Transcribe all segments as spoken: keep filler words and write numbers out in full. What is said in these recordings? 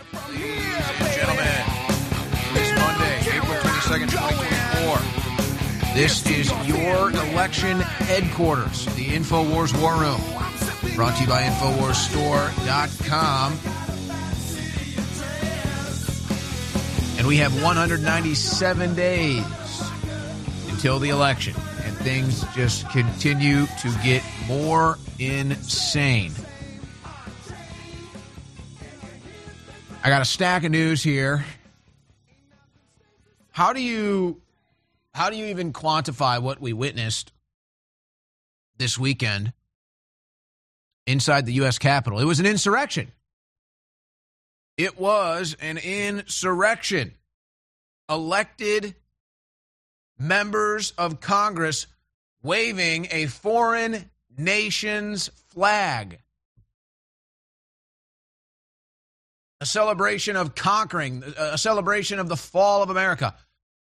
Ladies and gentlemen, it's Monday, April twenty-second, twenty twenty-four. This is your election headquarters, the InfoWars War Room, brought to you by Infowars Store dot com. And we have one hundred ninety-seven days until the election, and things just continue to get more insane. I got a stack of news here. How do you how do you even quantify what we witnessed this weekend inside the U S Capitol? It was an insurrection. It was an insurrection. Elected members of Congress waving a foreign nation's flag. A celebration of conquering, a celebration of the fall of America.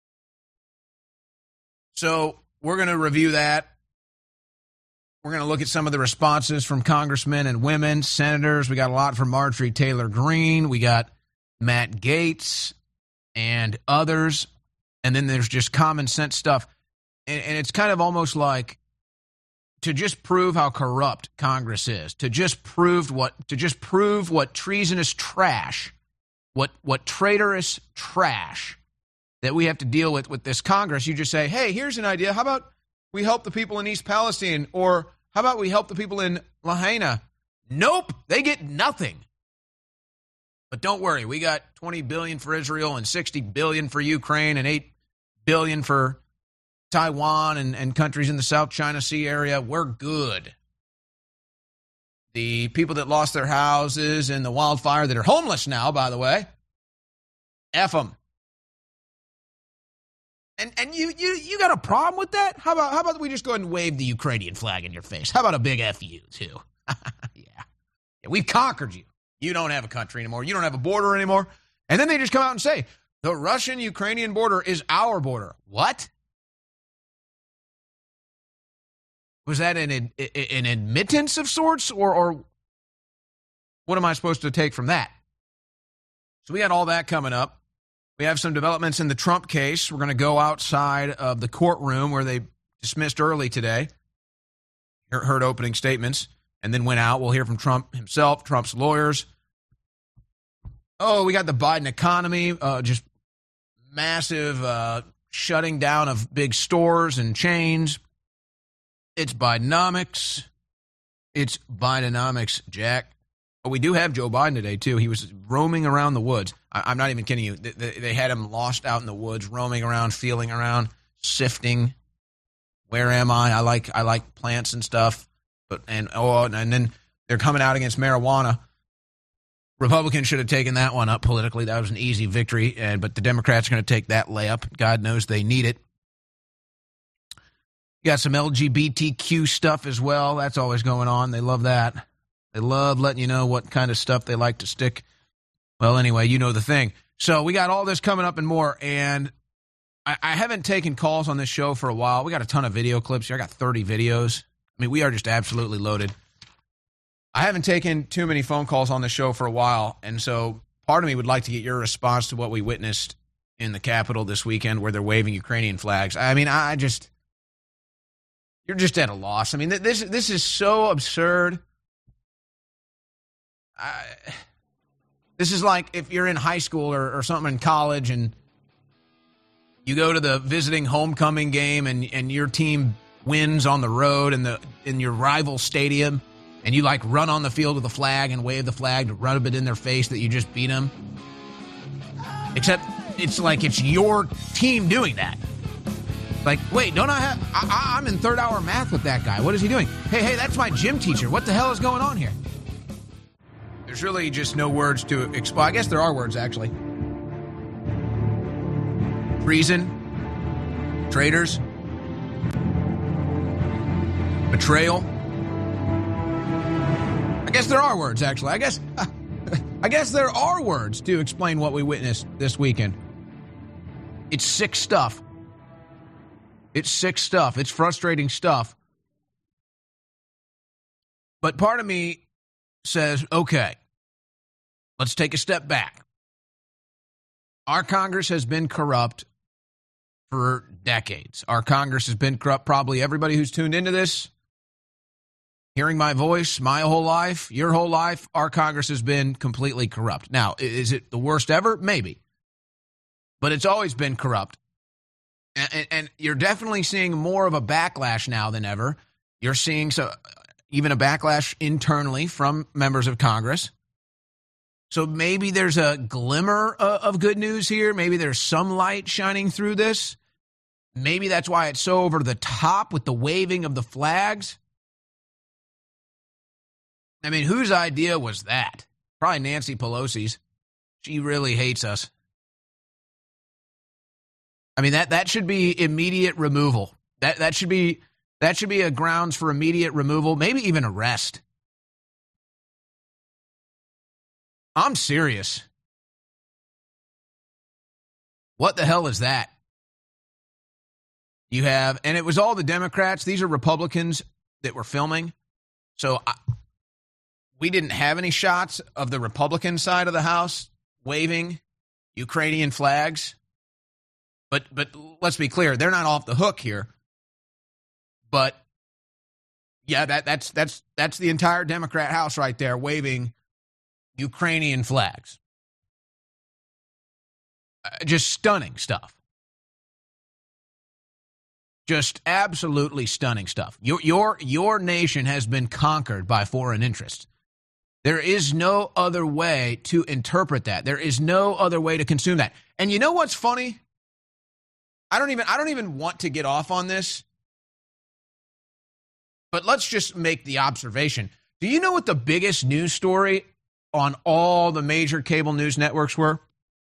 So we're going to review that. We're going to look at some of the responses from congressmen and women, senators. We got a lot from Marjorie Taylor Greene. We got Matt Gaetz and others. And then there's just common sense stuff. And, and it's kind of almost like to just prove how corrupt Congress is, to just prove what to just prove what treasonous trash, what what traitorous trash that we have to deal with with this Congress. You just say, hey, here's an idea. How about we help the people in East Palestine? Or how about we help the people in Lahaina? Nope, they get nothing. But don't worry, we got twenty billion dollars for Israel and sixty billion dollars for Ukraine and eight billion dollars for Taiwan and, and countries in the South China Sea area. We're good. The people that lost their houses in the wildfire that are homeless now, by the way, F them. And and you you you got a problem with that? How about how about we just go ahead and wave the Ukrainian flag in your face? How about a big F you too? yeah. yeah, we've conquered you. You don't have a country anymore. You don't have a border anymore. And then they just come out and say the Russian-Ukrainian border is our border. What? Was that an an admittance of sorts, or or what am I supposed to take from that? So we got all that coming up. We have some developments in the Trump case. We're going to go outside of the courtroom where they dismissed early today, heard opening statements, and then went out. We'll hear from Trump himself, Trump's lawyers. Oh, we got the Biden economy, uh, just massive uh, shutting down of big stores and chains. It's Bidenomics. It's Bidenomics, Jack. But we do have Joe Biden today, too. He was roaming around the woods. I- I'm not even kidding you. They-, they had him lost out in the woods, roaming around, feeling around, sifting. Where am I? I like I like plants and stuff. But and oh, and then they're coming out against marijuana. Republicans should have taken that one up politically. That was an easy victory. And but the Democrats are going to take that layup. God knows they need it. You got some L G B T Q stuff as well. That's always going on. They love that. They love letting you know what kind of stuff they like to stick. Well, anyway, you know the thing. So we got all this coming up and more. And I, I haven't taken calls on this show for a while. We got a ton of video clips here. I got thirty videos. I mean, we are just absolutely loaded. I haven't taken too many phone calls on the show for a while. And so part of me would like to get your response to what we witnessed in the Capitol this weekend where they're waving Ukrainian flags. I mean, I just... You're just at a loss. I mean, this this is so absurd. I, this is like if you're in high school or, or something in college and you go to the visiting homecoming game and, and your team wins on the road in the in your rival stadium and you like run on the field with the flag and wave the flag to rub it in their face that you just beat them. Except it's like it's your team doing that. Like, wait, don't I have... I, I'm in third hour math with that guy. What is he doing? Hey, hey, that's my gym teacher. What the hell is going on here? There's really just no words to explain. I guess there are words, actually. Treason. Traitors. Betrayal. I guess there are words, actually. I guess... I guess there are words to explain what we witnessed this weekend. It's sick stuff. It's sick stuff. It's frustrating stuff. But part of me says, okay, let's take a step back. Our Congress has been corrupt for decades. Our Congress has been corrupt. Probably everybody who's tuned into this, hearing my voice, my whole life, your whole life, our Congress has been completely corrupt. Now, is it the worst ever? Maybe. But it's always been corrupt. And, and you're definitely seeing more of a backlash now than ever. You're seeing so even a backlash internally from members of Congress. So maybe there's a glimmer of good news here. Maybe there's some light shining through this. Maybe that's why it's so over the top with the waving of the flags. I mean, whose idea was that? Probably Nancy Pelosi's. She really hates us. I mean, that, that should be immediate removal. That that should be that should be a grounds for immediate removal, maybe even arrest. I'm serious. What the hell is that? You have, and it was all the Democrats. These are Republicans that were filming. So I, we didn't have any shots of the Republican side of the House waving Ukrainian flags. But but let's be clear, they're not off the hook here. But yeah, that that's that's that's the entire Democrat House right there waving Ukrainian flags. Uh, just stunning stuff. Just absolutely stunning stuff. Your your your nation has been conquered by foreign interests. There is no other way to interpret that. There is no other way to consume that. And you know what's funny? I don't even I don't even want to get off on this. But let's just make the observation. Do you know what the biggest news story on all the major cable news networks were?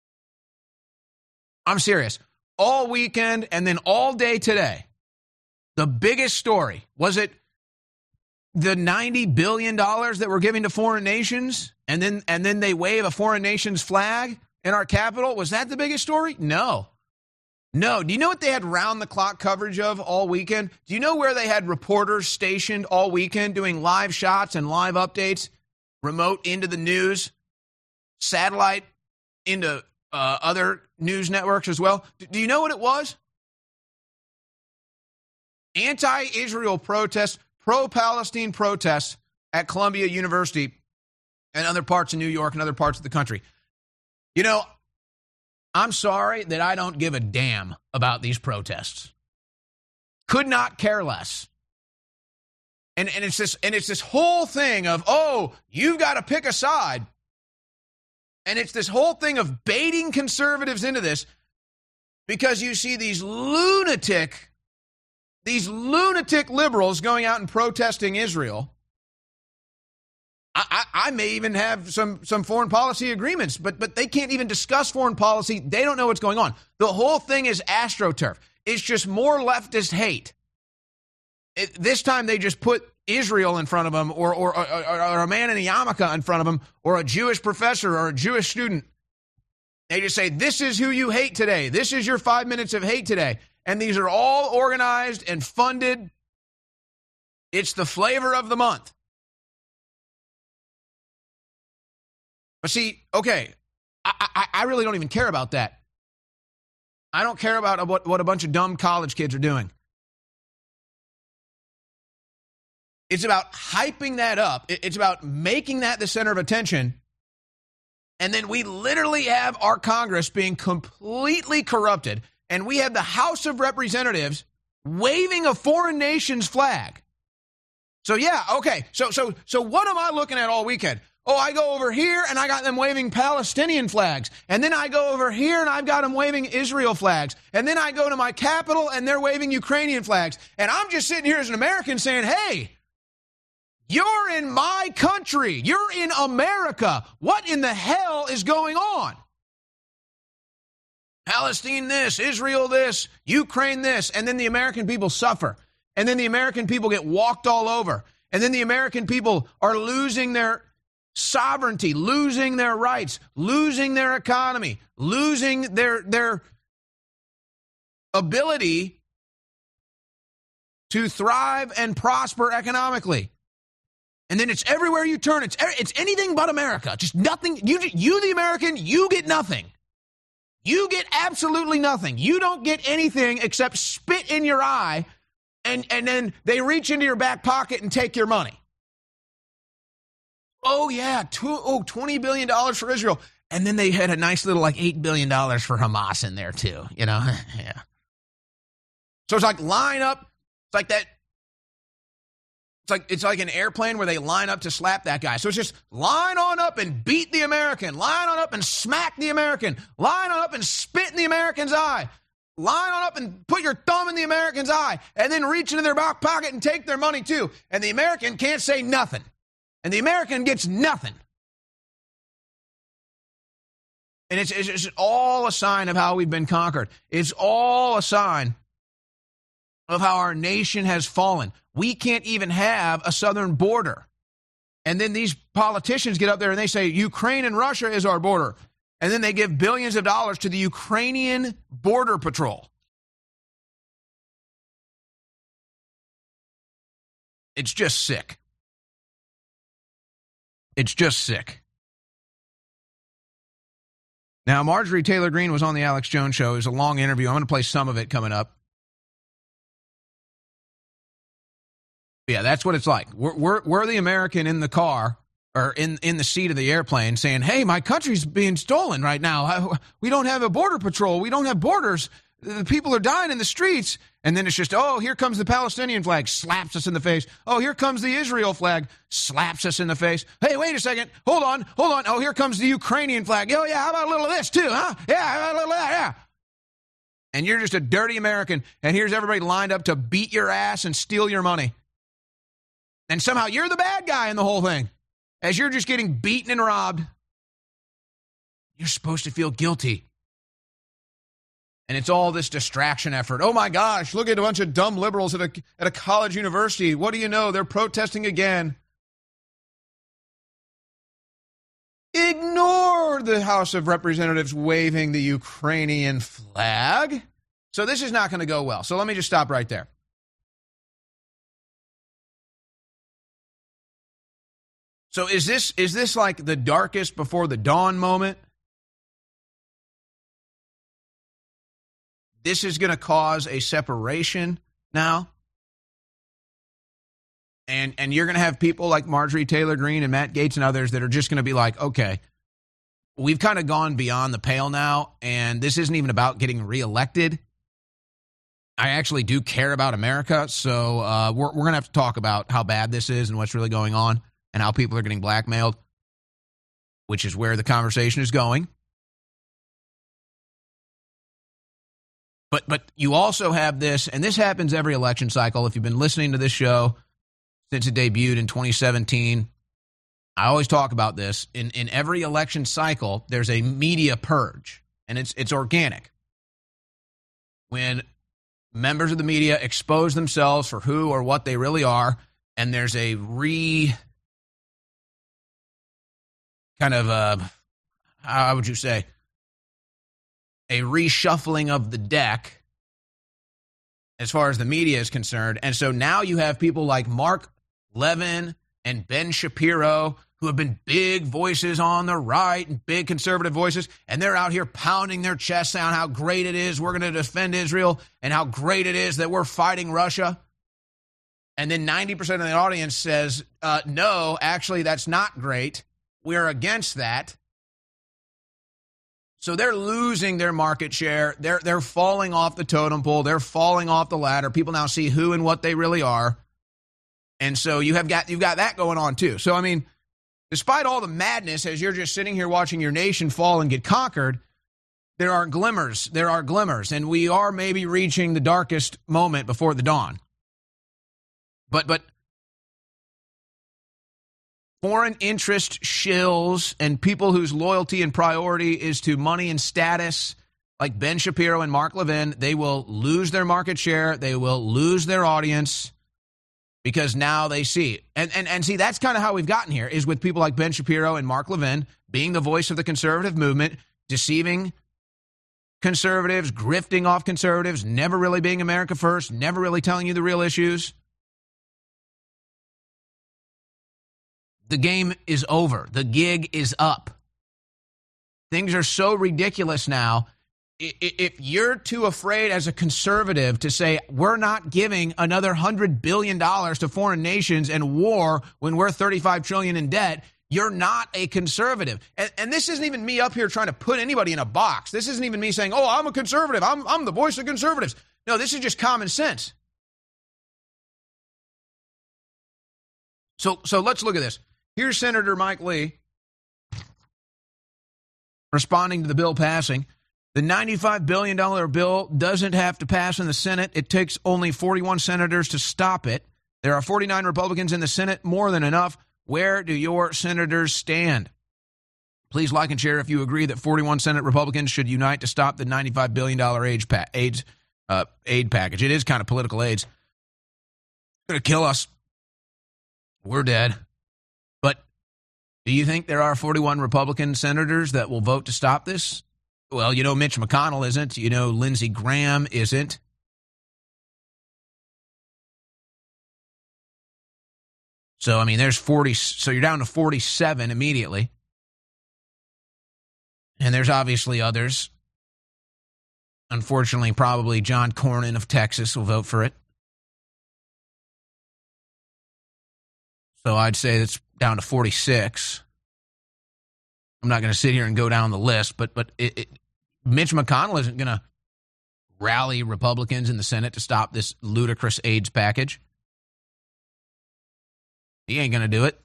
I'm serious. All weekend and then all day today. The biggest story, was it the ninety billion dollars that we're giving to foreign nations and then and then they wave a foreign nation's flag in our capital? Was that the biggest story? No. No. Do you know what they had round-the-clock coverage of all weekend? Do you know where they had reporters stationed all weekend doing live shots and live updates, remote into the news, satellite into uh, other news networks as well? Do you know what it was? Anti-Israel protests, pro-Palestine protests at Columbia University and other parts of New York and other parts of the country. You know, I'm sorry that I don't give a damn about these protests. Could not care less. And and it's this and it's this whole thing of, oh, you've got to pick a side. And it's this whole thing of baiting conservatives into this because you see these lunatic These lunatic liberals going out and protesting Israel. I, I, I may even have some, some foreign policy agreements, but, but they can't even discuss foreign policy. They don't know what's going on. The whole thing is AstroTurf. It's just more leftist hate. It, this time they just put Israel in front of them or, or, or, or a man in a yarmulke in front of them or a Jewish professor or a Jewish student. They just say, this is who you hate today. This is your five minutes of hate today. And these are all organized and funded. It's the flavor of the month. But see, okay, I, I, I really don't even care about that. I don't care about what, what a bunch of dumb college kids are doing. It's about hyping that up. It's about making that the center of attention. And then we literally have our Congress being completely corrupted. And we have the House of Representatives waving a foreign nation's flag. So, yeah, okay. So, so, so what am I looking at all weekend? Oh, I go over here and I got them waving Palestinian flags. And then I go over here and I've got them waving Israel flags. And then I go to my capital and they're waving Ukrainian flags. And I'm just sitting here as an American saying, hey, you're in my country. You're in America. What in the hell is going on? Palestine this, Israel this, Ukraine this, and then the American people suffer. And then the American people get walked all over. And then the American people are losing their sovereignty, losing their rights, losing their economy, losing their, their ability to thrive and prosper economically. And then it's everywhere you turn. It's it's anything but America. Just nothing. You, you the American, you get nothing. You get absolutely nothing. You don't get anything except spit in your eye, and, and then they reach into your back pocket and take your money. Oh, yeah, two, oh, twenty billion dollars for Israel. And then they had a nice little like eight billion dollars for Hamas in there too, you know? Yeah. So it's like line up. It's like that. It's like it's like an airplane where they line up to slap that guy. So it's just line on up and beat the American. Line on up and smack the American. Line on up and spit in the American's eye. Line on up and put your thumb in the American's eye. And then reach into their back pocket and take their money too. And the American can't say nothing. And the American gets nothing. And it's, it's, it's all a sign of how we've been conquered. It's all a sign of how our nation has fallen. We can't even have a southern border. And then these politicians get up there and they say, Ukraine and Russia is our border. And then they give billions of dollars to the Ukrainian Border Patrol. It's just sick. It's just sick. Now, Marjorie Taylor Greene was on the Alex Jones show. It was a long interview. I'm going to play some of it coming up. Yeah, that's what it's like. We're, we're, we're the American in the car or in, in the seat of the airplane saying, hey, my country's being stolen right now. We don't have a border patrol. We don't have borders. The people are dying in the streets. And then it's just, oh, here comes the Palestinian flag, slaps us in the face. Oh, here comes the Israel flag, slaps us in the face. Hey, wait a second. Hold on. Hold on. Oh, here comes the Ukrainian flag. Oh, yeah, how about a little of this too, huh? Yeah, how about a little of that, yeah. And you're just a dirty American, and here's everybody lined up to beat your ass and steal your money. And somehow you're the bad guy in the whole thing, as you're just getting beaten and robbed. You're supposed to feel guilty. And it's all this distraction effort. Oh, my gosh, look at a bunch of dumb liberals at a, at a college university. What do you know? They're protesting again. Ignore the House of Representatives waving the Ukrainian flag. So this is not going to go well. So let me just stop right there. So is this is this like the darkest before the dawn moment? This is going to cause a separation now. And and you're going to have people like Marjorie Taylor Greene and Matt Gaetz and others that are just going to be like, okay, we've kind of gone beyond the pale now, and this isn't even about getting reelected. I actually do care about America, so uh, we're, we're going to have to talk about how bad this is and what's really going on and how people are getting blackmailed, which is where the conversation is going. But but you also have this, and this happens every election cycle. If you've been listening to this show since it debuted in twenty seventeen, I always talk about this. In in every election cycle, there's a media purge, and it's it's organic. When members of the media expose themselves for who or what they really are, and there's a re kind of a, how would you say, a reshuffling of the deck as far as the media is concerned. And so now you have people like Mark Levin and Ben Shapiro, who have been big voices on the right and big conservative voices, and they're out here pounding their chests on how great it is we're going to defend Israel and how great it is that we're fighting Russia. And then ninety percent of the audience says, uh, no, actually, that's not great. We're against that. So they're losing their market share. They're they're falling off the totem pole. They're falling off the ladder. People now see who and what they really are. And so you have got you've got that going on too. So I mean, despite all the madness as you're just sitting here watching your nation fall and get conquered, there are glimmers. There are glimmers, and we are maybe reaching the darkest moment before the dawn. But but foreign interest shills and people whose loyalty and priority is to money and status, like Ben Shapiro and Mark Levin, they will lose their market share. They will lose their audience because now they see. And, and, and see, that's kind of how we've gotten here, is with people like Ben Shapiro and Mark Levin being the voice of the conservative movement, deceiving conservatives, grifting off conservatives, never really being America first, never really telling you the real issues. The game is over. The gig is up. Things are so ridiculous now if you're too afraid as a conservative to say we're not giving another one hundred billion dollars to foreign nations and war when we're thirty-five trillion dollars in debt, you're not a conservative. And, and this isn't even me up here trying to put anybody in a box. This isn't even me saying, oh, I'm a conservative. I'm, I'm the voice of conservatives. No, this is just common sense. So, so let's look at this. Here's Senator Mike Lee responding to the bill passing. The ninety-five billion dollars bill doesn't have to pass in the Senate. It takes only forty-one senators to stop it. There are forty-nine Republicans in the Senate, more than enough. Where do your senators stand? Please like and share if you agree that forty-one Senate Republicans should unite to stop the ninety-five billion dollars aid, pa- AIDS, uh, aid package. It is kind of political aids. It's going to kill us. We're dead. But do you think there are forty-one Republican senators that will vote to stop this? Well, you know Mitch McConnell isn't. You know Lindsey Graham isn't. So, I mean, there's forty. So you're down to forty-seven immediately. And there's obviously others. Unfortunately, probably John Cornyn of Texas will vote for it. So I'd say it's down to forty-six. I'm not going to sit here and go down the list, but but it, it, Mitch McConnell isn't going to rally Republicans in the Senate to stop this ludicrous AIDS package. He ain't going to do it.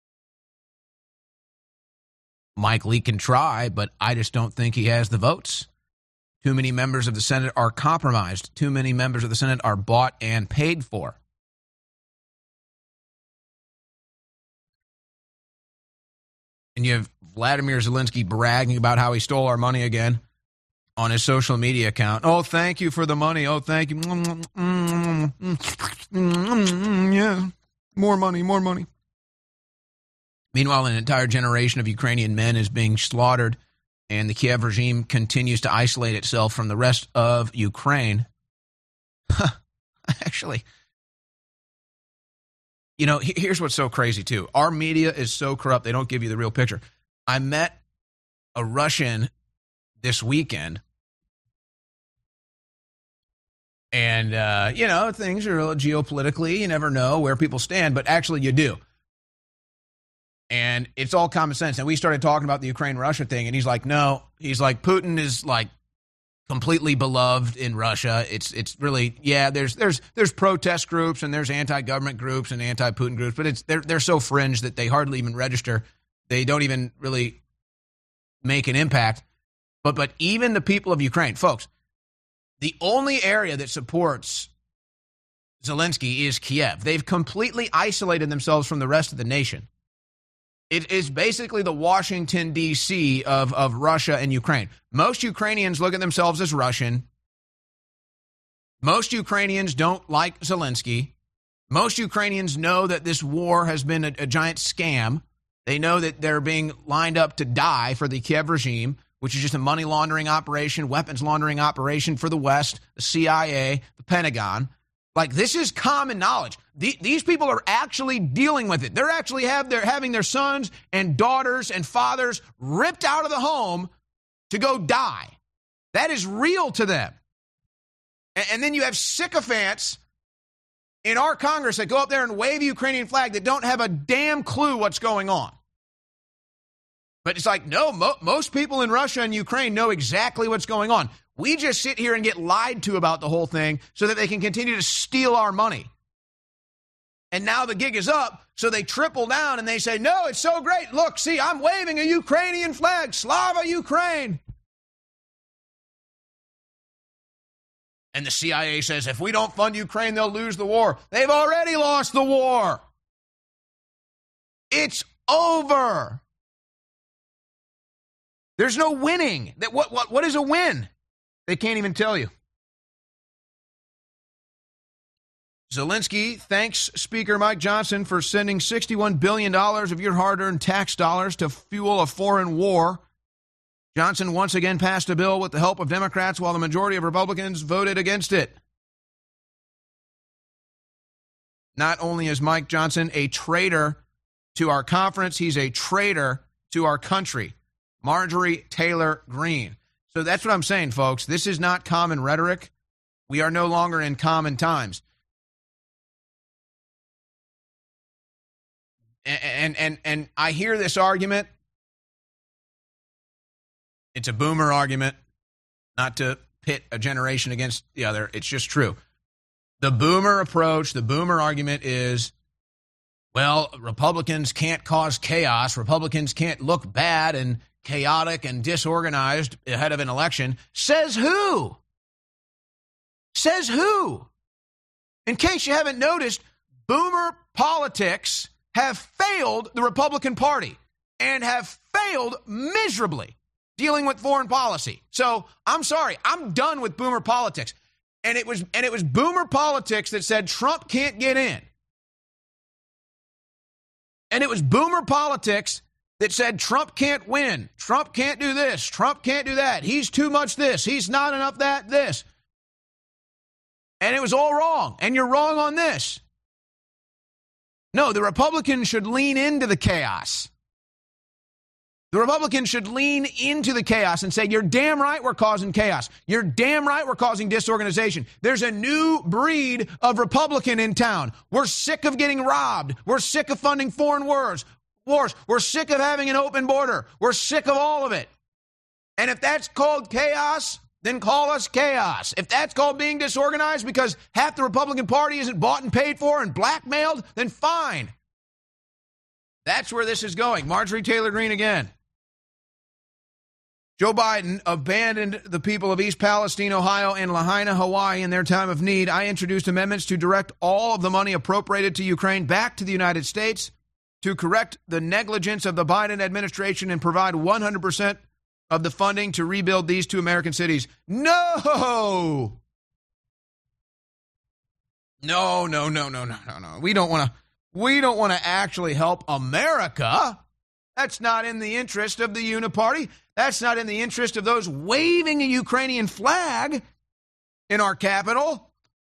Mike Lee can try, but I just don't think he has the votes. Too many members of the Senate are compromised. Too many members of the Senate are bought and paid for. And you have Vladimir Zelensky bragging about how he stole our money again on his social media account. Oh, thank you for the money. Oh, thank you. Yeah, more money, more money. Meanwhile, an entire generation of Ukrainian men is being slaughtered, and the Kiev regime continues to isolate itself from the rest of Ukraine. Actually, you know, here's what's so crazy, too. Our media is so corrupt, they don't give you the real picture. I met a Russian this weekend, and, uh, you know, things are geopolitically, you never know where people stand, but actually you do. And it's all common sense. And we started talking about the Ukraine-Russia thing, and he's like, no, he's like, Putin is like completely beloved in Russia. It's it's really, yeah, there's there's there's protest groups and there's anti-government groups and anti-Putin groups, but it's they're they're so fringe that they hardly even register. They don't even really make an impact. But but even the people of Ukraine, folks, the only area that supports Zelensky is Kiev. They've completely isolated themselves from the rest of the nation. It is basically the Washington, D C of, of Russia and Ukraine. Most Ukrainians look at themselves as Russian. Most Ukrainians don't like Zelensky. Most Ukrainians know that this war has been a, a giant scam. They know that they're being lined up to die for the Kiev regime, which is just a money laundering operation, weapons laundering operation for the West, the C I A, the Pentagon. Like, this is common knowledge. The, these people are actually dealing with it. They're actually have their, having their sons and daughters and fathers ripped out of the home to go die. That is real to them. And, and then you have sycophants in our Congress that go up there and wave a Ukrainian flag that don't have a damn clue what's going on. But it's like, no, mo- most people in Russia and Ukraine know exactly what's going on. We just sit here and get lied to about the whole thing so that they can continue to steal our money. And now the gig is up, so they triple down and they say, no, it's so great. Look, see, I'm waving a Ukrainian flag. Slava Ukraine. And the C I A says, if we don't fund Ukraine, they'll lose the war. They've already lost the war. It's over. There's no winning. That what what what is a win? They can't even tell you. Zelensky thanks Speaker Mike Johnson for sending sixty-one billion dollars of your hard-earned tax dollars to fuel a foreign war. Johnson once again passed a bill with the help of Democrats while the majority of Republicans voted against it. Not only is Mike Johnson a traitor to our conference, he's a traitor to our country. Marjorie Taylor Greene. So that's what I'm saying, folks. This is not common rhetoric. We are no longer in common times. And, and, and, and I hear this argument. It's a boomer argument, not to pit a generation against the other. It's just true. The boomer approach, the boomer argument is, well, Republicans can't cause chaos. Republicans can't look bad and chaotic and disorganized ahead of an election. Says who? Says who? In case you haven't noticed, boomer politics have failed the Republican Party and have failed miserably dealing with foreign policy. So I'm sorry, I'm done with boomer politics. And it was and it was boomer politics that said Trump can't get in. And it was boomer politics that said Trump can't win. Trump can't do this. Trump can't do that. He's too much this. He's not enough that, this. And it was all wrong. And you're wrong on this. No, the Republicans should lean into the chaos. The Republicans should lean into the chaos and say, you're damn right we're causing chaos. You're damn right we're causing disorganization. There's a new breed of Republican in town. We're sick of getting robbed. We're sick of funding foreign wars. Wars. We're sick of having an open border. We're sick of all of it. And if that's called chaos, then call us chaos. If that's called being disorganized because half the Republican Party isn't bought and paid for and blackmailed, then fine. That's where this is going. Marjorie Taylor Greene again. Joe Biden abandoned the people of East Palestine, Ohio, and Lahaina, Hawaii in their time of need. I introduced amendments to direct all of the money appropriated to Ukraine back to the United States to correct the negligence of the Biden administration and provide one hundred percent of the funding to rebuild these two American cities. No! No, no, no, no, no, no, no. We don't want to we don't want to actually help America. That's not in the interest of the Uniparty. That's not in the interest of those waving a Ukrainian flag in our capital.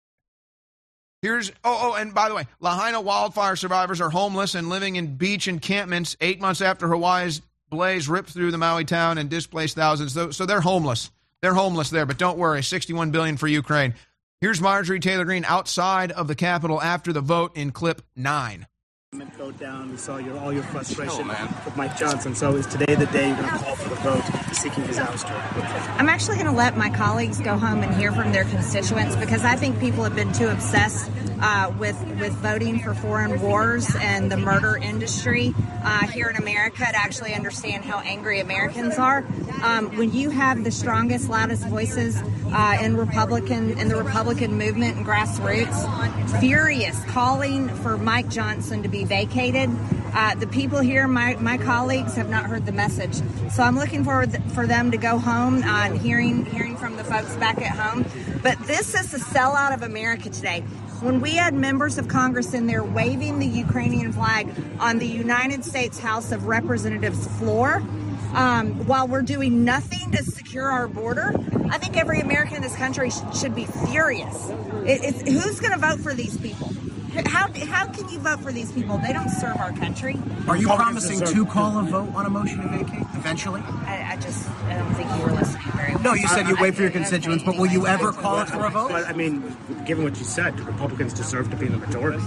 Here's, oh, oh, and by the way, Lahaina wildfire survivors are homeless and living in beach encampments eight months after Hawaii's blaze ripped through the Maui town and displaced thousands. So, so they're homeless. They're homeless there, but don't worry, sixty-one billion dollars for Ukraine. Here's Marjorie Taylor Greene outside of the Capitol after the vote in clip nine. Go down. We saw your, all your frustration oh, with Mike Johnson. So is today the day you're going to call for the vote seeking his ouster? I'm actually going to let my colleagues go home and hear from their constituents because I think people have been too obsessed uh, with with voting for foreign wars and the murder industry uh, here in America to actually understand how angry Americans are. Um, when you have the strongest, loudest voices uh, in Republican in the Republican movement and grassroots, furious, calling for Mike Johnson to be vacated. Uh, the people here, my, my colleagues, have not heard the message. So I'm looking forward th- for them to go home uh, and hearing hearing from the folks back at home. But this is the sellout of America today. When we had members of Congress in there waving the Ukrainian flag on the United States House of Representatives floor, um, while we're doing nothing to secure our border, I think every American in this country sh- should be furious. It, it's, who's going to vote for these people? How how can you vote for these people? They don't serve our country. Are you promising to call a vote on a motion to vacate eventually? I, I just I don't think you were listening very well. No, you said you wait for your constituents, but will you ever call it for a vote? But I mean, given what you said, do Republicans deserve to be in the majority?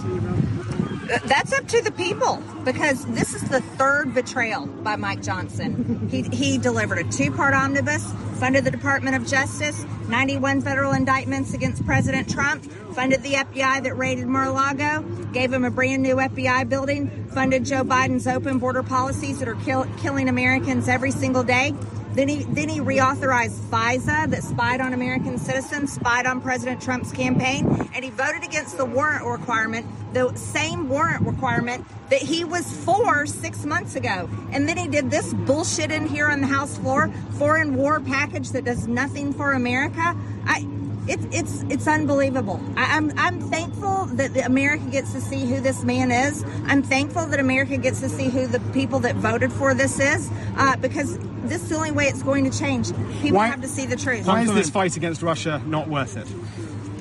That's up to the people, because this is the third betrayal by Mike Johnson. He he delivered a two-part omnibus, funded the Department of Justice, ninety-one federal indictments against President Trump, funded the F B I that raided Mar-a-Lago, gave him a brand new F B I building, funded Joe Biden's open border policies that are kill, killing Americans every single day. Then he then he reauthorized FISA that spied on American citizens, spied on President Trump's campaign, and he voted against the warrant requirement, the same warrant requirement that he was for six months ago. And then he did this bullshit in here on the House floor, foreign war package that does nothing for America. I. It's it's it's unbelievable. I, I'm I'm thankful that America gets to see who this man is. I'm thankful that America gets to see who the people that voted for this is, uh, because this is the only way it's going to change. People why, have to see the truth. Why is this fight against Russia not worth it?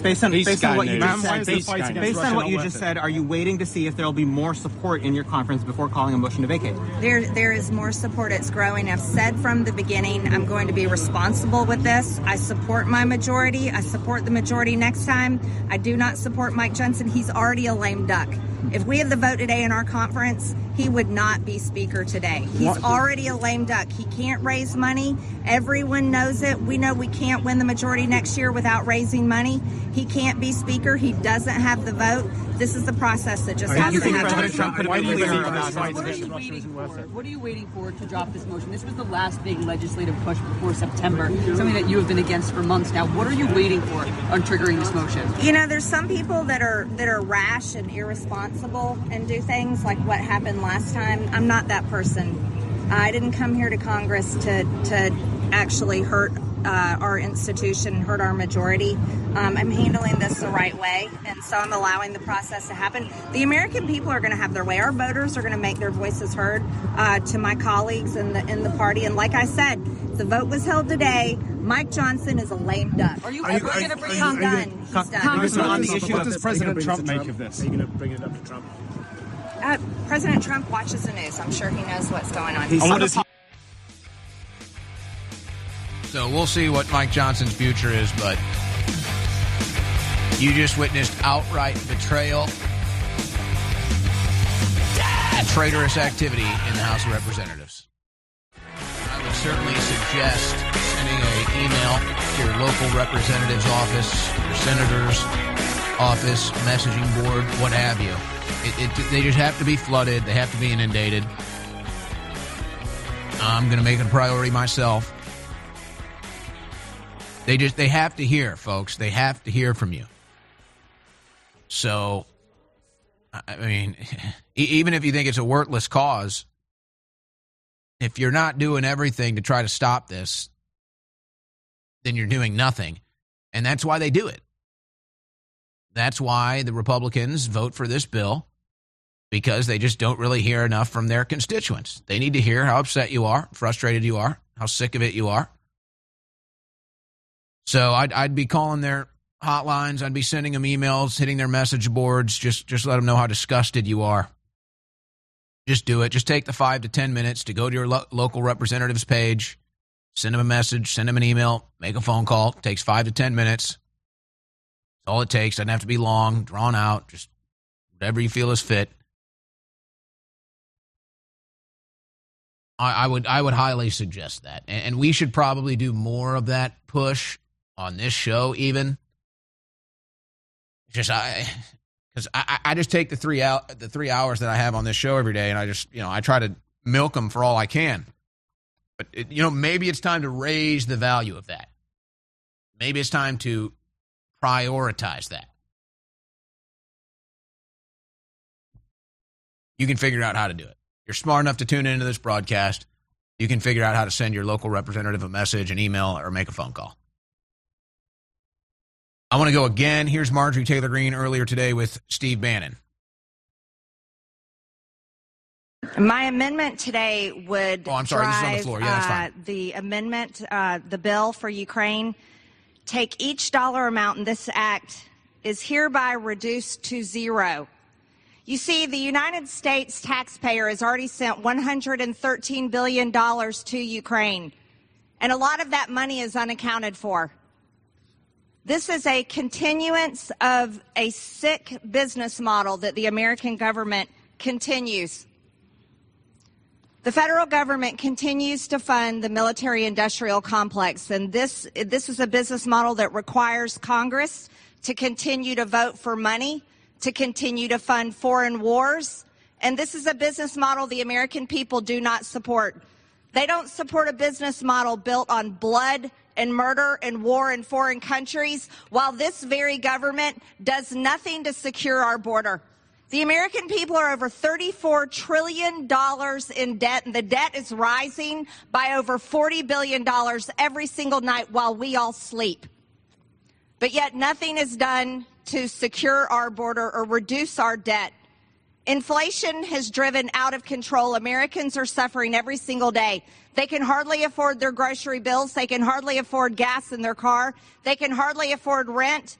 Based on, Peace based on what you Ma'am, just why said, is there based, fights against based Russia on what not you worth just it? said, are you waiting to see if there will be more support in your conference before calling a motion to vacate? There, there is more support. It's growing. I've said from the beginning, I'm going to be responsible with this. I support my majority. I support the majority next time. I do not support Mike Johnson. He's already a lame duck. If we had the vote today in our conference, he would not be speaker today. He's already a lame duck. He can't raise money. Everyone knows it. We know we can't win the majority next year without raising money. He can't be speaker. He doesn't have the vote. This is the process that just Are has you to think happen. President Trump could have been clearer about Why this? is What are this you Russia waiting isn't for? worth it? What are you waiting for to drop this motion? This was the last big legislative push before September, something that you have been against for months now. What are you waiting for on triggering this motion? You know, there's some people that are that are rash and irresponsible and do things like what happened last time. I'm not that person. I didn't come here to Congress to to actually hurt uh, our institution, hurt our majority. Um, I'm handling this the right way, and so I'm allowing the process to happen. The American people are going to have their way. Our voters are going to make their voices heard uh, to my colleagues in the in the party. And like I said, the vote was held today. Mike Johnson is a lame duck. Are you Are you- ever are going to you- bring are it you- on? are you done. gonna- He's Con- done. Congressman, on the What issue does of the- President are you gonna Trump bring it make to of this? Are you going to bring it up to Trump? Uh, President Trump watches the news. I'm sure he knows what's going on. He's- And what is he? So we'll see what Mike Johnson's future is, but you just witnessed outright betrayal and traitorous activity in the House of Representatives. I would certainly suggest sending an email to your local representative's office, your senator's office, messaging board, what have you. It, it, they just have to be flooded. They have to be inundated. I'm going to make it a priority myself. They just they have to hear, folks. They have to hear from you. So, I mean, even if you think it's a worthless cause, if you're not doing everything to try to stop this, then you're doing nothing. And that's why they do it. That's why the Republicans vote for this bill, because they just don't really hear enough from their constituents. They need to hear how upset you are, frustrated you are, how sick of it you are. So I'd, I'd be calling their hotlines. I'd be sending them emails, hitting their message boards. Just, just let them know how disgusted you are. Just do it. Just take the five to ten minutes to go to your lo- local representative's page, send them a message, send them an email, make a phone call. It takes five to ten minutes. That's all it takes. Doesn't have to be long, drawn out. Just whatever you feel is fit. I, I would, I would highly suggest that, and, and we should probably do more of that push on this show, even. Just I, because I, I just take the three out the three hours that I have on this show every day, and I just you know I try to milk them for all I can. But it, you know maybe it's time to raise the value of that. Maybe it's time to prioritize that. You can figure out how to do it. You're smart enough to tune into this broadcast. You can figure out how to send your local representative a message, an email, or make a phone call. I want to go again. Here's Marjorie Taylor Greene earlier today with Steve Bannon. My amendment today would Oh, I'm sorry, this is on the drive, floor. Yeah, that's fine. uh, the amendment, uh, the bill for Ukraine, take each dollar amount in this act is hereby reduced to zero. You see, the United States taxpayer has already sent one hundred thirteen billion dollars to Ukraine, and a lot of that money is unaccounted for. This is a continuance of a sick business model that the American government continues. The federal government continues to fund the military-industrial complex, and this, this is a business model that requires Congress to continue to vote for money, to continue to fund foreign wars, and this is a business model the American people do not support. They don't support a business model built on blood and murder and war in foreign countries, while this very government does nothing to secure our border. The American people are over thirty-four trillion dollars in debt, and the debt is rising by over forty billion dollars every single night while we all sleep. But yet nothing is done to secure our border or reduce our debt. Inflation has driven out of control. Americans are suffering every single day. They can hardly afford their grocery bills. They can hardly afford gas in their car. They can hardly afford rent.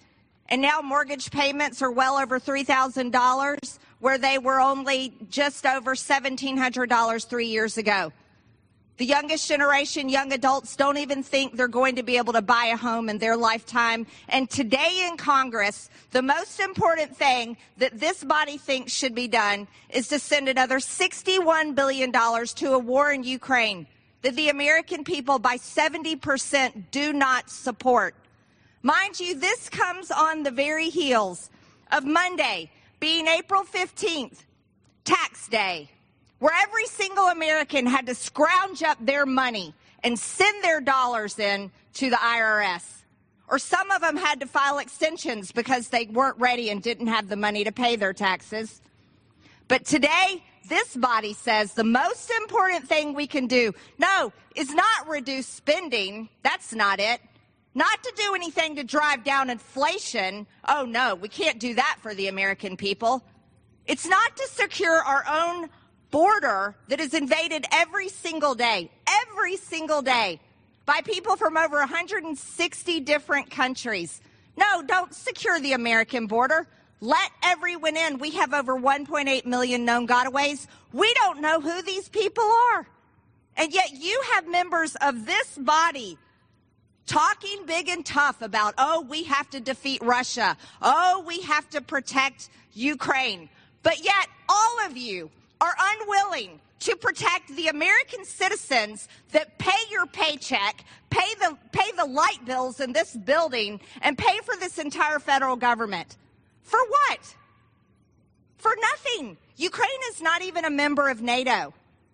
And now mortgage payments are well over three thousand dollars, where they were only just over seventeen hundred dollars three years ago. The youngest generation, young adults, don't even think they're going to be able to buy a home in their lifetime. And today in Congress, the most important thing that this body thinks should be done is to send another sixty-one billion dollars to a war in Ukraine that the American people by seventy percent do not support. Mind you, this comes on the very heels of Monday being April fifteenth, tax day, where every single American had to scrounge up their money and send their dollars in to the I R S. Or some of them had to file extensions because they weren't ready and didn't have the money to pay their taxes. But today, this body says the most important thing we can do, no, is not reduce spending. That's not it. Not to do anything to drive down inflation. Oh, no, we can't do that for the American people. It's not to secure our own border that is invaded every single day, every single day, by people from over one hundred sixty different countries. No, don't secure the American border. Let everyone in. We have over one point eight million known gotaways. We don't know who these people are. And yet you have members of this body talking big and tough about, oh, we have to defeat Russia. Oh, we have to protect Ukraine. But yet all of you are unwilling to protect the American citizens that pay your paycheck, pay the pay the light bills in this building, and pay for this entire federal government. For what? For nothing. Ukraine is not even a member of NATO.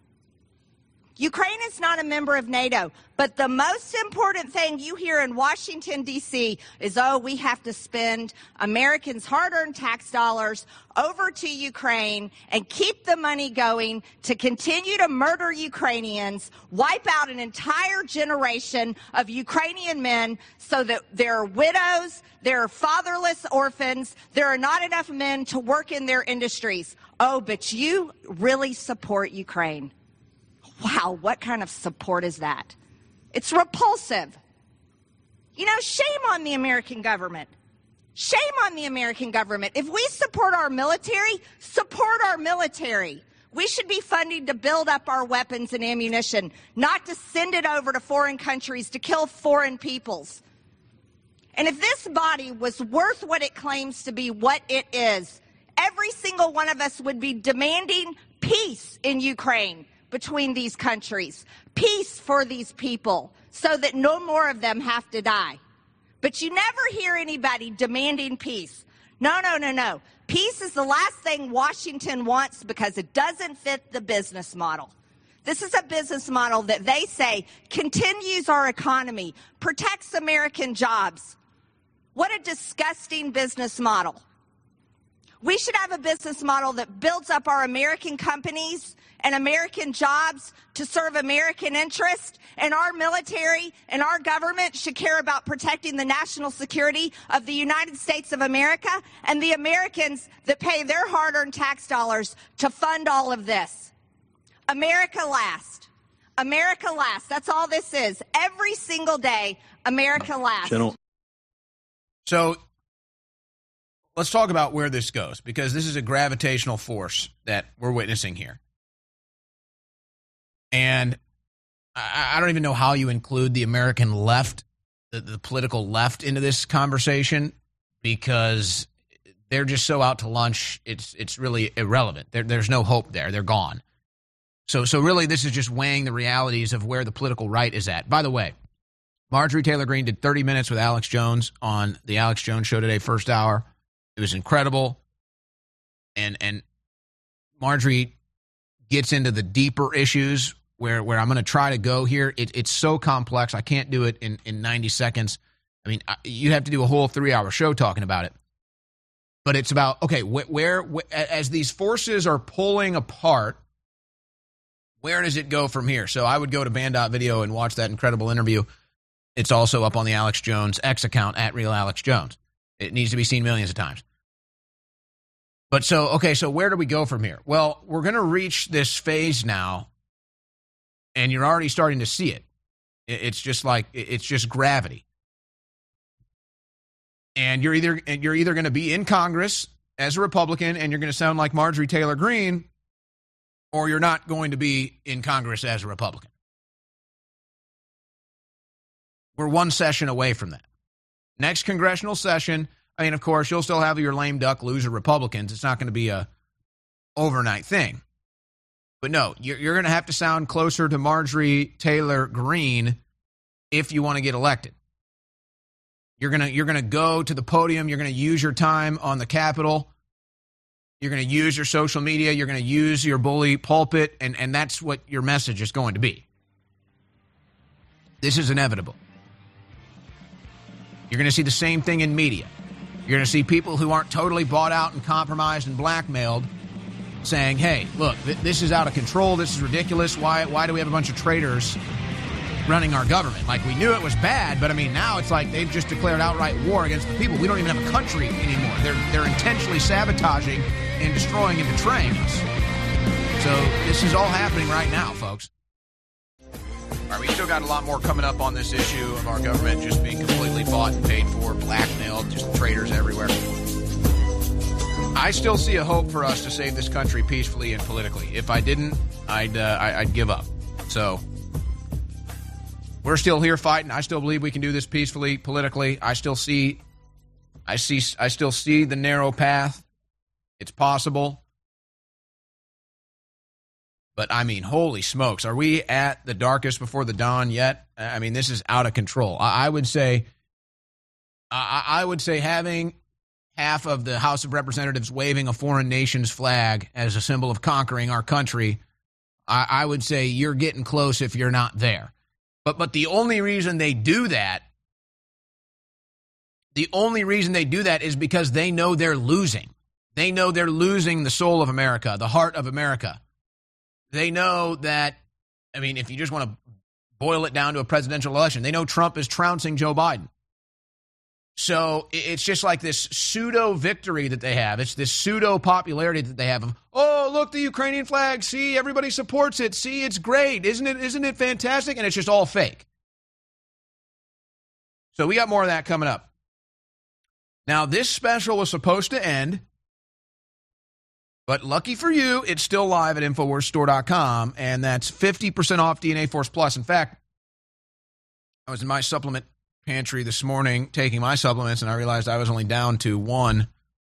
Ukraine is not a member of NATO. But the most important thing you hear in Washington, D C is, oh, we have to spend Americans' hard-earned tax dollars over to Ukraine and keep the money going to continue to murder Ukrainians, wipe out an entire generation of Ukrainian men so that there are widows, there are fatherless orphans, there are not enough men to work in their industries. Oh, but you really support Ukraine. Wow, what kind of support is that? It's repulsive. You know, shame on the American government. Shame on the American government. If we support our military, support our military. We should be funding to build up our weapons and ammunition, not to send it over to foreign countries to kill foreign peoples. And if this body was worth what it claims to be, what it is, every single one of us would be demanding peace in Ukraine between these countries, peace for these people, so that no more of them have to die. But you never hear anybody demanding peace. No, no, no, no. Peace is the last thing Washington wants because it doesn't fit the business model. This is a business model that they say continues our economy, protects American jobs. What a disgusting business model. We should have a business model that builds up our American companies and American jobs to serve American interests, and our military and our government should care about protecting the national security of the United States of America and the Americans that pay their hard-earned tax dollars to fund all of this. America last. America last. That's all this is. Every single day, America last. General. So let's talk about where this goes, because this is a gravitational force that we're witnessing here. And I, I don't even know how you include the American left, the, the political left, into this conversation, because they're just so out to lunch, it's it's really irrelevant. There, there's no hope there. They're gone. So, so really, this is just weighing the realities of where the political right is at. By the way, Marjorie Taylor Greene did thirty minutes with Alex Jones on the Alex Jones Show today, first hour. It was incredible. And and Marjorie gets into the deeper issues where, where I'm going to try to go here. It, it's so complex. I can't do it in, in ninety seconds. I mean, you have to do a whole three-hour show talking about it. But it's about, okay, wh- where, wh- as these forces are pulling apart, where does it go from here? So I would go to Band dot Video and watch that incredible interview. It's also up on the Alex Jones X account, at Real Alex Jones. It needs to be seen millions of times. But so, okay, so where do we go from here? Well, we're going to reach this phase now, and you're already starting to see it. It's just like, it's just gravity. And you're either and you're either going to be in Congress as a Republican and you're going to sound like Marjorie Taylor Greene, or you're not going to be in Congress as a Republican. We're one session away from that. Next congressional session, I mean, of course, you'll still have your lame duck loser Republicans. It's not going to be a overnight thing. But no, you're, you're going to have to sound closer to Marjorie Taylor Greene if you want to get elected. You're going to you're going to go to the podium. You're going to use your time on the Capitol. You're going to use your social media. You're going to use your bully pulpit, and, and that's what your message is going to be. This is inevitable. You're going to see the same thing in media. You're going to see people who aren't totally bought out and compromised and blackmailed saying, hey, look, th- this is out of control. This is ridiculous. Why, why do we have a bunch of traitors running our government? Like, we knew it was bad, but I mean, now it's like they've just declared outright war against the people. We don't even have a country anymore. They're they're intentionally sabotaging and destroying and betraying us. So this is all happening right now, folks. All right, we still got a lot more coming up on this issue of our government just being completely bought and paid for, blackmailed, just traitors everywhere. I still see a hope for us to save this country peacefully and politically. If I didn't, I'd uh, I'd give up. So we're still here fighting. I still believe we can do this peacefully, politically. I still see, I see, I still see the narrow path. It's possible. But I mean, holy smokes, are we at the darkest before the dawn yet? I mean, this is out of control. I, I would say, I, I would say having half of the House of Representatives waving a foreign nation's flag as a symbol of conquering our country, I, I would say you're getting close if you're not there. But but the only reason they do that, the only reason they do that is because they know they're losing. They know they're losing the soul of America, the heart of America. They know that, I mean, if you just want to boil it down to a presidential election, they know Trump is trouncing Joe Biden. So it's just like this pseudo victory that they have. It's this pseudo popularity that they have of, oh, look, the Ukrainian flag. See, everybody supports it. See, it's great. Isn't it? Isn't it fantastic? And it's just all fake. So we got more of that coming up. Now, this special was supposed to end, but lucky for you, it's still live at Infowars Store dot com, and that's fifty percent off D N A Force Plus. In fact, I was in my supplement pantry this morning taking my supplements, and I realized I was only down to one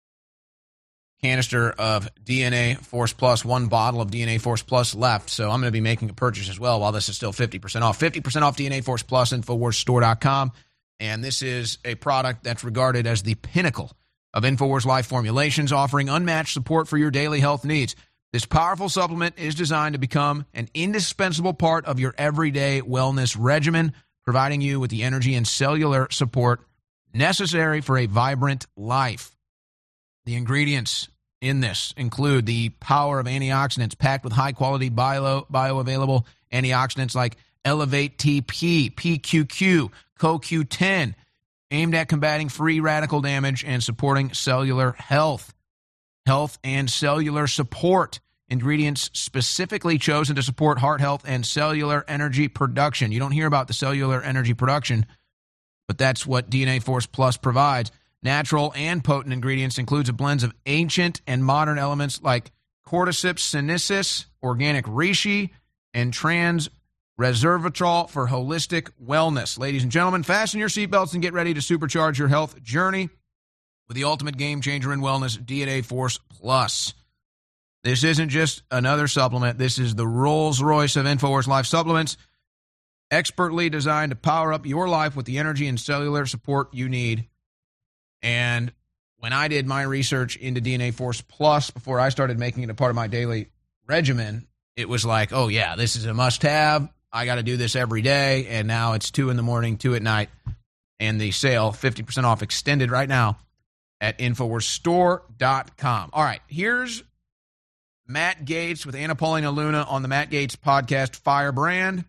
canister of D N A Force Plus, one bottle of D N A Force Plus left, so I'm going to be making a purchase as well while this is still fifty percent off. fifty percent off D N A Force Plus, Infowars Store dot com, and this is a product that's regarded as the pinnacle of InfoWars Life formulations, offering unmatched support for your daily health needs. This powerful supplement is designed to become an indispensable part of your everyday wellness regimen, providing you with the energy and cellular support necessary for a vibrant life. The ingredients in this include the power of antioxidants packed with high-quality bio, bioavailable antioxidants like Elevate T P, P Q Q, C O Q ten, aimed at combating free radical damage and supporting cellular health. Health and cellular support. Ingredients specifically chosen to support heart health and cellular energy production. You don't hear about the cellular energy production, but that's what D N A Force Plus provides. Natural and potent ingredients includes a blend of ancient and modern elements like cordyceps sinensis, organic reishi, and trans resveratrol for holistic wellness. Ladies and gentlemen, fasten your seatbelts and get ready to supercharge your health journey with the ultimate game changer in wellness, D N A Force Plus. This isn't just another supplement. This is the Rolls-Royce of InfoWars Life supplements, expertly designed to power up your life with the energy and cellular support you need. And when I did my research into D N A Force Plus before I started making it a part of my daily regimen, it was like, oh, yeah, this is a must-have. I got to do this every day. And now it's two in the morning, two at night. And the sale, fifty percent off, extended right now at Infowars Store dot com. All right, here's Matt Gaetz with Anna Paulina Luna on the Matt Gaetz podcast, Firebrand.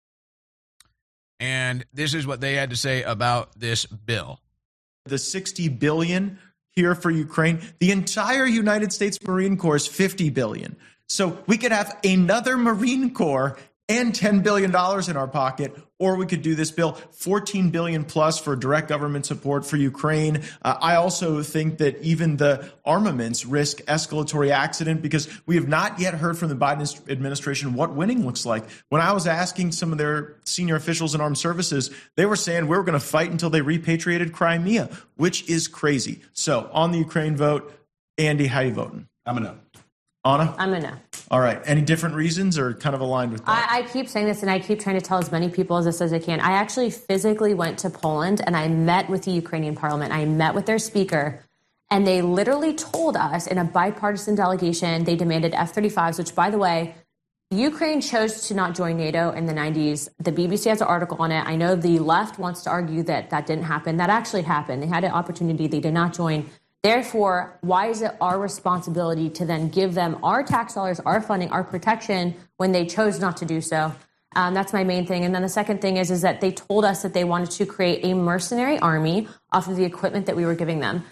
And this is what they had to say about this bill. The sixty billion dollars here for Ukraine, the entire United States Marine Corps is fifty billion dollars. So we could have another Marine Corps and ten billion dollars in our pocket, or we could do this bill, fourteen billion dollars plus for direct government support for Ukraine. Uh, I also think that even the armaments risk escalatory accident because we have not yet heard from the Biden administration what winning looks like. When I was asking some of their senior officials in armed services, they were saying we were going to fight until they repatriated Crimea, which is crazy. So on the Ukraine vote, Andy, how you voting? I'm a no. Anna? I'm a no. All right. Any different reasons or kind of aligned with that? I, I keep saying this, and I keep trying to tell as many people as this as I can. I actually physically went to Poland, and I met with the Ukrainian parliament. I met with their speaker, and they literally told us in a bipartisan delegation, they demanded F thirty-fives, which, by the way, Ukraine chose to not join NATO in the nineties. The B B C has an article on it. I know the left wants to argue that that didn't happen. That actually happened. They had an opportunity. They did not join. Therefore, why is it our responsibility to then give them our tax dollars, our funding, our protection when they chose not to do so? Um, that's my main thing. And then the second thing is, is that they told us that they wanted to create a mercenary army off of the equipment that we were giving them.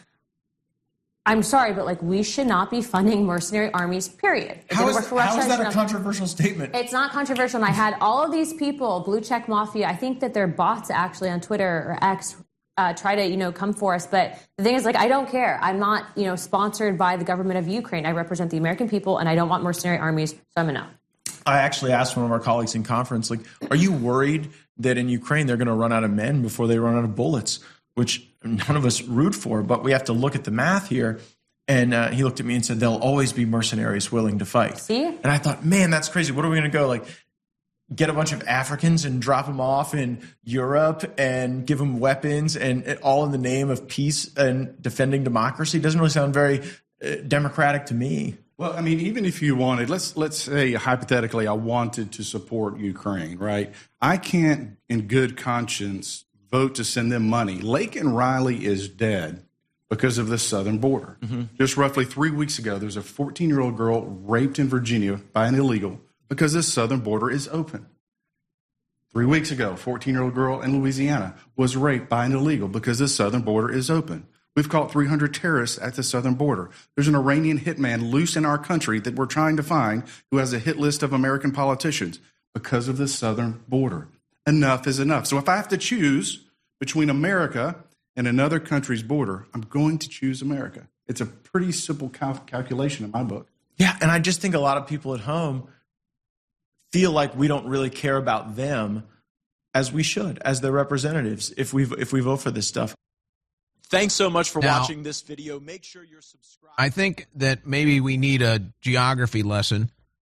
I'm sorry, but like we should not be funding mercenary armies, period. It how didn't is, work for Russia, how is that a not- controversial statement? It's not controversial. And I had all of these people, Blue Check Mafia, I think that they're bots actually on Twitter or X, Uh, try to, you know, come for us. But the thing is, like, I don't care. I'm not, you know, sponsored by the government of Ukraine. I represent the American people, and I don't want mercenary armies, so I'm a no. I actually asked one of our colleagues in conference, like, are you worried that in Ukraine they're going to run out of men before they run out of bullets, which none of us root for, but we have to look at the math here. And uh, he looked at me and said, there'll always be mercenaries willing to fight. See? And I thought, man, that's crazy. What are we going to go, like, get a bunch of Africans and drop them off in Europe and give them weapons and it, all in the name of peace and defending democracy? Doesn't really sound very uh, democratic to me. Well, I mean, even if you wanted, let's let's say hypothetically, I wanted to support Ukraine, right? I can't, in good conscience, vote to send them money. Laken Riley is dead because of the southern border. Mm-hmm. Just roughly three weeks ago, there's a fourteen-year-old girl raped in Virginia by an illegal because the southern border is open. Three weeks ago, a fourteen-year-old girl in Louisiana was raped by an illegal because the southern border is open. We've caught three hundred terrorists at the southern border. There's an Iranian hitman loose in our country that we're trying to find who has a hit list of American politicians because of the southern border. Enough is enough. So if I have to choose between America and another country's border, I'm going to choose America. It's a pretty simple cal- calculation in my book. Yeah, and I just think a lot of people at home feel like we don't really care about them as we should, as their representatives, if we if we vote for this stuff. Thanks so much for Now, watching this video. Make sure you're subscribed. I think that maybe we need a geography lesson.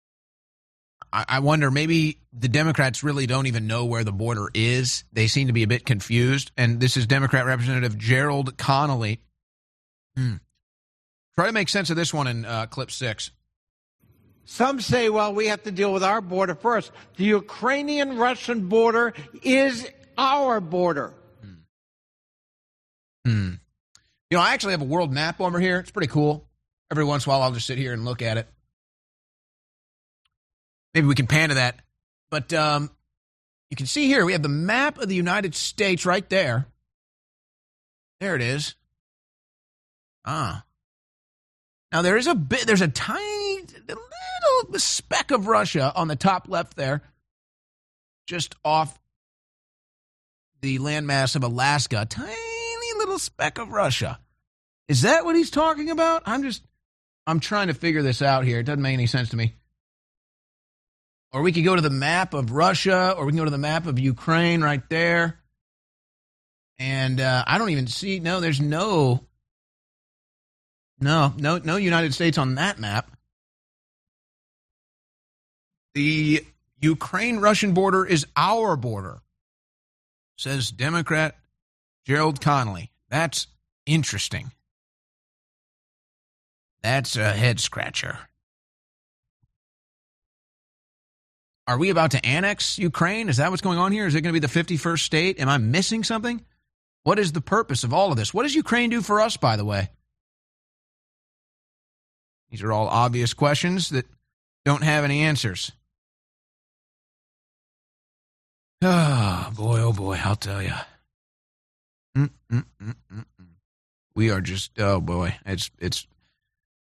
I, I wonder, maybe the Democrats really don't even know where the border is. They seem to be a bit confused. And this is Democrat Representative Gerald Connolly. Hmm. Try to make sense of this one in uh, clip six. Some say, well, we have to deal with our border first. The Ukrainian-Russian border is our border. Hmm. Hmm. You know, I actually have a world map over here. It's pretty cool. Every once in a while, I'll just sit here and look at it. Maybe we can pan to that. But um, you can see here, we have the map of the United States right there. There it is. Ah. Now, there is a bit, there's a tiny little speck of Russia on the top left there, just off the landmass of Alaska. A tiny little speck of Russia. Is that what he's talking about? I'm just, I'm trying to figure this out here. It doesn't make any sense to me. Or we could go to the map of Russia, or we can go to the map of Ukraine right there. And uh, I don't even see, no, there's no, no, no, no United States on that map. The Ukraine-Russian border is our border, says Democrat Gerald Connolly. That's interesting. That's a head-scratcher. Are we about to annex Ukraine? Is that what's going on here? Is it going to be the fifty-first state? Am I missing something? What is the purpose of all of this? What does Ukraine do for us, by the way? These are all obvious questions that don't have any answers. Oh, boy, oh, boy, I'll tell you. Mm, mm, mm, mm, mm. We are just, oh, boy, it's it's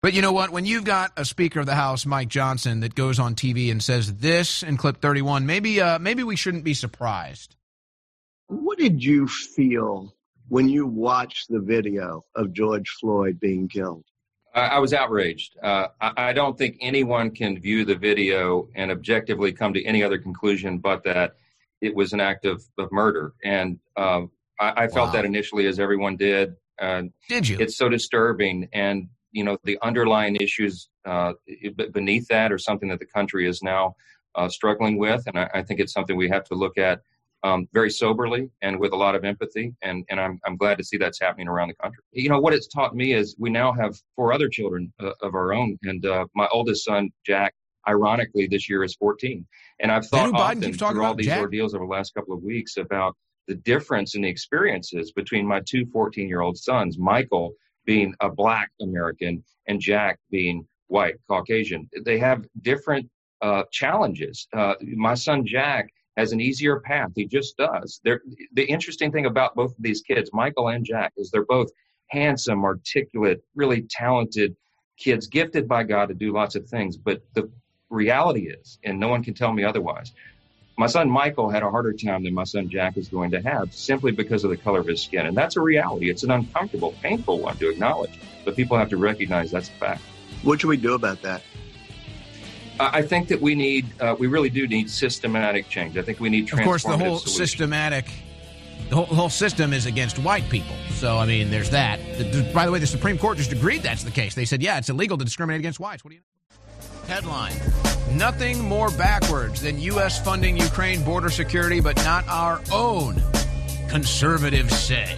But you know what? When you've got a Speaker of the House, Mike Johnson, that goes on T V and says this in clip thirty-one, maybe uh, maybe we shouldn't be surprised. What did you feel when you watched the video of George Floyd being killed? I was outraged. Uh, I don't think anyone can view the video and objectively come to any other conclusion but that it was an act of, of murder. And uh, I, I felt wow. that initially, as everyone did. Uh, did you? It's so disturbing. And, you know, the underlying issues uh, beneath that are something that the country is now uh, struggling with. And I, I think it's something we have to look at Um, very soberly and with a lot of empathy, and, and I'm I'm glad to see that's happening around the country. You know, what it's taught me is we now have four other children uh, of our own, and uh, my oldest son, Jack, ironically, this year is fourteen. And I've thought often through all these Jack? ordeals over the last couple of weeks about the difference in the experiences between my two fourteen-year-old sons, Michael being a Black American and Jack being white, Caucasian. They have different uh, challenges. Uh, my son, Jack, has an easier path. He just does. They're, the interesting thing about both of these kids, Michael and Jack, is they're both handsome, articulate, really talented kids, gifted by God to do lots of things. But the reality is, and no one can tell me otherwise, my son Michael had a harder time than my son Jack is going to have simply because of the color of his skin. And that's a reality. It's an uncomfortable, painful one to acknowledge. But people have to recognize that's a fact. What should we do about that? I think that we need, uh, we really do need systematic change. I think we need transformative Of course, the whole solutions. systematic, the whole, the whole system is against white people. So, I mean, there's that. The, the, by the way, the Supreme Court just agreed that's the case. They said, yeah, it's illegal to discriminate against whites. What do you know? Headline: nothing more backwards than U S funding Ukraine border security, but not our own, conservatives say.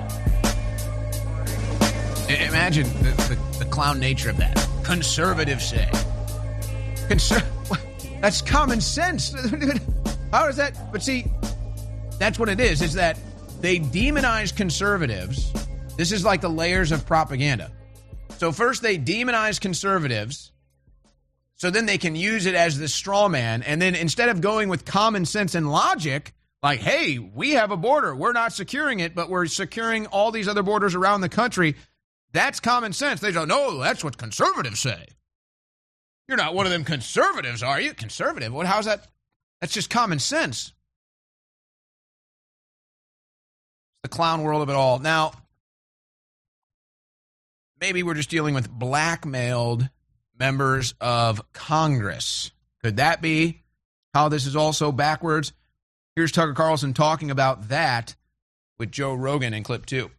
I- imagine the, the, the clown nature of that. Conservatives say. Conser- that's common sense. How is that? But see, that's what it is, is that they demonize conservatives. This is like the layers of propaganda. So first they demonize conservatives, so then they can use it as this straw man. And then instead of going with common sense and logic, like, hey, we have a border. We're not securing it, but we're securing all these other borders around the country. That's common sense. They go, no, that's what conservatives say. You're not one of them conservatives, are you? Conservative? What? How's that? That's just common sense. The clown world of it all. Now, maybe we're just dealing with blackmailed members of Congress. Could that be how this is also backwards? Here's Tucker Carlson talking about that with Joe Rogan in clip two.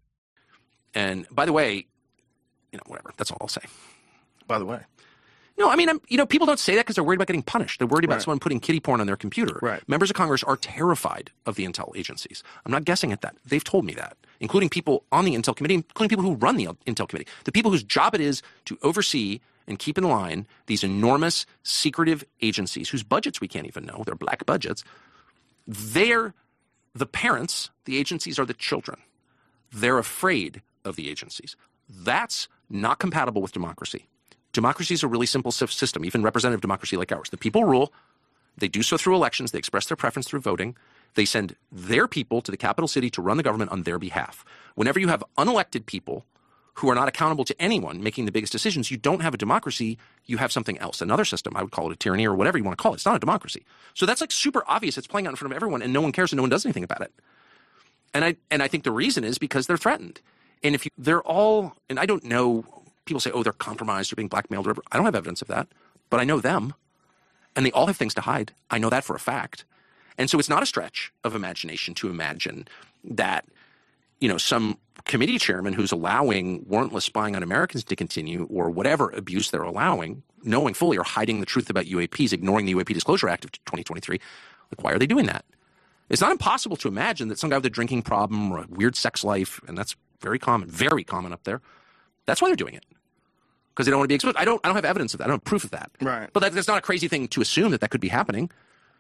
And by the way, you know, whatever. That's all I'll say. By the way. No, I mean, I'm, you know, people don't say that because they're worried about getting punished. They're worried about Right. someone putting kiddie porn on their computer. Right. Members of Congress are terrified of the intel agencies. I'm not guessing at that. They've told me that, including people on the intel committee, including people who run the intel committee, the people whose job it is to oversee and keep in line these enormous, secretive agencies whose budgets we can't even know. They're black budgets. They're the parents. The agencies are the children. They're afraid of the agencies. That's not compatible with democracy. Democracy is a really simple system, even representative democracy like ours. The people rule. They do so through elections. They express their preference through voting. They send their people to the capital city to run the government on their behalf. Whenever you have unelected people who are not accountable to anyone making the biggest decisions, you don't have a democracy. You have something else, another system. I would call it a tyranny or whatever you want to call it. It's not a democracy. So that's like super obvious. It's playing out in front of everyone, and no one cares and no one does anything about it. And I and I think the reason is because they're threatened. And if you, they're all, and I don't know, people say, oh, they're compromised or being blackmailed or whatever. I don't have evidence of that, but I know them. And they all have things to hide. I know that for a fact. And so it's not a stretch of imagination to imagine that, you know, some committee chairman who's allowing warrantless spying on Americans to continue or whatever abuse they're allowing, knowing fully or hiding the truth about U A Ps, ignoring the U A P Disclosure Act of twenty twenty-three. Like, why are they doing that? It's not impossible to imagine that some guy with a drinking problem or a weird sex life, and that's very common, very common up there, that's why they're doing it. Because they don't want to be exposed. I don't I don't have evidence of that. I don't have proof of that. Right. But that, that's not a crazy thing to assume that that could be happening.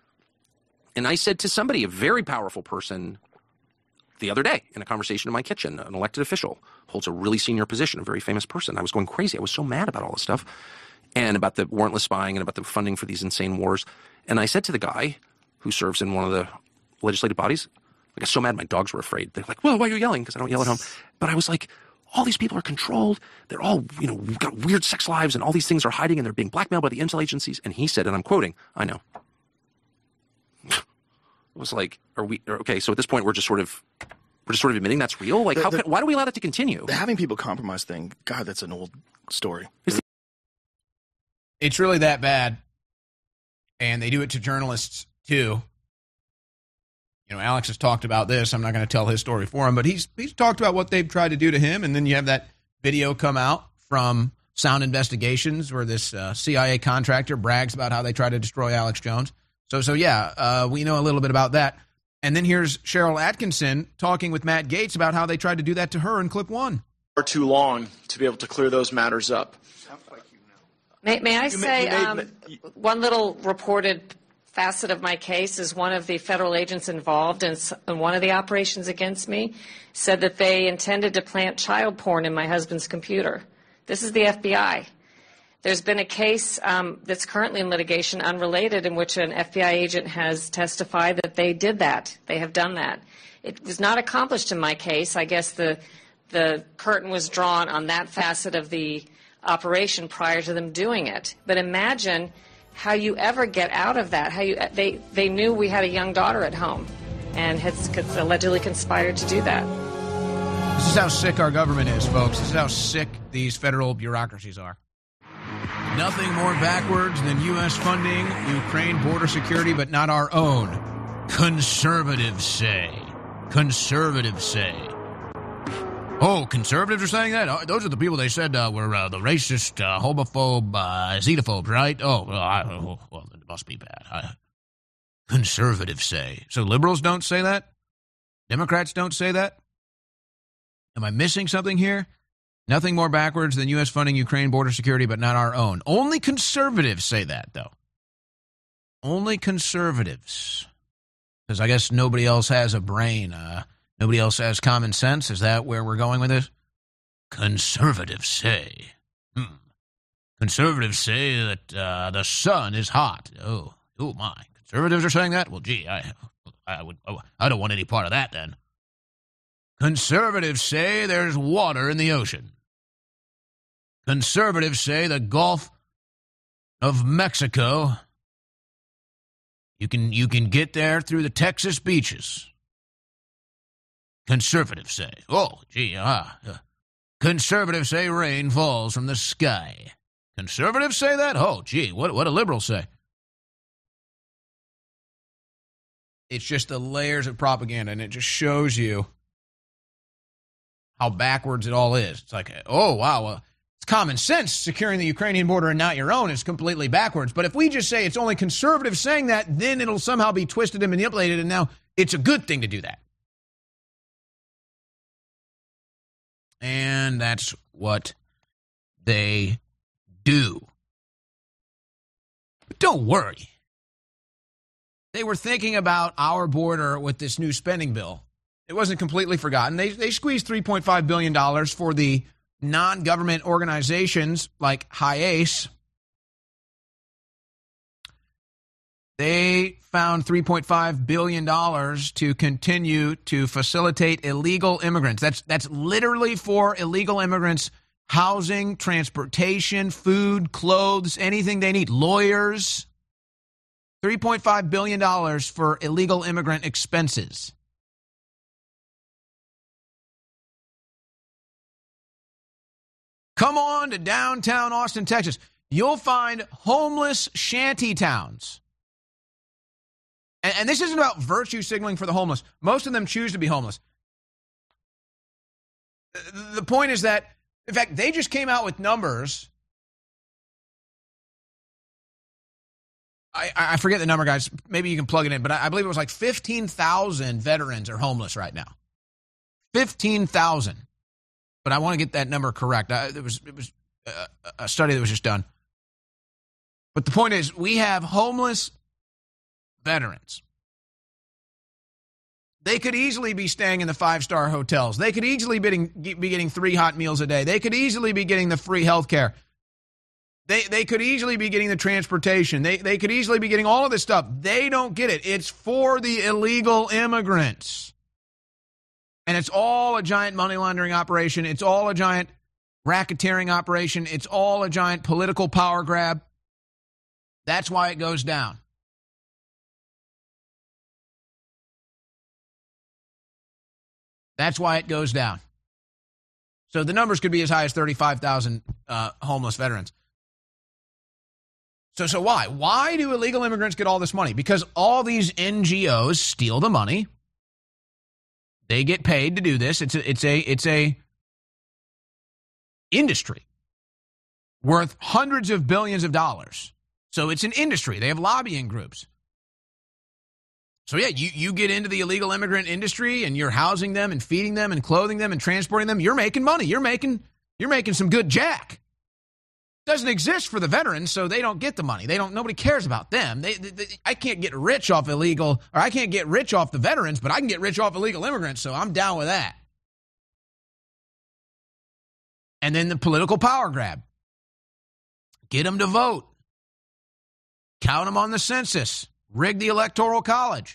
And I said to somebody, a very powerful person, the other day in a conversation in my kitchen, an elected official, holds a really senior position, a very famous person. I was going crazy. I was so mad about all this stuff and about the warrantless spying and about the funding for these insane wars. And I said to the guy who serves in one of the legislative bodies, I got so mad my dogs were afraid. They're like, well, why are you yelling? Because I don't yell at home. But I was like, all these people are controlled. They're all, you know, got weird sex lives and all these things are hiding and they're being blackmailed by the intel agencies. And he said, and I'm quoting, I know. It was like, are we, okay, so at this point we're just sort of, we're just sort of admitting that's real? Like, the, how the, can, why do we allow that to continue? The having people compromised thing, God, that's an old story. It's really that bad. And they do it to journalists, too. You know, Alex has talked about this. I'm not going to tell his story for him, but he's he's talked about what they've tried to do to him. And then you have that video come out from Sound Investigations where this uh, C I A contractor brags about how they tried to destroy Alex Jones. So, so yeah, uh, we know a little bit about that. And then here's Cheryl Atkinson talking with Matt Gaetz about how they tried to do that to her in clip one. Or too long to be able to clear those matters up. May, may I You say made- you um, made- one little reported facet of my case is one of the federal agents involved in, s- in one of the operations against me said that they intended to plant child porn in my husband's computer. This is the F B I. There's been a case um, that's currently in litigation, unrelated, in which an F B I agent has testified that they did that. They have done that. It was not accomplished in my case. I guess the the curtain was drawn on that facet of the operation prior to them doing it. But imagine how you ever get out of that. How you they they knew we had a young daughter at home, and had allegedly conspired to do that. This is how sick our government is, folks. This is how sick these federal bureaucracies are. Nothing more backwards than U S funding Ukraine border security, but not our own. Conservatives say. Conservatives say. Oh, conservatives are saying that? Oh, those are the people they said uh, were uh, the racist, uh, homophobe, uh, xenophobes, right? Oh, well, I, oh, well, it must be bad. I, conservatives say. So liberals don't say that? Democrats don't say that? Am I missing something here? Nothing more backwards than U S funding Ukraine border security, but not our own. Only conservatives say that, though. Only conservatives. Because I guess nobody else has a brain. Uh, nobody else has common sense. Is that where we're going with this? Conservatives say. Hmm. Conservatives say that uh, the sun is hot. Oh, oh my. Conservatives are saying that? Well, gee, I, I would. Oh, I don't want any part of that then. Conservatives say there's water in the ocean. Conservatives say the Gulf of Mexico, you can you can get there through the Texas beaches. Conservatives say, oh, gee, ah. Uh, conservatives say rain falls from the sky. Conservatives say that? Oh, gee, what what do liberals say? It's just the layers of propaganda, and it just shows you how backwards it all is. It's like, oh, wow, well, it's common sense securing the Ukrainian border and not your own is completely backwards. But if we just say it's only conservatives saying that, then it'll somehow be twisted and manipulated, and now it's a good thing to do that. And that's what they do. But don't worry. They were thinking about our border with this new spending bill. It wasn't completely forgotten. They they squeezed three point five billion dollars for the non-government organizations like HIACE. They found three point five billion dollars to continue to facilitate illegal immigrants. That's that's literally for illegal immigrants, housing, transportation, food, clothes, anything they need, lawyers. three point five billion dollars for illegal immigrant expenses. Come on to downtown Austin, Texas. You'll find homeless shanty towns. And, and this isn't about virtue signaling for the homeless. Most of them choose to be homeless. The point is that, in fact, they just came out with numbers. I, I forget the number, guys. Maybe you can plug it in, but I, I believe it was like fifteen thousand veterans are homeless right now. fifteen thousand. But I want to get that number correct. I, it was it was a, a study that was just done. But the point is, we have homeless veterans. They could easily be staying in the five-star hotels. They could easily be getting, be getting three hot meals a day. They could easily be getting the free health care. They they could easily be getting the transportation. They they could easily be getting all of this stuff. They don't get it. It's for the illegal immigrants. And it's all a giant money laundering operation. It's all a giant racketeering operation. It's all a giant political power grab. That's why it goes down. That's why it goes down. So the numbers could be as high as thirty-five thousand uh, homeless veterans. So, so why? Why do illegal immigrants get all this money? Because all these N G Os steal the money. They get paid to do this. It's a, it's a, it's a industry worth hundreds of billions of dollars. So it's an industry. They have lobbying groups. So yeah, you, you get into the illegal immigrant industry and you're housing them and feeding them and clothing them and transporting them. You're making money. You're making, you're making some good jack. Doesn't exist for the veterans, so they don't get the money. They don't. Nobody cares about them. They, they, they, I can't get rich off illegal, or I can't get rich off the veterans, but I can get rich off illegal immigrants, so I'm down with that. And then the political power grab. Get them to vote. Count them on the census. Rig the Electoral College.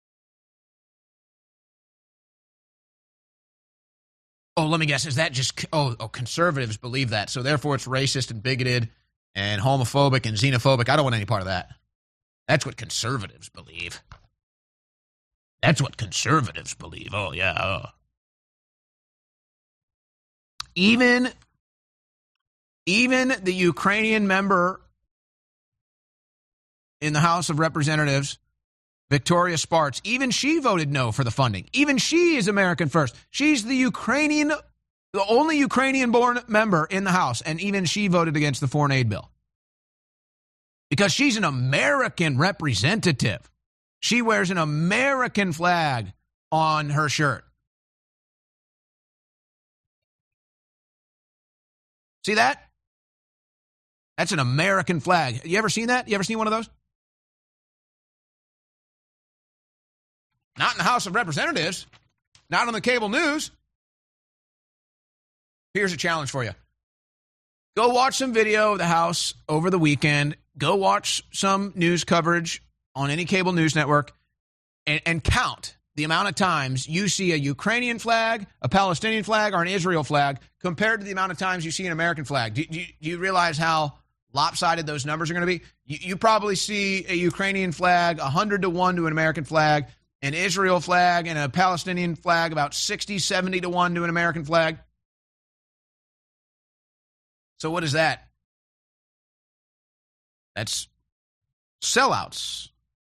Oh, let me guess. Is that just, oh, oh, conservatives believe that. So therefore it's racist and bigoted and homophobic and xenophobic. I don't want any part of that. That's what conservatives believe. That's what conservatives believe. Oh, yeah. Oh. Even, even the Ukrainian member in the House of Representatives, Victoria Spartz, even she voted no for the funding. Even she is American first. She's the Ukrainian, the only Ukrainian-born member in the House, and even she voted against the foreign aid bill. Because she's an American representative. She wears an American flag on her shirt. See that? That's an American flag. You ever seen that? You ever seen one of those? Not in the House of Representatives. Not on the cable news. Here's a challenge for you. Go watch some video of the House over the weekend. Go watch some news coverage on any cable news network and, and count the amount of times you see a Ukrainian flag, a Palestinian flag, or an Israel flag compared to the amount of times you see an American flag. Do, do, do you realize how lopsided those numbers are going to be? You, you probably see a Ukrainian flag one hundred to one to an American flag, an Israel flag and a Palestinian flag about sixty, seventy to one to an American flag. So what is that? That's sellouts.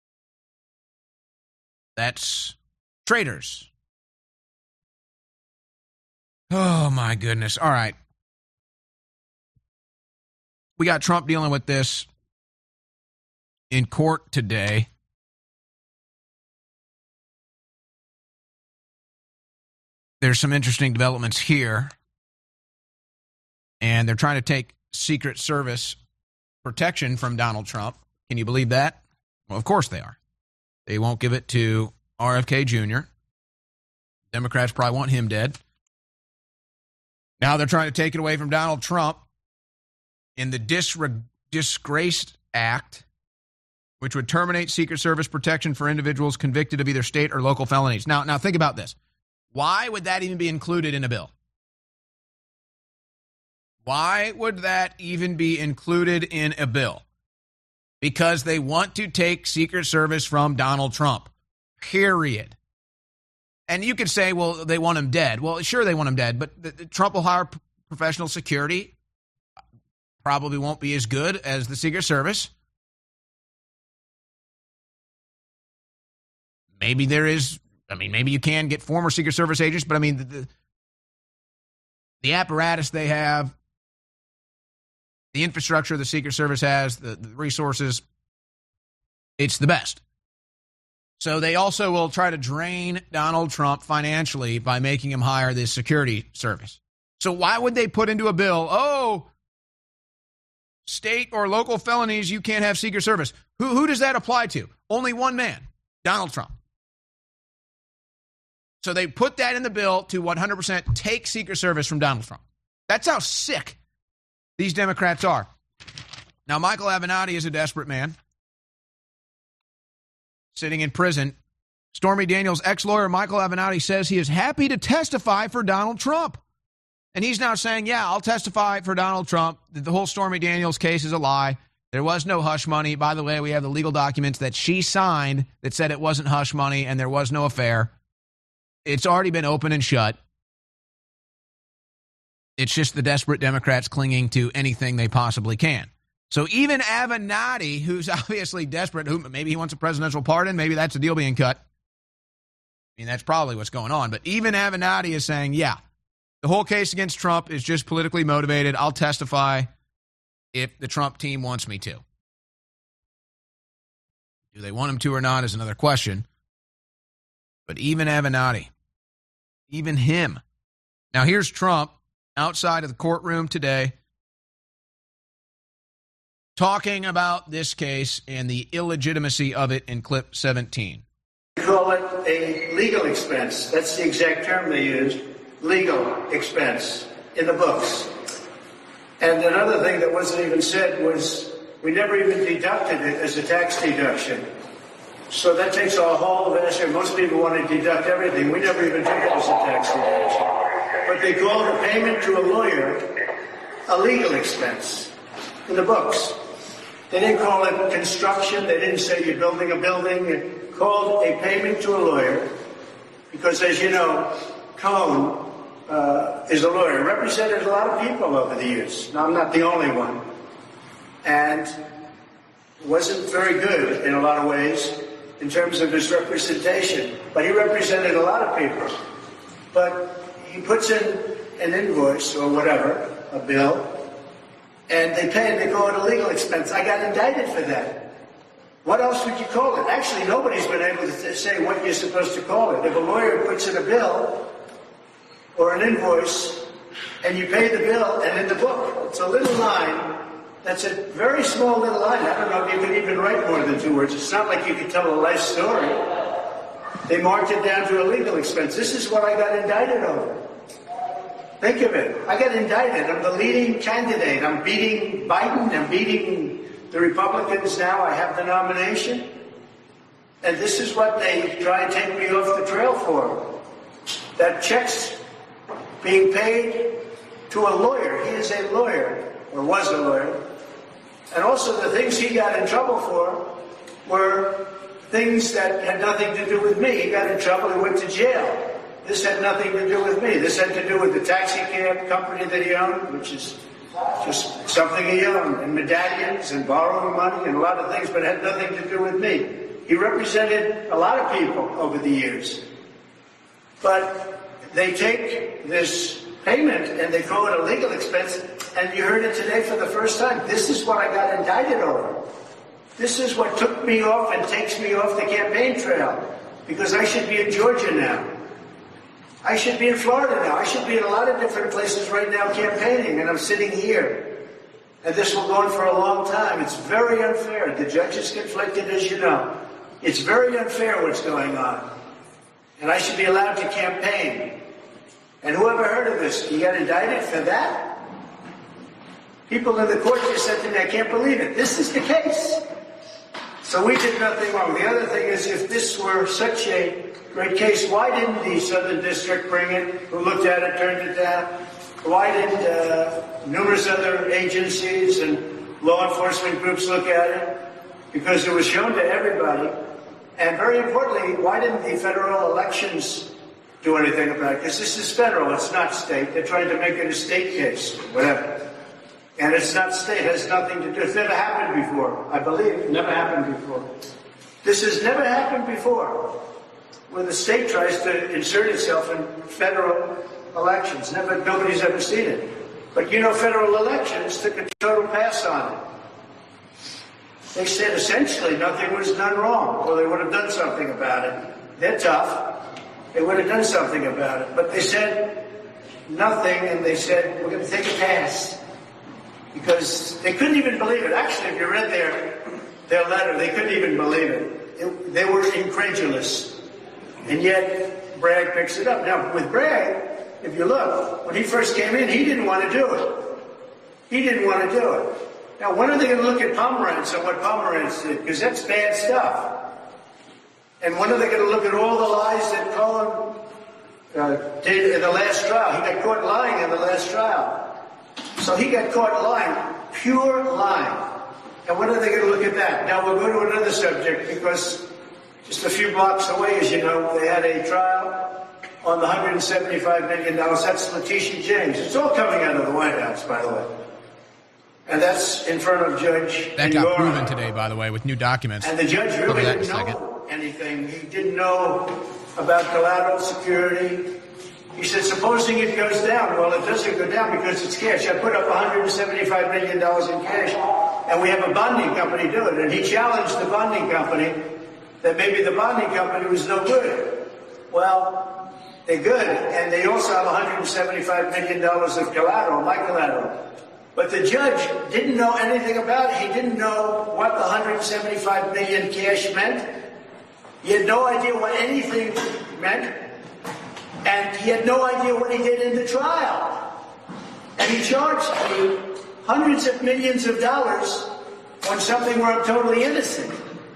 That's traitors. Oh, my goodness. All right. We got Trump dealing with this in court today. There's some interesting developments here, and they're trying to take Secret Service protection from Donald Trump. Can you believe that? Well, of course they are. They won't give it to R F K Junior Democrats probably want him dead. Now they're trying to take it away from Donald Trump in the Disre- Disgraced Act, which would terminate Secret Service protection for individuals convicted of either state or local felonies. Now, now think about this. Why would that even be included in a bill? Why would that even be included in a bill? Because they want to take Secret Service from Donald Trump, period. And you could say, well, they want him dead. Well, sure, they want him dead, but the, the Trump will hire p- professional security. Probably won't be as good as the Secret Service. Maybe there is... I mean, maybe you can get former Secret Service agents, but I mean, the, the, the apparatus they have, the infrastructure the Secret Service has, the, the resources, it's the best. So they also will try to drain Donald Trump financially by making him hire this security service. So why would they put into a bill, oh, state or local felonies, you can't have Secret Service? Who, who does that apply to? Only one man, Donald Trump. So they put that in the bill to one hundred percent take Secret Service from Donald Trump. That's how sick these Democrats are. Now, Michael Avenatti is a desperate man sitting in prison Stormy Daniels' ex-lawyer Michael Avenatti says he is happy to testify for Donald Trump. And he's now saying, yeah, I'll testify for Donald Trump. The whole Stormy Daniels case is a lie. There was no hush money. By the way, we have the legal documents that she signed that said it wasn't hush money and there was no affair. It's already been open and shut. It's just the desperate Democrats clinging to anything they possibly can. So even Avenatti, who's obviously desperate, who maybe he wants a presidential pardon, maybe that's a deal being cut. I mean, that's probably what's going on. But even Avenatti is saying, yeah, the whole case against Trump is just politically motivated. I'll testify if the Trump team wants me to. Do they want him to or not is another question. But even Avenatti, even him. Now here's Trump outside of the courtroom today talking about this case and the illegitimacy of it in clip seventeen. We call it a legal expense. That's the exact term they used, legal expense, in the books. And another thing that wasn't even said was we never even deducted it as a tax deduction. So that takes a whole of answer. Most people want to deduct everything. We never even took it as a tax deduction. But they call the payment to a lawyer a legal expense in the books. They didn't call it construction. They didn't say you're building a building. It called a payment to a lawyer because, as you know, Cohn uh, is a lawyer. Represented a lot of people over the years. Now, I'm not the only one. And wasn't very good in a lot of ways in terms of his representation. But he represented a lot of people. But he puts in an invoice or whatever, a bill, and they pay it, they call it a legal expense. I got indicted for that. What else would you call it? Actually, nobody's been able to say what you're supposed to call it. If a lawyer puts in a bill or an invoice and you pay the bill and in the book, it's a little line. That's a very small little line. I don't know if you can even write more than two words. It's not like you can tell a life story. They marked it down to a legal expense. This is what I got indicted over. Think of it. I got indicted. I'm the leading candidate. I'm beating Biden. I'm beating the Republicans now. I have the nomination. And this is what they try and take me off the trail for. That check's being paid to a lawyer. He is a lawyer, or was a lawyer. And also the things he got in trouble for were things that had nothing to do with me. He got in trouble. He went to jail. This had nothing to do with me. This had to do with the taxi cab company that he owned, which is just something he owned, and medallions and borrowing money and a lot of things, but it had nothing to do with me. He represented a lot of people over the years. But they take this payment and they call it a legal expense, and you heard it today for the first time. This is what I got indicted over. This is what took me off and takes me off the campaign trail, because I should be in Georgia now. I should be in Florida now. I should be in a lot of different places right now campaigning, and I'm sitting here. And this will go on for a long time. It's very unfair. The judge is conflicted, as you know. It's very unfair what's going on. And I should be allowed to campaign. And whoever heard of this, you got indicted for that? People in the court just said to me, I can't believe it. This is the case. So we did nothing wrong. The other thing is, if this were such a great case, why didn't the Southern District bring it, who looked at it, turned it down? Why didn't uh, numerous other agencies and law enforcement groups look at it? Because it was shown to everybody. And very importantly, why didn't the federal elections do anything about it? Because this is federal, it's not state. They're trying to make it a state case, whatever. And it's not state, it has nothing to do. It's never happened before, I believe. Never happened before. This has never happened before, where the state tries to insert itself in federal elections. Never, nobody's ever seen it. But you know, federal elections took a total pass on it. They said essentially nothing was done wrong, or they would have done something about it. They're tough. They would have done something about it. But they said nothing, and they said, we're going to take a pass. Because they couldn't even believe it. Actually, if you read their, their letter, they couldn't even believe it. it. They were incredulous. And yet, Bragg picks it up. Now, with Bragg, if you look, when he first came in, he didn't want to do it. He didn't want to do it. Now, when are they going to look at Pomerantz and what Pomerantz did? Because that's bad stuff. And when are they going to look at all the lies that Cohen uh, did in the last trial? He got caught lying in the last trial. So he got caught lying, pure lying. And when are they going to look at that? Now we'll go to another subject, because just a few blocks away, as you know, they had a trial on the one hundred seventy-five million dollars. That's Letitia James. It's all coming out of the White House, by the way. And that's in front of Judge That got Engoron. proven today, by the way, with new documents. And the judge really that in didn't a second. know anything. He didn't know about collateral security. He said, supposing it goes down. Well, it doesn't go down because it's cash. I put up one hundred seventy-five million dollars in cash, and we have a bonding company do it. And he challenged the bonding company that maybe the bonding company was no good. Well, they're good, and they also have one hundred seventy-five million dollars of collateral, my collateral. But the judge didn't know anything about it. He didn't know what the one hundred seventy-five million dollars cash meant. He had no idea what anything meant. And he had no idea what he did in the trial. And he charged me hundreds of millions of dollars on something where I'm totally innocent.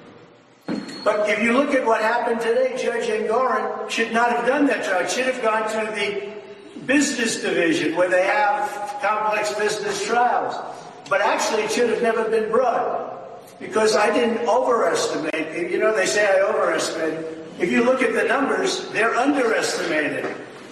But if you look at what happened today, Judge Engoron should not have done that trial. Should have gone to the business division where they have complex business trials. But actually, it should have never been brought, because I didn't overestimate. You know, they say I overestimated. If you look at the numbers, they're underestimated.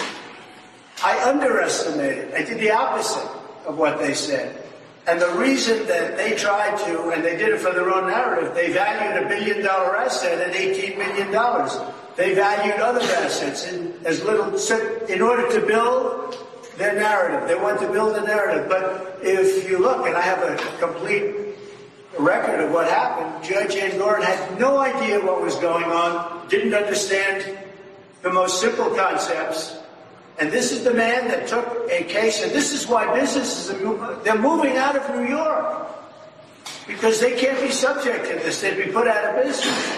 I underestimated. I did the opposite of what they said. And the reason that they tried to, and they did it for their own narrative, they valued a billion dollar asset at eighteen million dollars. They valued other assets in as little, in order to build their narrative. They want to build a narrative. But if you look, and I have a complete record of what happened, Judge Engoron had no idea what was going on, didn't understand the most simple concepts. And this is the man that took a case, and this is why businesses are they're moving out of New York, because they can't be subject to this. They'd be put out of business.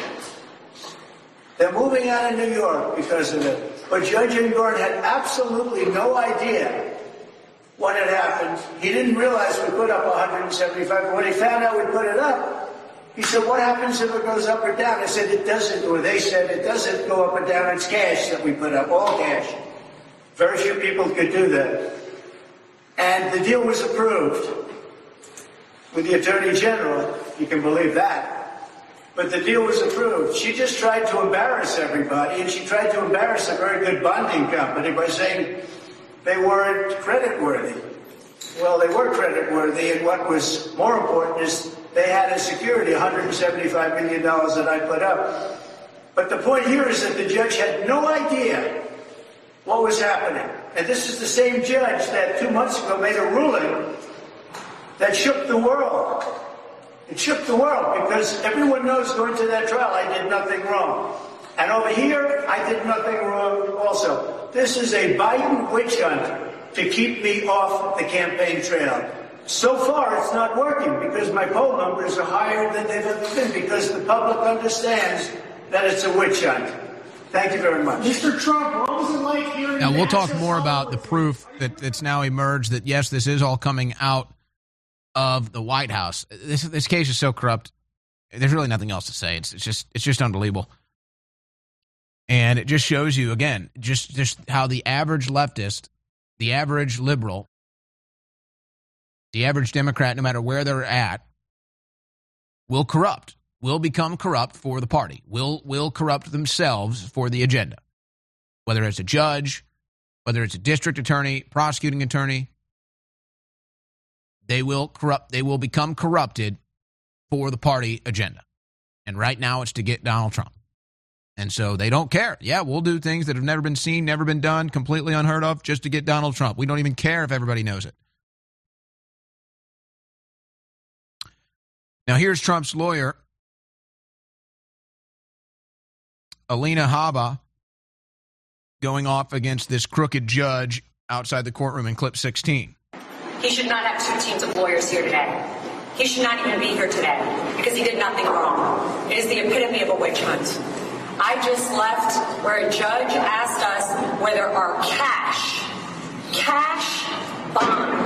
They're moving out of New York because of it. But Judge Engoron had absolutely no idea what had happened. He didn't realize we put up one hundred seventy-five. But when he found out we put it up, he said, what happens if it goes up or down? I said, it doesn't, or they said, it doesn't go up or down. It's cash that we put up, all cash. Very few people could do that. And the deal was approved with the Attorney General. You can believe that. But the deal was approved. She just tried to embarrass everybody, and she tried to embarrass a very good bonding company by saying they weren't creditworthy. Well, they were creditworthy, and what was more important is they had a security, one hundred seventy-five million dollars that I put up. But the point here is that the judge had no idea what was happening. And this is the same judge that two months ago made a ruling that shook the world. It shook the world because everyone knows going to that trial I did nothing wrong. And over here, I did nothing wrong also. This is a Biden witch hunt to keep me off the campaign trail. So far, it's not working because my poll numbers are higher than they've ever been, because the public understands that it's a witch hunt. Thank you very much. Mister Trump, what was it like hearing Now, we'll talk access more about the proof that that's now emerged that, yes, this is all coming out of the White House. This this case is so corrupt. There's really nothing else to say. It's, it's just it's just unbelievable. And it just shows you, again, just, just how the average leftist, the average liberal, the average Democrat, no matter where they're at, will corrupt, will become corrupt for the party, will will corrupt themselves for the agenda. Whether it's a judge, whether it's a district attorney, prosecuting attorney, they will corrupt, they will become corrupted for the party agenda. And right now it's to get Donald Trump. And so they don't care. Yeah, we'll do things that have never been seen, never been done, completely unheard of, just to get Donald Trump. We don't even care if everybody knows it. Now, here's Trump's lawyer, Alina Habba, going off against this crooked judge outside the courtroom in clip sixteen. He should not have two teams of lawyers here today. He should not even be here today because he did nothing wrong. It is the epitome of a witch hunt. I just left where a judge asked us whether our cash, cash bond,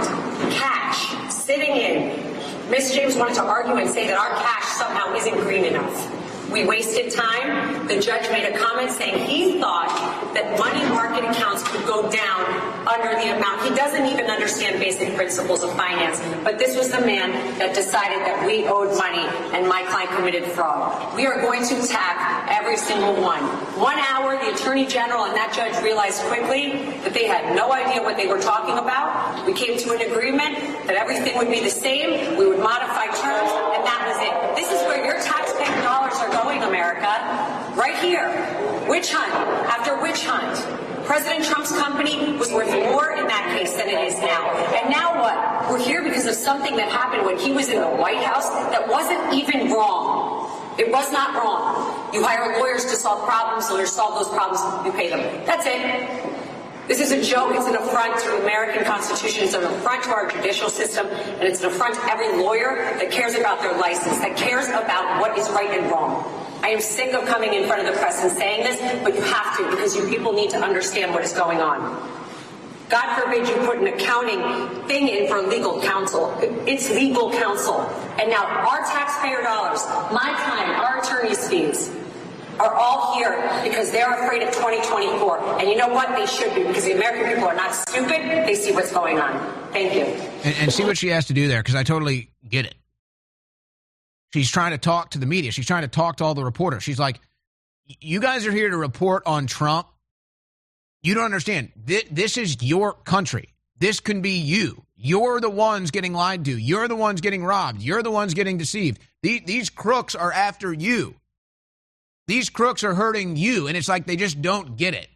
cash sitting in. Miss James wanted to argue and say that our cash somehow isn't green enough. We wasted time. The judge made a comment saying he thought that money market accounts could go down under the amount. He doesn't even understand basic principles of finance. But this was the man that decided that we owed money and my client committed fraud. We are going to attack every single one. One hour, the Attorney General and that judge realized quickly that they had no idea what they were talking about. We came to an agreement that everything would be the same. We would modify terms, and that was it. This is where your taxpayer dollars are going, America. Right here. Witch hunt after witch hunt. President Trump's company was worth more in that case than it is now. And now what? We're here because of something that happened when he was in the White House that wasn't even wrong. It was not wrong. You hire lawyers to solve problems, lawyers solve those problems, you pay them. That's it. This is a joke. It's an affront to the American Constitution. It's an affront to our judicial system, and it's an affront to every lawyer that cares about their license, that cares about what is right and wrong. I am sick of coming in front of the press and saying this, but you have to, because you people need to understand what is going on. God forbid you put an accounting thing in for legal counsel. It's legal counsel. And now our taxpayer dollars, my time, our attorney's fees, are all here because they're afraid of twenty twenty-four. And you know what? They should be, because the American people are not stupid. They see what's going on. Thank you. And, and see what she has to do there, because I totally get it. She's trying to talk to the media. She's trying to talk to all the reporters. She's like, you guys are here to report on Trump. You don't understand. This, this is your country. This can be you. You're the ones getting lied to. You're the ones getting robbed. You're the ones getting deceived. These, these crooks are after you. These crooks are hurting you, and it's like they just don't get it.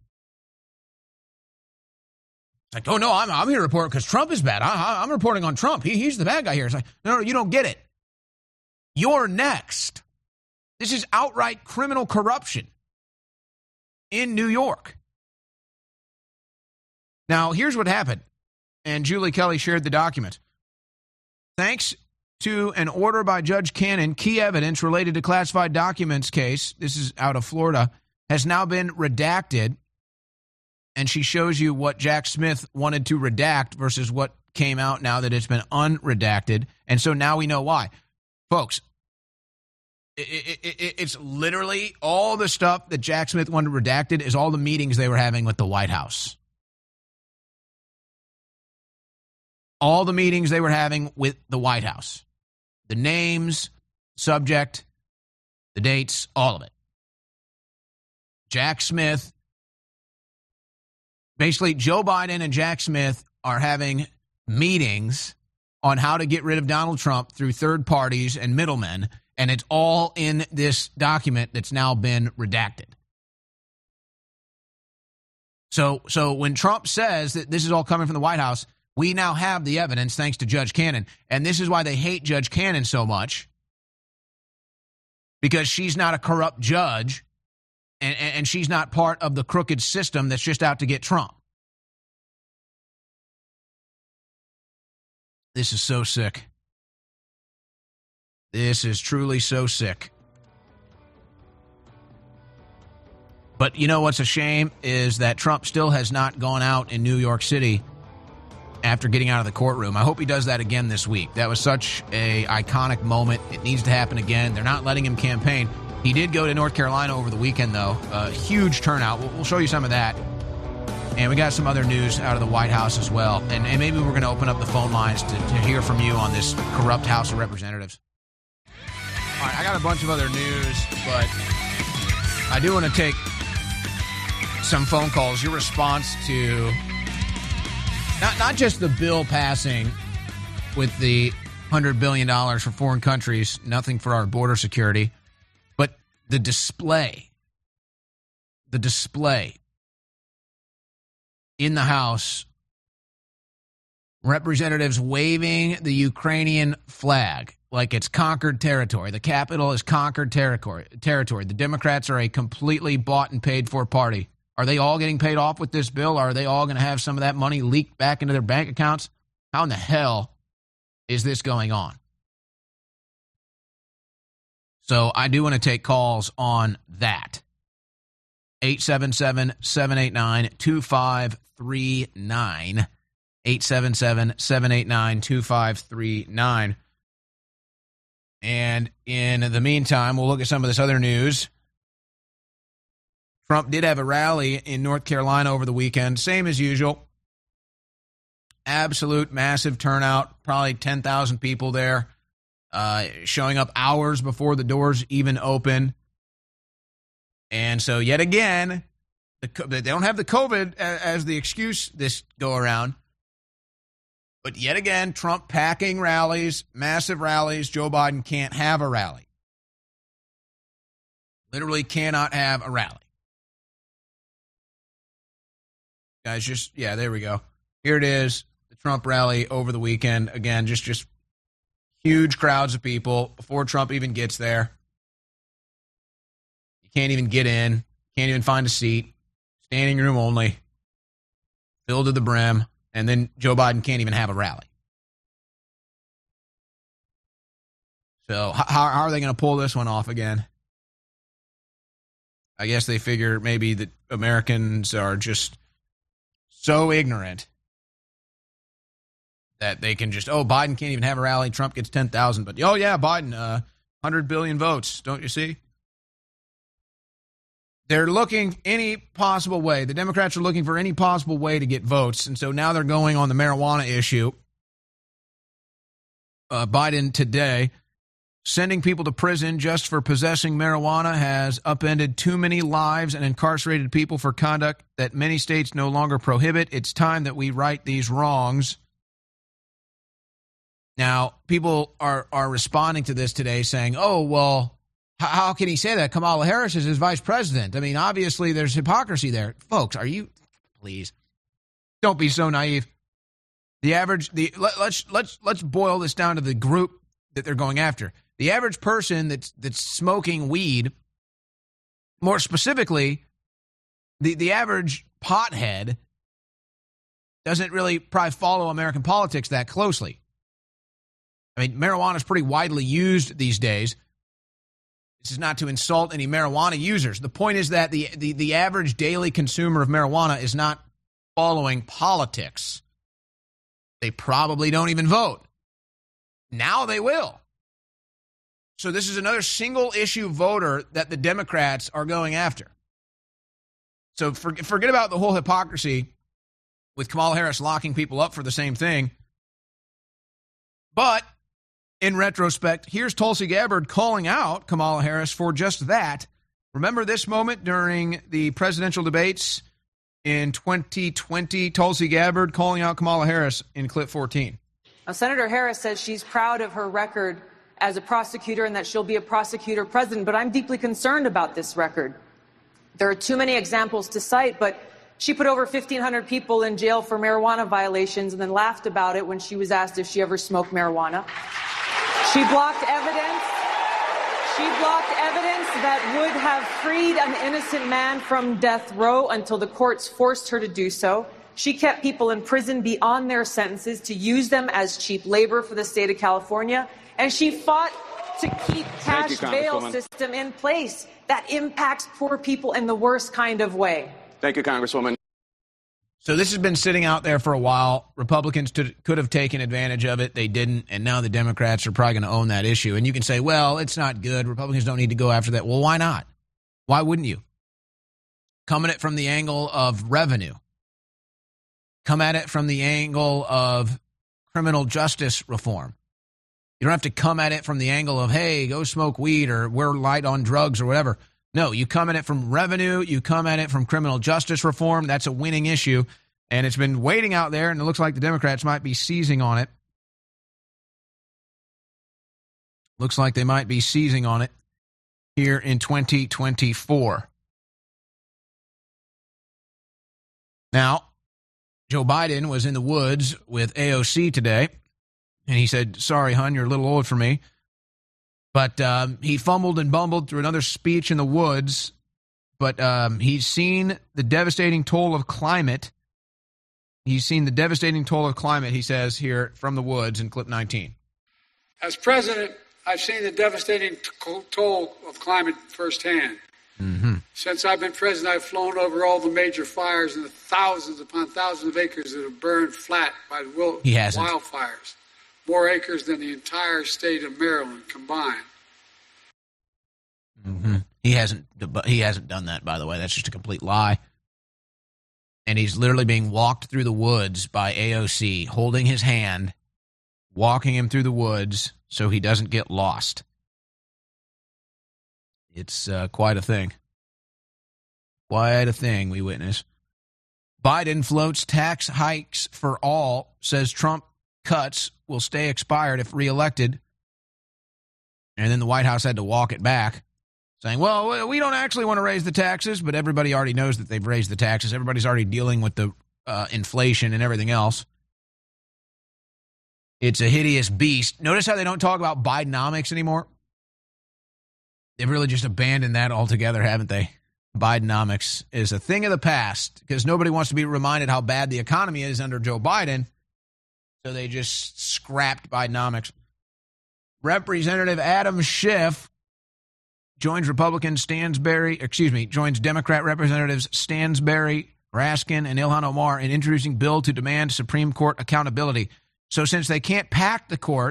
It's like, oh, no, I'm, I'm here to report because Trump is bad. I, I'm reporting on Trump. He, he's the bad guy here. It's like, no, no, you don't get it. You're next. This is outright criminal corruption in New York. Now, here's what happened, and Julie Kelly shared the document. Thanks to an order by Judge Cannon, key evidence related to classified documents case, this is out of Florida, has now been redacted. And she shows you what Jack Smith wanted to redact versus what came out now that it's been unredacted. And so now we know why. Folks, it, it, it, it's literally all the stuff that Jack Smith wanted redacted is all the meetings they were having with the White House. All the meetings they were having with the White House. The names, subject, the dates, all of it. Jack Smith, basically Joe Biden and Jack Smith are having meetings on how to get rid of Donald Trump through third parties and middlemen, and it's all in this document that's now been redacted. So, so when Trump says that this is all coming from the White House, we now have the evidence thanks to Judge Cannon. And this is why they hate Judge Cannon so much, because she's not a corrupt judge and, and she's not part of the crooked system that's just out to get Trump. This is so sick. This is truly so sick. But you know what's a shame is that Trump still has not gone out in New York City after getting out of the courtroom. I hope he does that again this week. That was such a iconic moment. It needs to happen again. They're not letting him campaign. He did go to North Carolina over the weekend, though. A huge turnout. We'll, we'll show you some of that. And we got some other news out of the White House as well. And, and maybe we're going to open up the phone lines to, to hear from you on this corrupt House of Representatives. All right, I got a bunch of other news, but I do want to take some phone calls. Your response to Not not just the bill passing with the one hundred billion dollars for foreign countries, nothing for our border security, but the display, the display in the House, representatives waving the Ukrainian flag like it's conquered territory. The Capitol is conquered territory. Territory. The Democrats are a completely bought and paid for party. Are they all getting paid off with this bill? Are they all going to have some of that money leaked back into their bank accounts? How in the hell is this going on? So I do want to take calls on that. eight seven seven, seven eight nine, two five three nine. eight seven seven, seven eight nine, two five three nine. And in the meantime, we'll look at some of this other news. Trump did have a rally in North Carolina over the weekend, same as usual. Absolute massive turnout, probably ten thousand people there, uh, showing up hours before the doors even open. And so yet again, the, they don't have the COVID as the excuse this go around. But yet again, Trump packing rallies, massive rallies. Joe Biden can't have a rally. Literally cannot have a rally. Guys, just, yeah, there we go. Here it is, the Trump rally over the weekend. Again, just, just huge crowds of people before Trump even gets there. You can't even get in. Can't even find a seat. Standing room only. Filled to the brim. And then Joe Biden can't even have a rally. So how, how are they going to pull this one off again? I guess they figure maybe that Americans are just so ignorant that they can just, oh, Biden can't even have a rally. Trump gets ten thousand. But, oh, yeah, Biden, uh, one hundred billion votes. Don't you see? They're looking any possible way. The Democrats are looking for any possible way to get votes. And so now they're going on the marijuana issue. Uh, Biden today, sending people to prison just for possessing marijuana has upended too many lives and incarcerated people for conduct that many states no longer prohibit. It's time that we right these wrongs. Now, people are, are responding to this today saying, oh, well, how can he say that? Kamala Harris is his vice president. I mean, obviously there's hypocrisy there. Folks, are you, please, don't be so naive. The average, the let, let's let's let's boil this down to the group that they're going after. The average person that's that's smoking weed, more specifically, the, the average pothead doesn't really probably follow American politics that closely. I mean, marijuana is pretty widely used these days. This is not to insult any marijuana users. The point is that the, the, the average daily consumer of marijuana is not following politics. They probably don't even vote. Now they will. So this is another single issue voter that the Democrats are going after. So for, forget about the whole hypocrisy with Kamala Harris locking people up for the same thing. But in retrospect, here's Tulsi Gabbard calling out Kamala Harris for just that. Remember this moment during the presidential debates in twenty twenty, Tulsi Gabbard calling out Kamala Harris in clip fourteen. Now, Senator Harris says she's proud of her record as a prosecutor and that she'll be a prosecutor president, but I'm deeply concerned about this record. There are too many examples to cite, but she put over fifteen hundred people in jail for marijuana violations and then laughed about it when she was asked if she ever smoked marijuana. She blocked evidence. She blocked evidence that would have freed an innocent man from death row until the courts forced her to do so. She kept people in prison beyond their sentences to use them as cheap labor for the state of California. And she fought to keep cash you, bail system in place that impacts poor people in the worst kind of way. Thank you, Congresswoman. So this has been sitting out there for a while. Republicans t- could have taken advantage of it. They didn't. And now the Democrats are probably going to own that issue. And you can say, well, it's not good. Republicans don't need to go after that. Well, why not? Why wouldn't you? Come at it from the angle of revenue. Come at it from the angle of criminal justice reform. You don't have to come at it from the angle of, hey, go smoke weed or wear light on drugs or whatever. No, you come at it from revenue. You come at it from criminal justice reform. That's a winning issue. And it's been waiting out there, and it looks like the Democrats might be seizing on it. Looks like they might be seizing on it here in twenty twenty-four. Now, Joe Biden was in the woods with A O C today, and he said, sorry, hon, you're a little old for me. But um, he fumbled and bumbled through another speech in the woods. But um, he's seen the devastating toll of climate. He's seen the devastating toll of climate, he says here from the woods in clip nineteen. As president, I've seen the devastating t- toll of climate firsthand. Mm-hmm. Since I've been president, I've flown over all the major fires and the thousands upon thousands of acres that have burned flat by the will- he hasn't. wildfires. more acres than the entire state of Maryland combined. Mm-hmm. He hasn't. He hasn't done that, by the way. That's just a complete lie. And he's literally being walked through the woods by A O C, holding his hand, walking him through the woods so he doesn't get lost. It's uh, quite a thing. Quite a thing we witness. Biden floats tax hikes for all, says Trump cuts will stay expired if reelected. And then the White House had to walk it back, saying, well, we don't actually want to raise the taxes, but everybody already knows that they've raised the taxes. Everybody's already dealing with the uh, inflation and everything else. It's a hideous beast. Notice how they don't talk about Bidenomics anymore? They've really just abandoned that altogether, haven't they? Bidenomics is a thing of the past because nobody wants to be reminded how bad the economy is under Joe Biden. So they just scrapped Bidenomics. Representative Adam Schiff joins Republican Stansberry, excuse me, joins Democrat Representatives Stansberry, Raskin, and Ilhan Omar in introducing bill to demand Supreme Court accountability. So since they can't pack the court,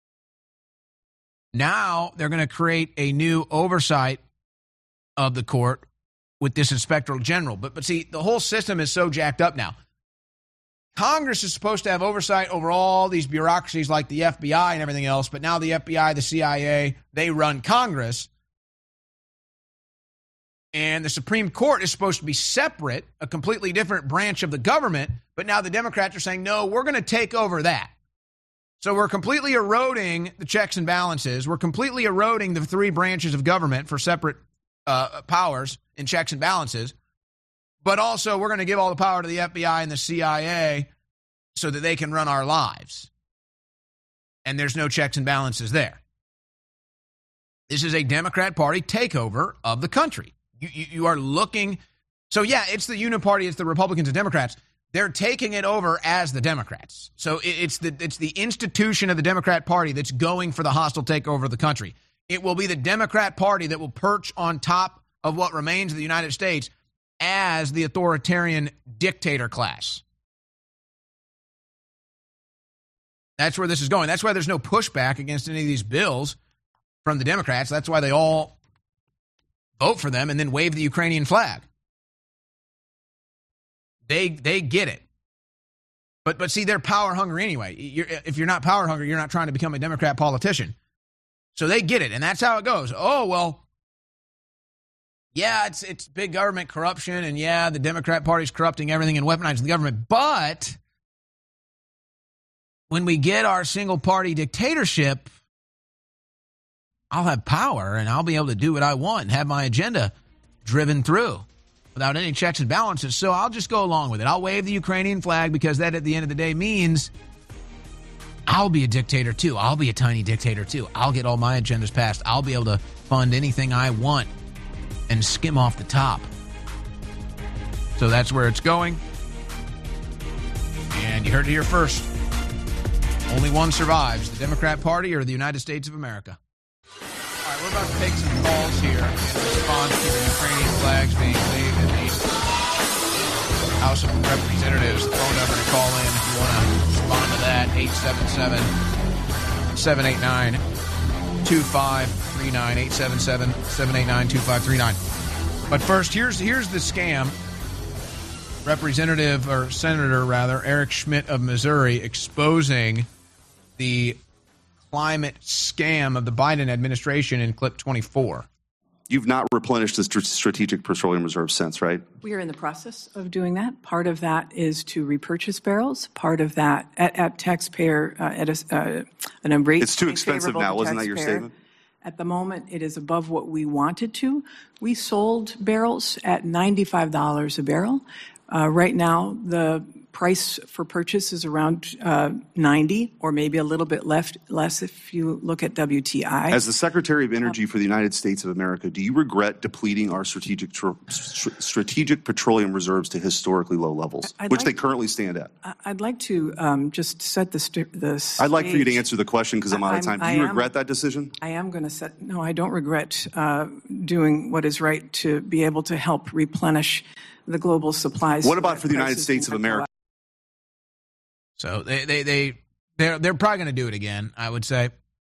now they're going to create a new oversight of the court with this inspector general. But, but see, the whole system is so jacked up now. Congress is supposed to have oversight over all these bureaucracies like the F B I and everything else, but now the F B I, the C I A, they run Congress. And the Supreme Court is supposed to be separate, a completely different branch of the government, but now the Democrats are saying, no, we're going to take over that. So we're completely eroding the checks and balances. We're completely eroding the three branches of government for separate uh, powers in checks and balances. But also, we're going to give all the power to the F B I and the C I A so that they can run our lives. And there's no checks and balances there. This is a Democrat Party takeover of the country. You, you, you are looking. So, yeah, it's the Uniparty, it's the Republicans and Democrats. They're taking it over as the Democrats. So it, it's the it's the institution of the Democrat Party that's going for the hostile takeover of the country. It will be the Democrat Party that will perch on top of what remains of the United States as the authoritarian dictator class. That's where this is going. That's why there's no pushback against any of these bills from the Democrats. That's why they all vote for them and then wave the Ukrainian flag. They they get it. But but see, they're power hungry anyway. You're, if you're not power hungry, you're not trying to become a Democrat politician. So they get it, and that's how it goes. Oh, well, yeah, it's it's big government corruption, and yeah, the Democrat Party's corrupting everything and weaponizing the government. But when we get our single-party dictatorship, I'll have power, and I'll be able to do what I want and have my agenda driven through without any checks and balances. So I'll just go along with it. I'll wave the Ukrainian flag because that, at the end of the day, means I'll be a dictator, too. I'll be a tiny dictator, too. I'll get all my agendas passed. I'll be able to fund anything I want and skim off the top. So that's where it's going. And you heard it here first. Only one survives, the Democrat Party or the United States of America. All right, we're about to take some calls here in response to the Ukrainian flags being waved in the House of Representatives. The phone number to call in if you want to respond to that, eight seven seven, seven eight nine, two five three nine, eight seven seven, seven eight nine, two five three nine. But first, here's here's the scam. Representative, or Senator rather, Eric Schmidt of Missouri exposing the climate scam of the Biden administration in clip twenty-four. You've not replenished the Strategic Petroleum Reserve since, right? We are in the process of doing that. Part of that is to repurchase barrels. Part of that at, at taxpayer, uh, at a, uh, an rate. It's too expensive now, wasn't that your statement? At the moment, it is above what we wanted to. We sold barrels at ninety-five dollars a barrel. Uh, right now, the price for purchase is around uh, ninety, or maybe a little bit left, less if you look at W T I. As the Secretary of Energy for the United States of America, do you regret depleting our strategic tr- strategic petroleum reserves to historically low levels, I'd which like they currently stand at? I'd like to um, just set the, st- the stage. I'd like for you to answer the question because I'm out of time. Do you am, regret that decision? I am going to set. No, I don't regret uh, doing what is right to be able to help replenish the global supplies. What about for the United States of America? So they, they, they they're they're probably going to do it again, I would say.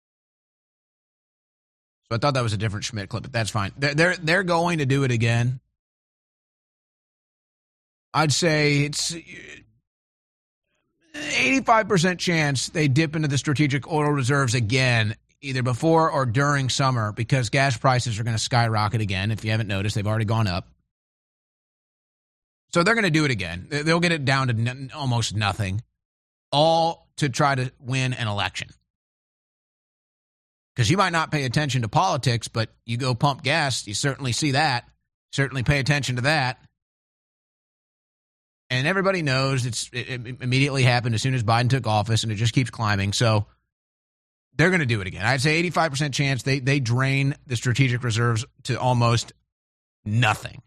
So I thought that was a different Schmidt clip, but that's fine. They're they're they're going to do it again. I'd say it's eighty-five percent chance they dip into the strategic oil reserves again, either before or during summer, because gas prices are going to skyrocket again. If you haven't noticed, they've already gone up. So they're going to do it again. They'll get it down to n- almost nothing, all to try to win an election. Because you might not pay attention to politics, but you go pump gas, you certainly see that. Certainly pay attention to that. And everybody knows it's, it immediately happened as soon as Biden took office, and it just keeps climbing. So they're going to do it again. I'd say eighty-five percent chance they, they drain the strategic reserves to almost nothing.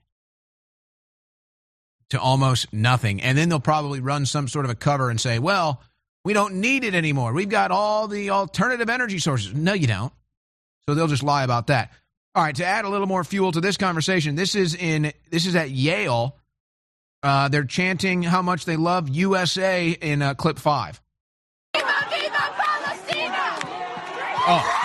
To almost nothing. And then they'll probably run some sort of a cover and say, well, we don't need it anymore. We've got all the alternative energy sources. No, you don't. So they'll just lie about that. All right, to add a little more fuel to this conversation, this is in this is at Yale. Uh, they're chanting how much they love U S A in uh, clip five. Viva, viva Palestina! Oh.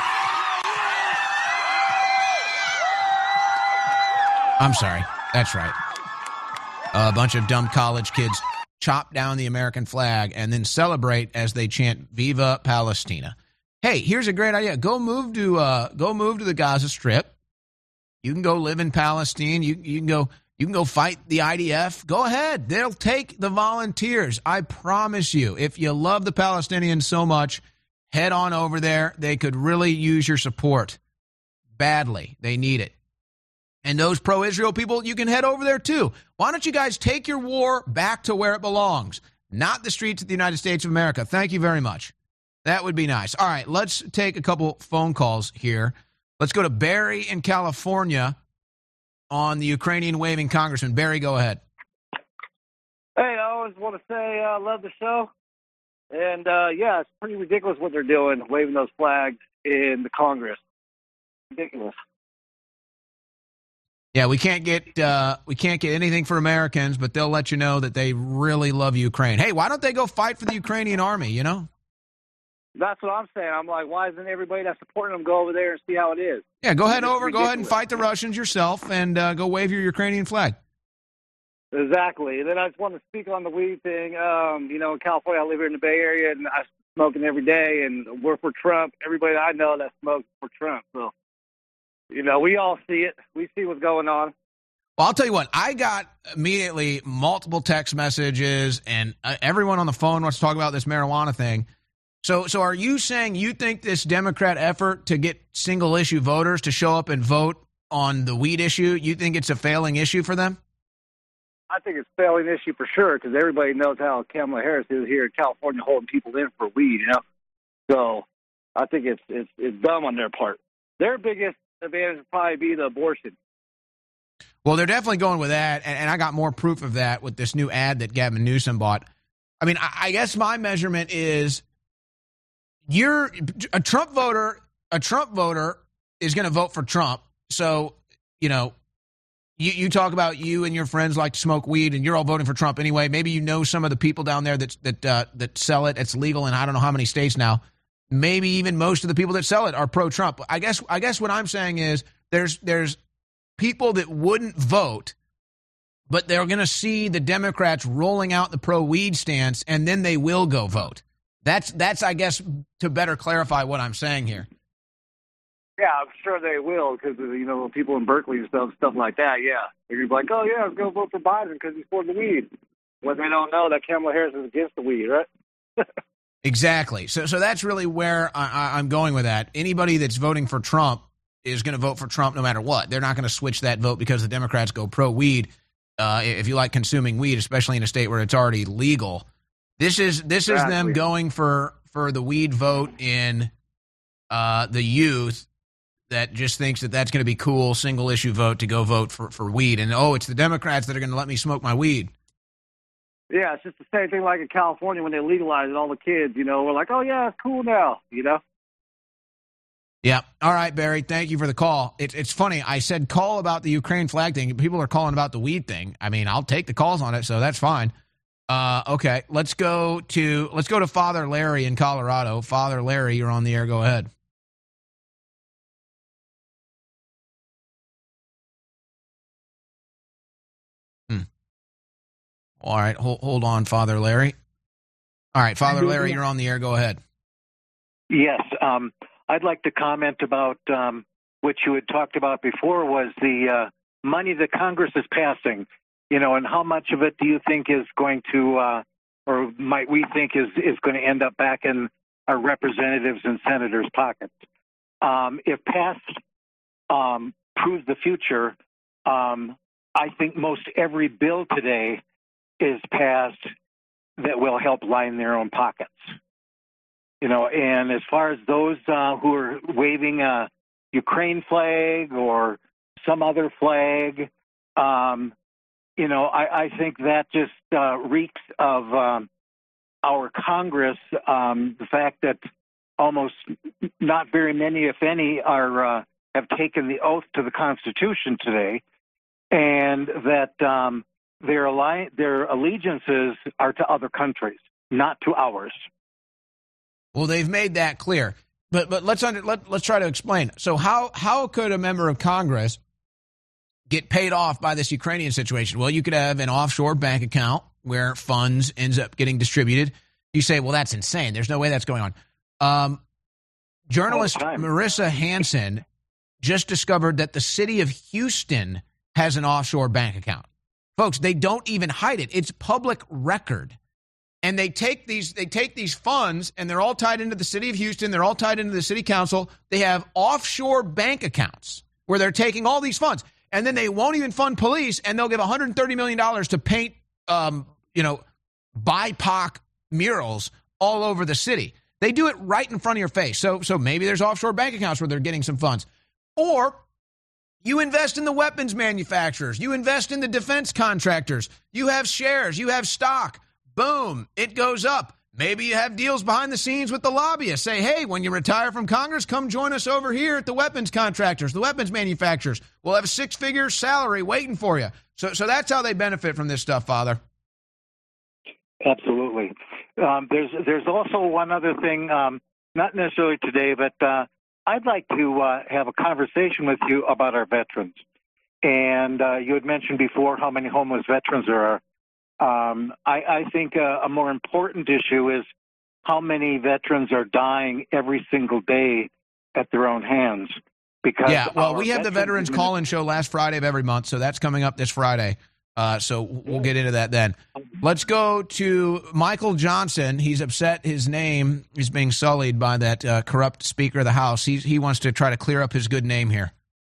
I'm sorry. That's right. A bunch of dumb college kids chop down the American flag and then celebrate as they chant Viva Palestina. Hey, here's a great idea. Go move to uh, go move to the Gaza Strip. You can go live in Palestine. You you can go you can go fight the I D F. Go ahead. They'll take the volunteers. I promise you. If you love the Palestinians so much, head on over there. They could really use your support badly. They need it. And those pro-Israel people, you can head over there too. Why don't you guys take your war back to where it belongs, not the streets of the United States of America? Thank you very much. That would be nice. All right, let's take a couple phone calls here. Let's go to Barry in California on the Ukrainian waving congressman. Barry, go ahead. Hey, I always want to say I uh, love the show. And, uh, yeah, it's pretty ridiculous what they're doing, waving those flags in the Congress. Ridiculous. Yeah, we can't get uh, we can't get anything for Americans, but they'll let you know that they really love Ukraine. Hey, why don't they go fight for the Ukrainian army, you know? That's what I'm saying. I'm like, why isn't everybody that's supporting them go over there and see how it is? Yeah, go ahead It's over, ridiculous. go ahead and fight the Russians yourself and uh, go wave your Ukrainian flag. Exactly. And then I just want to speak on the weed thing. Um, you know, in California, I live here in the Bay Area, and I'm smoking every day, and we're for Trump. Everybody that I know that smokes for Trump. So, you know, we all see it. We see what's going on. Well, I'll tell you what, I got immediately multiple text messages, and uh, everyone on the phone wants to talk about this marijuana thing. So so are you saying you think this Democrat effort to get single-issue voters to show up and vote on the weed issue, you think it's a failing issue for them? I think it's a failing issue for sure because everybody knows how Kamala Harris is here in California holding people in for weed, you know? So I think it's it's, it's dumb on their part. Their biggest advantage would probably be the abortion. Well, they're definitely going with that, and, and I got more proof of that with this new ad that Gavin Newsom bought. I mean, I, I guess my measurement is you're a Trump voter. A Trump voter is going to vote for Trump. So, you know, you, you talk about you and your friends like to smoke weed, and you're all voting for Trump anyway. Maybe you know some of the people down there that that uh, that sell it. It's legal in I don't know how many states now. Maybe even most of the people that sell it are pro-Trump. I guess I guess what I'm saying is there's there's people that wouldn't vote, but they're going to see the Democrats rolling out the pro-weed stance, and then they will go vote. That's, that's I guess, to better clarify what I'm saying here. Yeah, I'm sure they will because, you know, people in Berkeley and stuff, stuff like that, yeah. They're going to be like, oh, yeah, let's go vote for Biden because he's for the weed. When they don't know that Kamala Harris is against the weed, right? Exactly. So so that's really where I, I, I'm going with that. Anybody that's voting for Trump is going to vote for Trump no matter what. They're not going to switch that vote because the Democrats go pro-weed. Uh, if you like consuming weed, especially in a state where it's already legal. This is this is Exactly. them going for, for the weed vote in uh, the youth that just thinks that that's going to be cool, single-issue vote to go vote for, for weed. And, oh, it's the Democrats that are going to let me smoke my weed. Yeah, it's just the same thing like in California when they legalized it, all the kids, you know, we're like, oh, yeah, it's cool now, you know? Yeah. All right, Barry. Thank you for the call. It, it's funny. I said call about the Ukraine flag thing. People are calling about the weed thing. I mean, I'll take the calls on it, so that's fine. Uh, okay, let's go to let's go to Father Larry in Colorado. Father Larry, you're on the air. Go ahead. Hmm. All right, hold, hold on, Father Larry. All right, Father Larry, you're on the air. Go ahead. Yes, um, I'd like to comment about um, what you had talked about before was the uh, money that Congress is passing, you know, and how much of it do you think is going to, uh, or might we think is, is going to end up back in our representatives and senators' pockets? Um, if passed um, proves the future, um, I think most every bill today is passed that will help line their own pockets. You know, and as far as those uh, who are waving a Ukraine flag or some other flag, um, you know, I, I think that just uh, reeks of um, our Congress, um, the fact that almost not very many, if any, are uh, have taken the oath to the Constitution today, and that um, their alli- their allegiances are to other countries, not to ours. Well, they've made that clear, but but let's under, let let's try to explain. So how how could a member of Congress get paid off by this Ukrainian situation? Well, you could have an offshore bank account where funds ends up getting distributed. You say, well, that's insane. There's no way that's going on. Um, journalist Marissa Hanson just discovered that the city of Houston has an offshore bank account. Folks, they don't even hide it. It's public record. And they take these they take these funds, and they're all tied into the city of Houston. They're all tied into the city council. They have offshore bank accounts where they're taking all these funds. And then they won't even fund police, and they'll give one hundred thirty million dollars to paint, um, you know, B I P O C murals all over the city. They do it right in front of your face. So, so maybe there's offshore bank accounts where they're getting some funds. Or you invest in the weapons manufacturers. You invest in the defense contractors. You have shares. You have stock. Boom, it goes up. Maybe you have deals behind the scenes with the lobbyists. Say, hey, when you retire from Congress, come join us over here at the weapons contractors, the weapons manufacturers. We'll have a six-figure salary waiting for you. So so that's how they benefit from this stuff, Father. Absolutely. Um, there's there's also one other thing, um, not necessarily today, but uh, I'd like to uh, have a conversation with you about our veterans. And uh, you had mentioned before how many homeless veterans there are. Um, I, I think a, a more important issue is how many veterans are dying every single day at their own hands. Because yeah, well, we have the Veterans Call-In Show last Friday of every month, so that's coming up this Friday. Uh, so we'll get into that then. Let's go to Michael Johnson. He's upset his name is being sullied by that uh, corrupt Speaker of the House. He, he wants to try to clear up his good name here.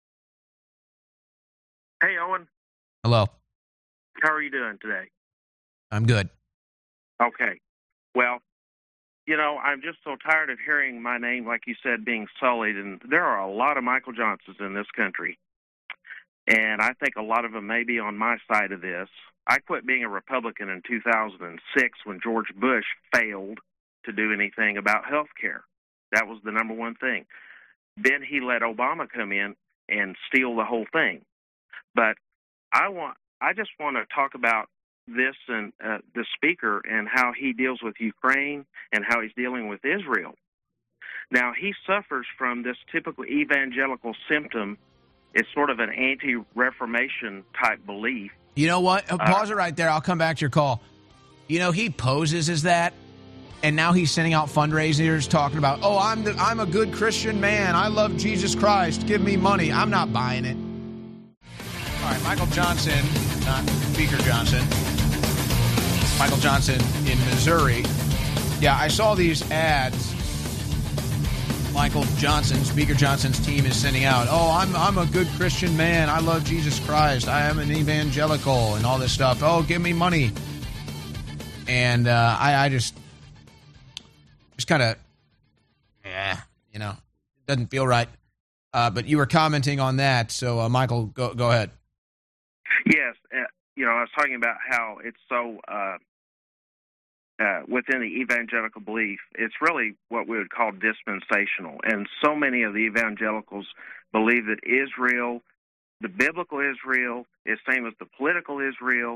Hey, Owen. Hello. How are you doing today? I'm good. Okay. Well, you know, I'm just so tired of hearing my name, like you said, being sullied. And there are a lot of Michael Johnsons in this country. And I think a lot of them may be on my side of this. I quit being a Republican in two thousand six when George Bush failed to do anything about health care. That was the number one thing. Then he let Obama come in and steal the whole thing. But I want, I just want to talk about this and uh, the speaker and how he deals with Ukraine and how he's dealing with Israel. Now, he suffers from this typical evangelical symptom. It's sort of an anti-Reformation type belief. You know what? Uh, Pause it right there. I'll come back to your call. You know, he poses as that, and now he's sending out fundraisers talking about, oh, I'm the, I'm a good Christian man. I love Jesus Christ. Give me money. I'm not buying it. All right, Michael Johnson, not Speaker Johnson. Michael Johnson in Missouri. Yeah, I saw these ads Michael Johnson, Speaker Johnson's team is sending out. Oh, I'm I'm a good Christian man. I love Jesus Christ. I am an evangelical and all this stuff. Oh, give me money. And uh, I, I just, just kind of, yeah, you know, doesn't feel right. Uh, but you were commenting on that. So, uh, Michael, go go ahead. Yes. Uh, you know, I was talking about how it's so uh, uh, within the evangelical belief, it's really what we would call dispensational. And so many of the evangelicals believe that Israel, the biblical Israel, is same as the political Israel,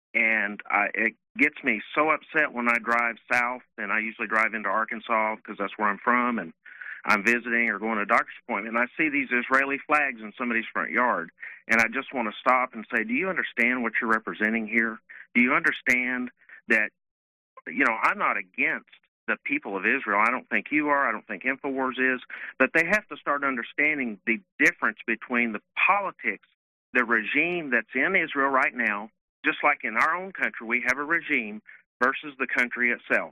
And I, it gets me so upset when I drive south, and I usually drive into Arkansas because that's where I'm from, and I'm visiting or going to a doctor's appointment, and I see these Israeli flags in somebody's front yard, and I just want to stop and say, do you understand what you're representing here? Do you understand that, you know, I'm not against the people of Israel. I don't think you are. I don't think InfoWars is. But they have to start understanding the difference between the politics, the regime that's in Israel right now, just like in our own country, we have a regime versus the country itself.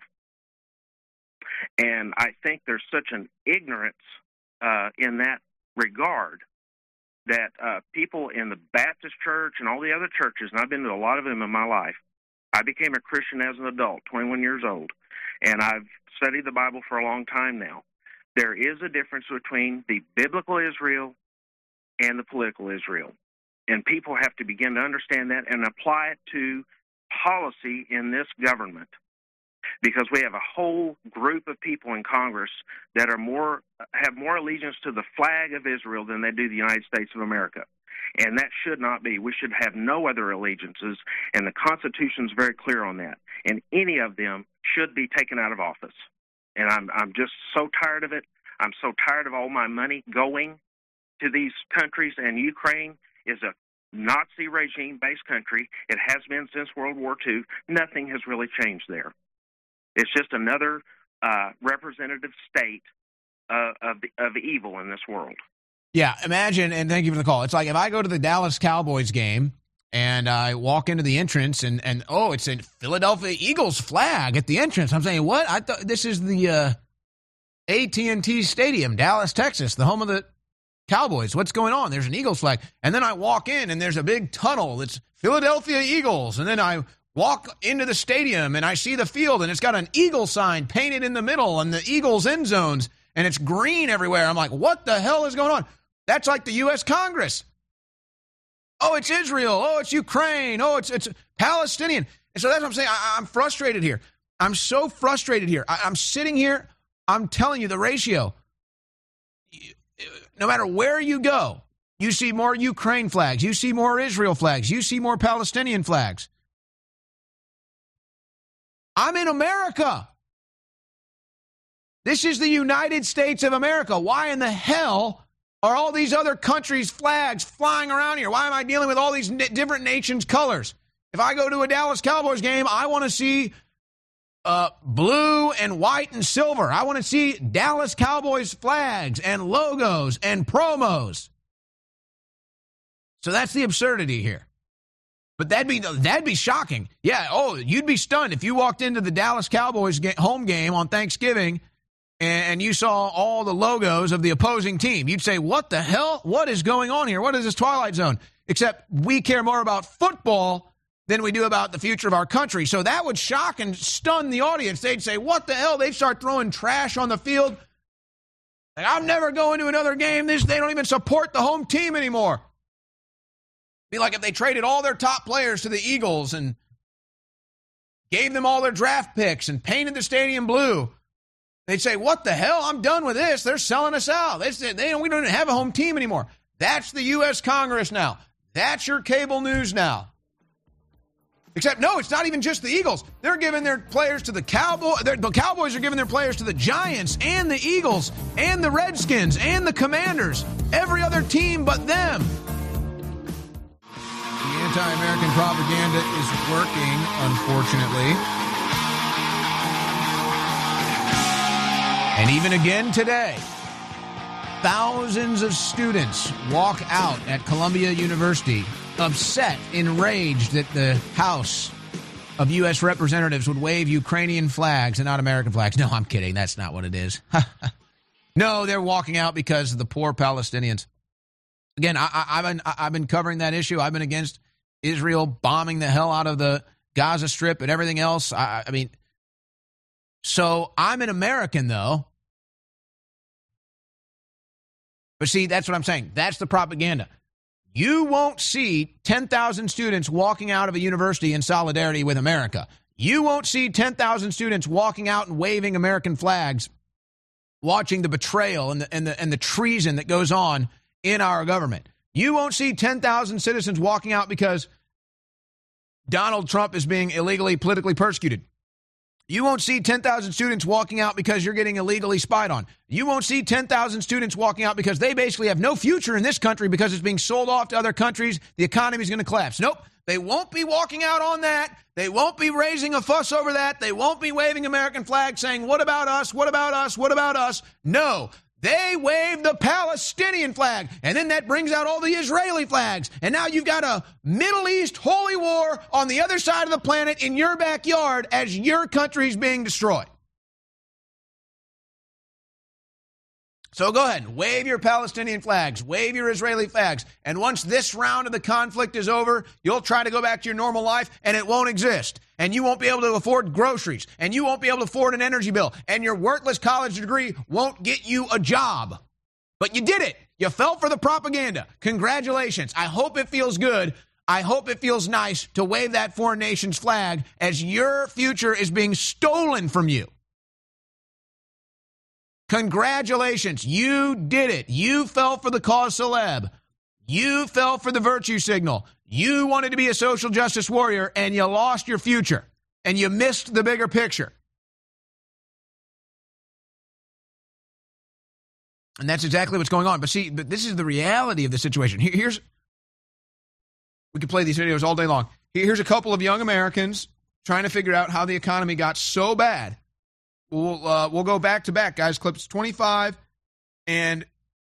And I think there's such an ignorance uh, in that regard that uh, people in the Baptist church and all the other churches, and I've been to a lot of them in my life, I became a Christian as an adult, twenty-one years old, and I've studied the Bible for a long time now. There is a difference between the biblical Israel and the political Israel. And people have to begin to understand that and apply it to policy in this government. Because we have a whole group of people in Congress that are more have more allegiance to the flag of Israel than they do the United States of America. And that should not be. We should have no other allegiances, and the Constitution is very clear on that. And any of them should be taken out of office. And I'm I'm just so tired of it. I'm so tired of all my money going to these countries, and Ukraine is a Nazi regime-based country. It has been since World War Two. Nothing has really changed there. It's just another uh, representative state uh, of the, of evil in this world. Yeah, imagine, and thank you for the call. It's like if I go to the Dallas Cowboys game and I walk into the entrance and, and oh, it's a Philadelphia Eagles flag at the entrance. I'm saying, what? I thought this is the uh, A T and T Stadium, Dallas, Texas, the home of the Cowboys. What's going on? There's an Eagles flag. And then I walk in and there's a big tunnel that's Philadelphia Eagles. And then I walk into the stadium and I see the field and it's got an Eagle sign painted in the middle and the Eagles end zones and it's green everywhere. I'm like, what the hell is going on? That's like the U S Congress. Oh, it's Israel. Oh, it's Ukraine. Oh, it's it's Palestinian. And so that's what I'm saying. I, I'm frustrated here. I'm so frustrated here. I, I'm sitting here. I'm telling you the ratio. No matter where you go, you see more Ukraine flags. You see more Israel flags. You see more Palestinian flags. I'm in America. This is the United States of America. Why in the hell are all these other countries' flags flying around here? Why am I dealing with all these n- different nations' colors? If I go to a Dallas Cowboys game, I want to see uh, blue and white and silver. I want to see Dallas Cowboys flags and logos and promos. So that's the absurdity here. But that'd be that'd be shocking. Yeah, oh, you'd be stunned if you walked into the Dallas Cowboys ga- home game on Thanksgiving and you saw all the logos of the opposing team. You'd say, what the hell? What is going on here? What is this Twilight Zone? Except we care more about football than we do about the future of our country. So that would shock and stun the audience. They'd say, what the hell? They'd start throwing trash on the field. Like, I'm never going to another game. This, they don't even support the home team anymore. Be like if they traded all their top players to the Eagles and gave them all their draft picks and painted the stadium blue. They'd say, what the hell? I'm done with this. They're selling us out. They said, they, we don't even have a home team anymore. That's the U S Congress now. That's your cable news now. Except, no, it's not even just the Eagles. They're giving their players to the Cowboys. The Cowboys are giving their players to the Giants and the Eagles and the Redskins and the Commanders. Every other team but them. The anti-American propaganda is working, unfortunately. And even again today, thousands of students walk out at Columbia University upset, enraged that the House of U S Representatives would wave Ukrainian flags and not American flags. No, I'm kidding. That's not what it is. No, they're walking out because of the poor Palestinians. Again, I, I, I've been I've been covering that issue. I've been against Israel bombing the hell out of the Gaza Strip and everything else. I, I mean, so I'm an American, though. But see, that's what I'm saying. That's the propaganda. You won't see ten thousand students walking out of a university in solidarity with America. You won't see ten thousand students walking out and waving American flags, watching the betrayal and the, and the, and the treason that goes on in our government. You won't see ten thousand citizens walking out because Donald Trump is being illegally politically persecuted. You won't see ten thousand students walking out because you're getting illegally spied on. You won't see ten thousand students walking out because they basically have no future in this country because it's being sold off to other countries. The economy is going to collapse. Nope. They won't be walking out on that. They won't be raising a fuss over that. They won't be waving American flags saying, what about us? What about us? What about us? No. They wave the Palestinian flag, and then that brings out all the Israeli flags. And now you've got a Middle East holy war on the other side of the planet in your backyard as your country's being destroyed. So go ahead and wave your Palestinian flags, wave your Israeli flags, and once this round of the conflict is over, you'll try to go back to your normal life, and it won't exist. And you won't be able to afford groceries, and you won't be able to afford an energy bill, and your worthless college degree won't get you a job. But you did it. You fell for the propaganda. Congratulations. I hope it feels good. I hope it feels nice to wave that foreign nation's flag as your future is being stolen from you. Congratulations. You did it. You fell for the cause celeb. You fell for the virtue signal. You wanted to be a social justice warrior, and you lost your future, and you missed the bigger picture. And that's exactly what's going on. But see, but this is the reality of the situation. Here, here's, we could play these videos all day long. Here's a couple of young Americans trying to figure out how the economy got so bad. We'll uh, we'll go back to back, guys. Clips twenty-five and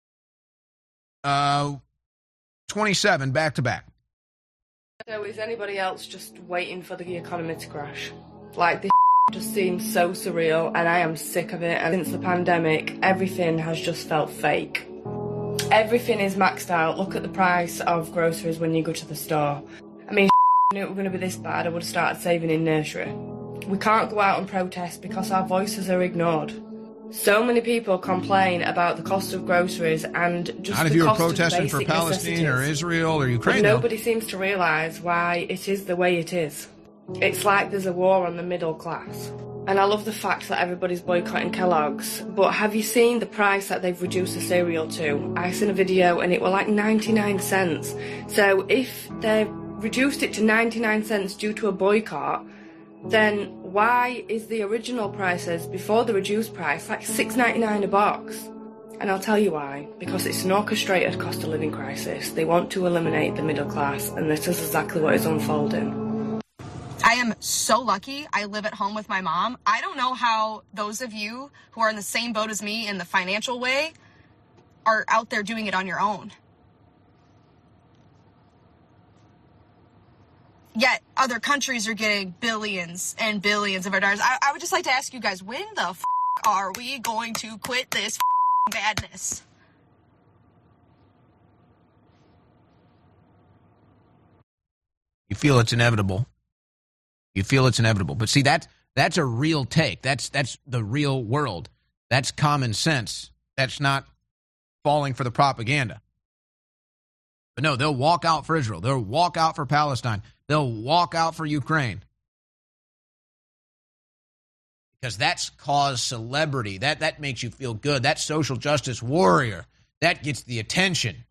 uh, twenty-seven back to back. So is anybody else just waiting for the economy to crash? Like, this just seems so surreal, and I am sick of it. And since the pandemic, everything has just felt fake. Everything is maxed out. Look at the price of groceries when you go to the store. I mean, I knew it was going to be this bad. I would have started saving in nursery. We can't go out and protest because our voices are ignored. So many people complain about the cost of groceries and just Not the if you were cost protesting of for basic Palestine or necessities. Israel or Ukraine. But though. nobody seems to realise why it is the way it is. It's like there's a war on the middle class. And I love the fact that everybody's boycotting Kellogg's, but have you seen the price that they've reduced the cereal to? I seen a video and it was like ninety-nine cents. So if they've reduced it to ninety-nine cents due to a boycott, then why is the original prices before the reduced price like six ninety-nine a box? And I'll tell you why. Because it's an orchestrated cost of living crisis. They want to eliminate the middle class, and this is exactly what is unfolding. I am so lucky. I live at home with my mom. I don't know how those of you who are in the same boat as me in the financial way are out there doing it on your own. Yet other countries are getting billions and billions of our dollars. I, I would just like to ask you guys, when the f*** are we going to quit this f***ing badness? You feel it's inevitable. You feel it's inevitable. But see, that, that's a real take. That's, that's the real world. That's common sense. That's not falling for the propaganda. But no, they'll walk out for Israel. They'll walk out for Palestine. They'll walk out for Ukraine. Because that's cause celebrity. That, that makes you feel good. That social justice warrior. That gets the attention.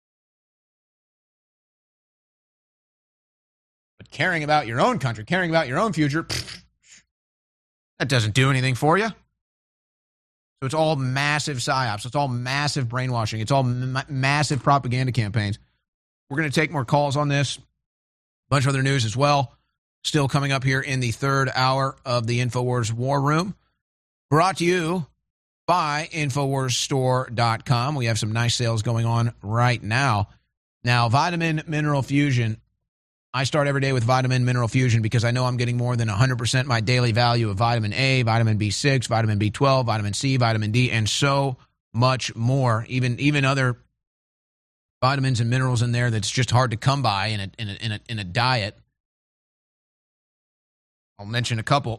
But caring about your own country, caring about your own future, pfft, that doesn't do anything for you. So it's all massive psyops. It's all massive brainwashing. It's all ma- massive propaganda campaigns. We're going to take more calls on this. A bunch of other news as well. Still coming up here in the third hour of the InfoWars War Room. Brought to you by Infowars Store dot com. We have some nice sales going on right now. Now, Vitamin Mineral Fusion. I start every day with Vitamin Mineral Fusion because I know I'm getting more than one hundred percent my daily value of vitamin A, vitamin B six, vitamin B twelve, vitamin C, vitamin D, and so much more. Even even other vitamins and minerals in there that's just hard to come by in a, in a, in a, in a diet. I'll mention a couple.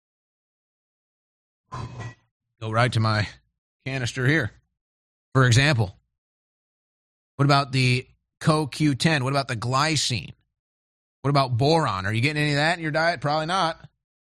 Go right to my canister here. For example, what about the C O Q ten? What about the glycine? What about boron? Are you getting any of that in your diet? Probably not.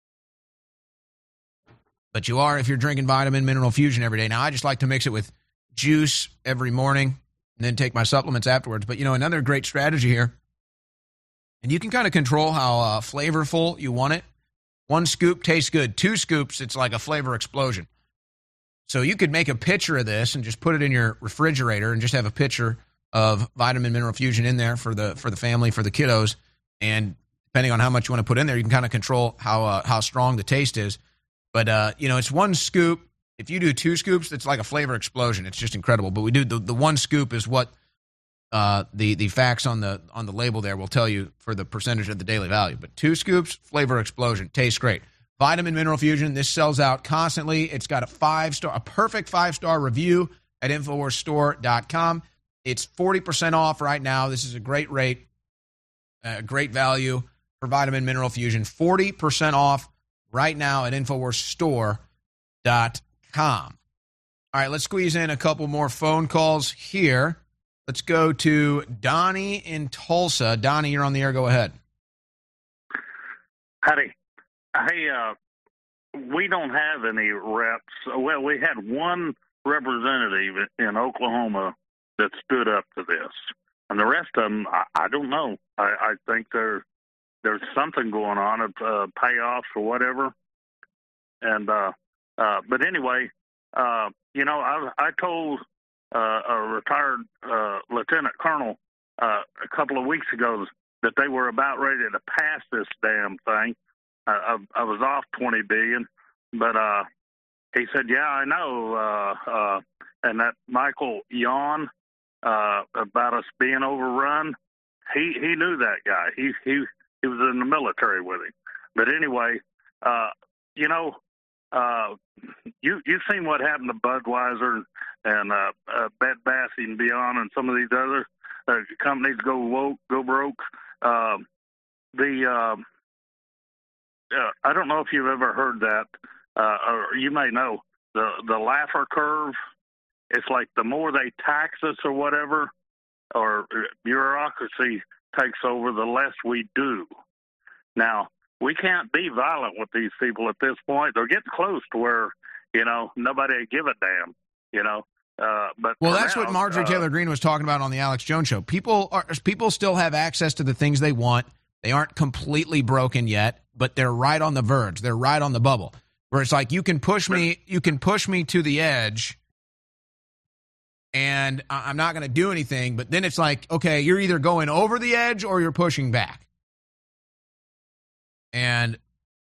But you are if you're drinking Vitamin Mineral Fusion every day. Now, I just like to mix it with juice every morning and then take my supplements afterwards. But, you know, another great strategy here And you can kind of control how uh, flavorful you want it. One scoop tastes good. Two scoops, it's like a flavor explosion. So you could make a pitcher of this and just put it in your refrigerator and just have a pitcher of Vitamin Mineral Fusion in there for the for the family, for the kiddos. And depending on how much you want to put in there, you can kind of control how uh, how strong the taste is. But, uh, you know, it's one scoop. If you do two scoops, it's like a flavor explosion. It's just incredible. But we do the, the one scoop is what uh, the the facts on the on the label there will tell you for the percentage of the daily value. But two scoops, flavor explosion, tastes great. Vitamin Mineral Fusion. This sells out constantly. It's got a five star, a perfect five star review at Infowars Store dot com. It's forty percent off right now. This is a great rate, a great value for Vitamin Mineral Fusion. forty percent off right now at Infowars Store dot com. All right, let's squeeze in a couple more phone calls here. Let's go to Donnie in Tulsa. Donnie, you're on the air. Go ahead. Howdy. Hey, uh, we don't have any reps. Well, we had one representative in Oklahoma that stood up to this. And the rest of them, I, I don't know. I, I think there, there's something going on, uh, payoffs or whatever. And uh, uh, but anyway, uh, you know, I, I told uh, a retired uh, lieutenant colonel uh, a couple of weeks ago that they were about ready to pass this damn thing. I, I, I was off twenty billion dollars, but uh, he said, "Yeah, I know." Uh, uh, and that Michael Yon uh, about us being overrun, he he knew that guy. He he he was in the military with him. But anyway, uh, you know, uh, you you've seen what happened to Budweiser and uh, uh, Bed Bath and Beyond and some of these other uh, companies go woke, go broke. Uh, the uh, uh, I don't know if you've ever heard that, uh, or you may know the the Laffer curve. It's like the more they tax us or whatever, or bureaucracy takes over, the less we do. Now, we can't be violent with these people at this point. They're getting close to where, you know, nobody will give a damn, you know. Uh, but well, that's now, what Marjorie uh, Taylor Greene was talking about on the Alex Jones Show. People are people still have access to the things they want. They aren't completely broken yet, but they're right on the verge. They're right on the bubble. Where it's like you can push me, you can push me to the edge, and I'm not going to do anything. But then it's like, okay, you're either going over the edge or you're pushing back, and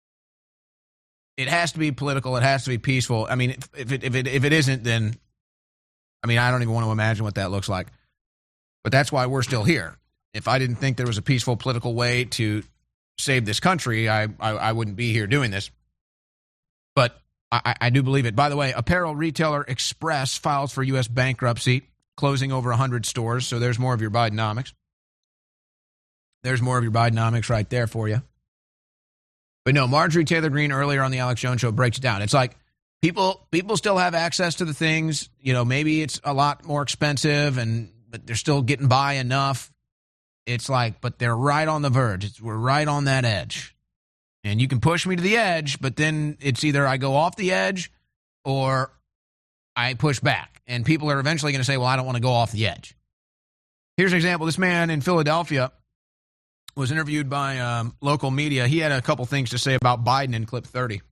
it has to be political. It has to be peaceful. I mean, if it if it if it isn't, then I mean, I don't even want to imagine what that looks like. But that's why we're still here. If I didn't think there was a peaceful political way to save this country, I I, I wouldn't be here doing this. But I, I do believe it. By the way, apparel retailer Express files for U S bankruptcy, closing over one hundred stores. So there's more of your Bidenomics. There's more of your Bidenomics right there for you. But no, Marjorie Taylor Greene earlier on the Alex Jones Show breaks it down. It's like people people still have access to the things. You know, maybe it's a lot more expensive, and but they're still getting by enough. It's like, but they're right on the verge. It's, we're right on that edge. And you can push me to the edge, but then it's either I go off the edge or I push back. And people are eventually going to say, well, I don't want to go off the edge. Here's an example. This man in Philadelphia was interviewed by um, local media. He had a couple things to say about Biden in clip thirty.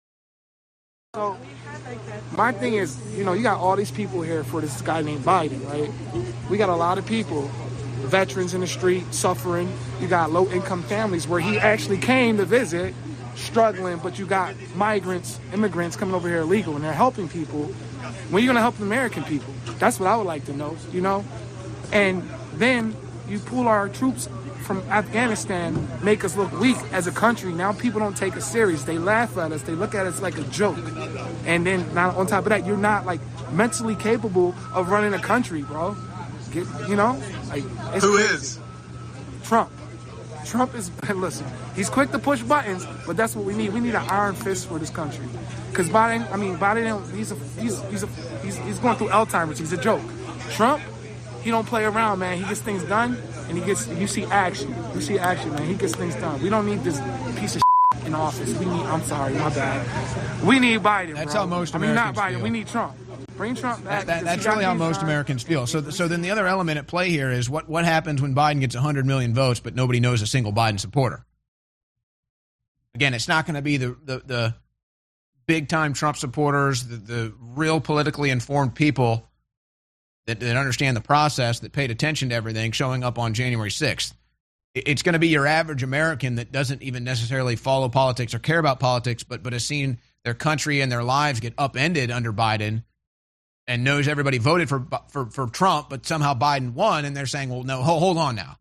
So my thing is, you know, you got all these people here for this guy named Biden, right? We got a lot of people, veterans in the street suffering. You got low-income families where he actually came to visit, struggling, but you got migrants, immigrants coming over here illegal, and they're helping people. When are you going to help the American people? That's what I would like to know, you know? And then you pull our troops from Afghanistan, make us look weak as a country. Now people don't take us serious. They laugh at us. They look at us like a joke. And then now on top of that, you're not, like, mentally capable of running a country, bro. Get, you know? Like, it's Who crazy. is? Trump. Trump is, listen, he's quick to push buttons, but that's what we need. We need an iron fist for this country. Because Biden, I mean, Biden, he's a, he's, he's, a, he's, he's going through Alzheimer's. He's a joke. Trump, he don't play around, man. He gets things done, and he gets, you see action. You see action, man. He gets things done. We don't need this piece of shit in office. We need, I'm sorry, my bad. We need Biden, That's bro. how most I mean, not Americans Biden. feel. We need Trump. Bring Trump back. That, that, that's really how most Americans feel. So, so then the other element at play here is what, what happens when Biden gets one hundred million votes, but nobody knows a single Biden supporter. Again, it's not going to be the, the, the big-time Trump supporters, the, the real politically informed people that, that understand the process, that paid attention to everything, showing up on January sixth. It's going to be your average American that doesn't even necessarily follow politics or care about politics, but, but has seen their country and their lives get upended under Biden and knows everybody voted for, for, for Trump, but somehow Biden won, and they're saying, well, no, hold, hold on now.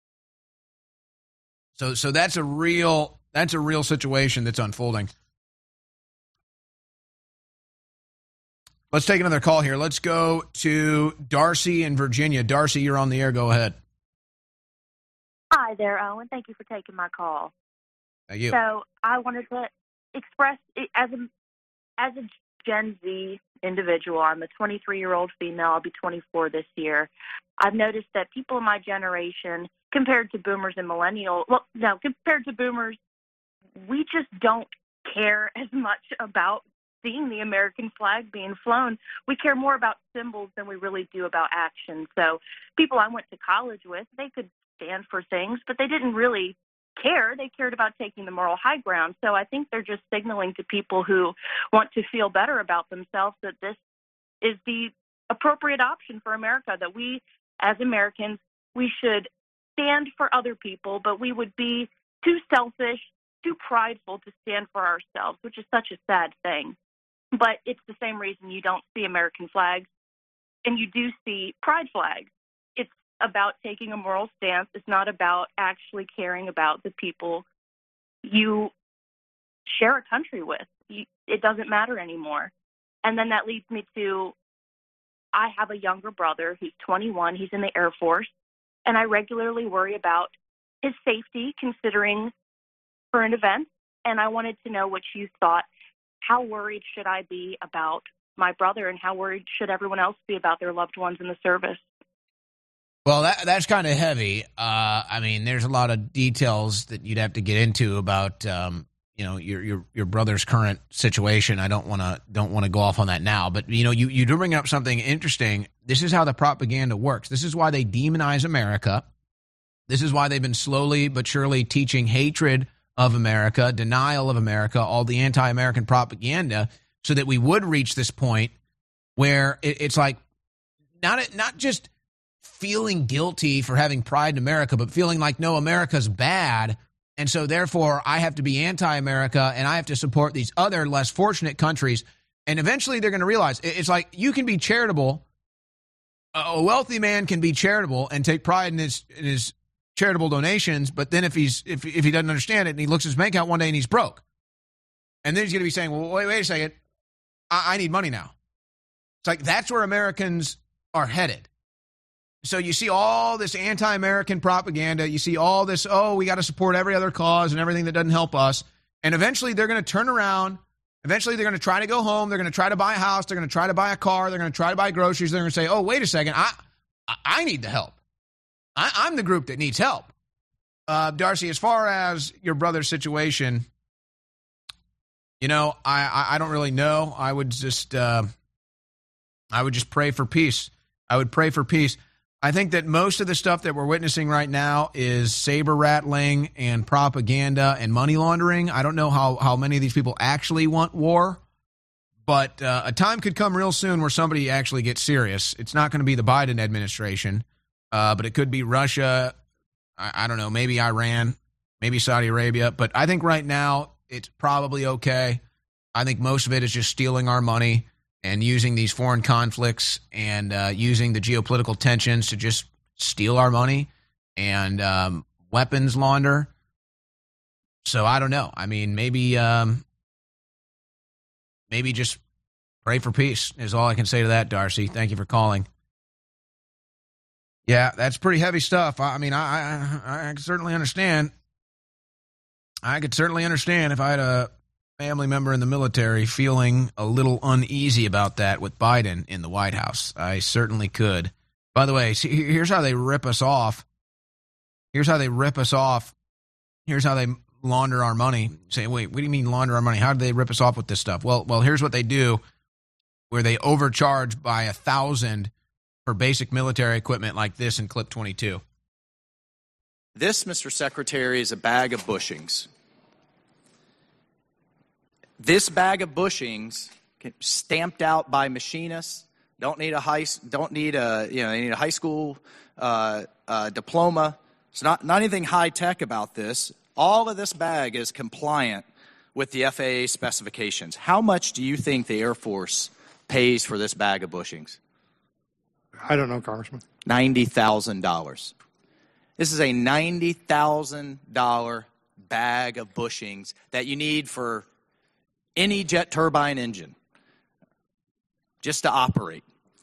So, so that's a real... That's a real situation that's unfolding. Let's take another call here. Let's go to Darcy in Virginia. Darcy, you're on the air. Go ahead. Hi there, Owen. Thank you for taking my call. Thank you. So I wanted to express, as a, as a Gen Z individual, I'm a twenty-three-year-old female. I'll be twenty-four this year. I've noticed that people in my generation, compared to boomers and millennials, well, no, compared to boomers, we just don't care as much about seeing the American flag being flown. We care more about symbols than we really do about action. So people I went to college with, they could stand for things, but they didn't really care. They cared about taking the moral high ground. So I think they're just signaling to people who want to feel better about themselves that this is the appropriate option for America, that we, as Americans, we should stand for other people, but we would be too selfish, too prideful to stand for ourselves, which is such a sad thing. But it's the same reason you don't see American flags and you do see pride flags. It's about taking a moral stance. It's not about actually caring about the people you share a country with. You, it doesn't matter anymore. And then that leads me to, I have a younger brother who's twenty-one. He's in the Air Force, and I regularly worry about his safety considering current events, and I wanted to know what you thought. How worried should I be about my brother, and how worried should everyone else be about their loved ones in the service? Well, that, that's kind of heavy. Uh, I mean, there's a lot of details that you'd have to get into about, um, you know, your your your brother's current situation. I don't want to don't want to go off on that now, but you know, you you do bring up something interesting. This is how the propaganda works. This is why they demonize America. This is why they've been slowly but surely teaching hatred of America, denial of America, all the anti-American propaganda, so that we would reach this point where it, it's like not not just feeling guilty for having pride in America, but feeling like, no, America's bad, and so therefore I have to be anti-America and I have to support these other less fortunate countries. And eventually they're going to realize it's like you can be charitable. A wealthy man can be charitable and take pride in his in his charitable donations, but then if he's if if he doesn't understand it and he looks at his bank account one day and he's broke, and then he's going to be saying, well, wait, wait a second, I, I need money now. It's like that's where Americans are headed. So you see all this anti-American propaganda. You see all this, oh, we got to support every other cause and everything that doesn't help us. And eventually they're going to turn around. Eventually they're going to try to go home. They're going to try to buy a house. They're going to try to buy a car. They're going to try to buy groceries. They're going to say, oh, wait a second, I I need the help. I, I'm the group that needs help. Uh, Darcy, as far as your brother's situation, you know, I, I, I don't really know. I would just, uh, I would just pray for peace. I would pray for peace. I think that most of the stuff that we're witnessing right now is saber rattling and propaganda and money laundering. I don't know how, how many of these people actually want war, but uh, a time could come real soon where somebody actually gets serious. It's not going to be the Biden administration. Uh, but it could be Russia, I, I don't know, maybe Iran, maybe Saudi Arabia. But I think right now it's probably okay. I think most of it is just stealing our money and using these foreign conflicts and uh, using the geopolitical tensions to just steal our money and um, weapons launder. So I don't know. I mean, maybe um, maybe just pray for peace is all I can say to that, Darcy. Thank you for calling. Yeah, that's pretty heavy stuff. I mean, I, I I could certainly understand. I could certainly understand if I had a family member in the military feeling a little uneasy about that with Biden in the White House. I certainly could. By the way, see, here's how they rip us off. Here's how they rip us off. Here's how they launder our money. Say, wait, what do you mean launder our money? How do they rip us off with this stuff? Well, well, here's what they do. where they overcharge by a thousand for basic military equipment like this in clip twenty-two. This, Mister Secretary, is a bag of bushings. This bag of bushings, stamped out by machinists, don't need a high, don't need a, you know, they need a high school uh, uh, diploma. It's not not anything high tech about this. All of this bag is compliant with the F A A specifications. How much do you think the Air Force pays for this bag of bushings? I don't know, Congressman. ninety thousand dollars. This is a ninety thousand dollars bag of bushings that you need for any jet turbine engine just to operate.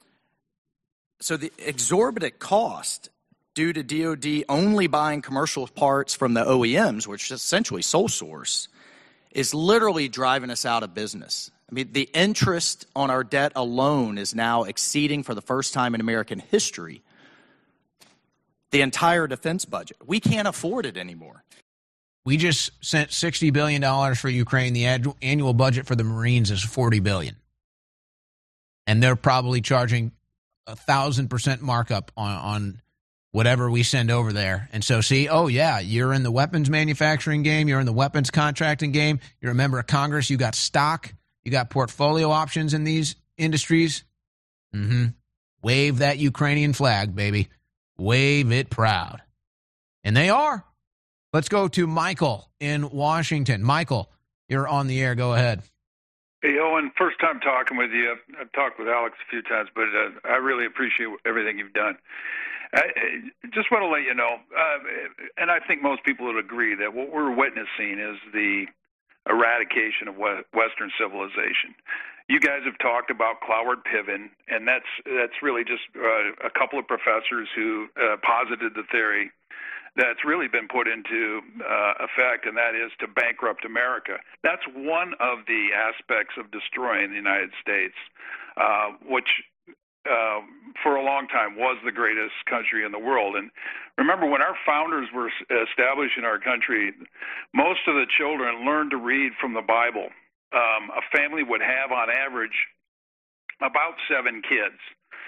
So the exorbitant cost due to D O D only buying commercial parts from the O E Ms, which is essentially sole source, is literally driving us out of business. I mean, the interest on our debt alone is now exceeding, for the first time in American history, the entire defense budget. We can't afford it anymore. We just sent sixty billion dollars for Ukraine. The ad- annual budget for the Marines is forty billion dollars. And they're probably charging a one thousand percent markup on, on whatever we send over there. And so, see, oh, yeah, you're in the weapons manufacturing game. You're in the weapons contracting game. You're a member of Congress. You got stock. You got portfolio options in these industries. Mm-hmm. Wave that Ukrainian flag, baby. Wave it proud. And they are. Let's go to Michael in Washington. Michael, you're on the air. Go ahead. Hey, Owen, first time talking with you. I've, I've talked with Alex a few times, but uh, I really appreciate everything you've done. I, I just want to let you know, uh, and I think most people would agree, that what we're witnessing is the eradication of Western civilization. You guys have talked about Cloward Piven, and that's that's really just uh, a couple of professors who uh, posited the theory that's really been put into uh, effect, and that is to bankrupt America. That's one of the aspects of destroying the United States, uh, which uh, for a long time was the greatest country in the world. And remember, when our founders were establishing our country, most of the children learned to read from the Bible. Um, a family would have, on average, about seven kids.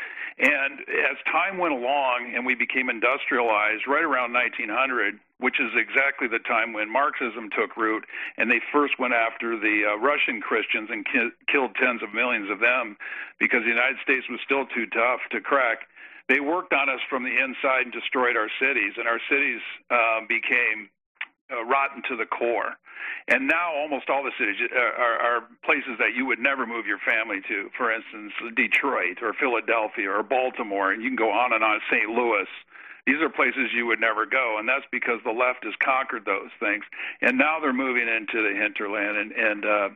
And as time went along and we became industrialized right around nineteen hundred, which is exactly the time when Marxism took root, and they first went after the uh, Russian Christians and ki- killed tens of millions of them because the United States was still too tough to crack. They worked on us from the inside and destroyed our cities, and our cities uh, became uh, rotten to the core. And now almost all the cities are, are places that you would never move your family to. For instance, Detroit or Philadelphia or Baltimore, and you can go on and on, Saint Louis. These are places you would never go, and that's because the left has conquered those things. And now they're moving into the hinterland, and, and uh,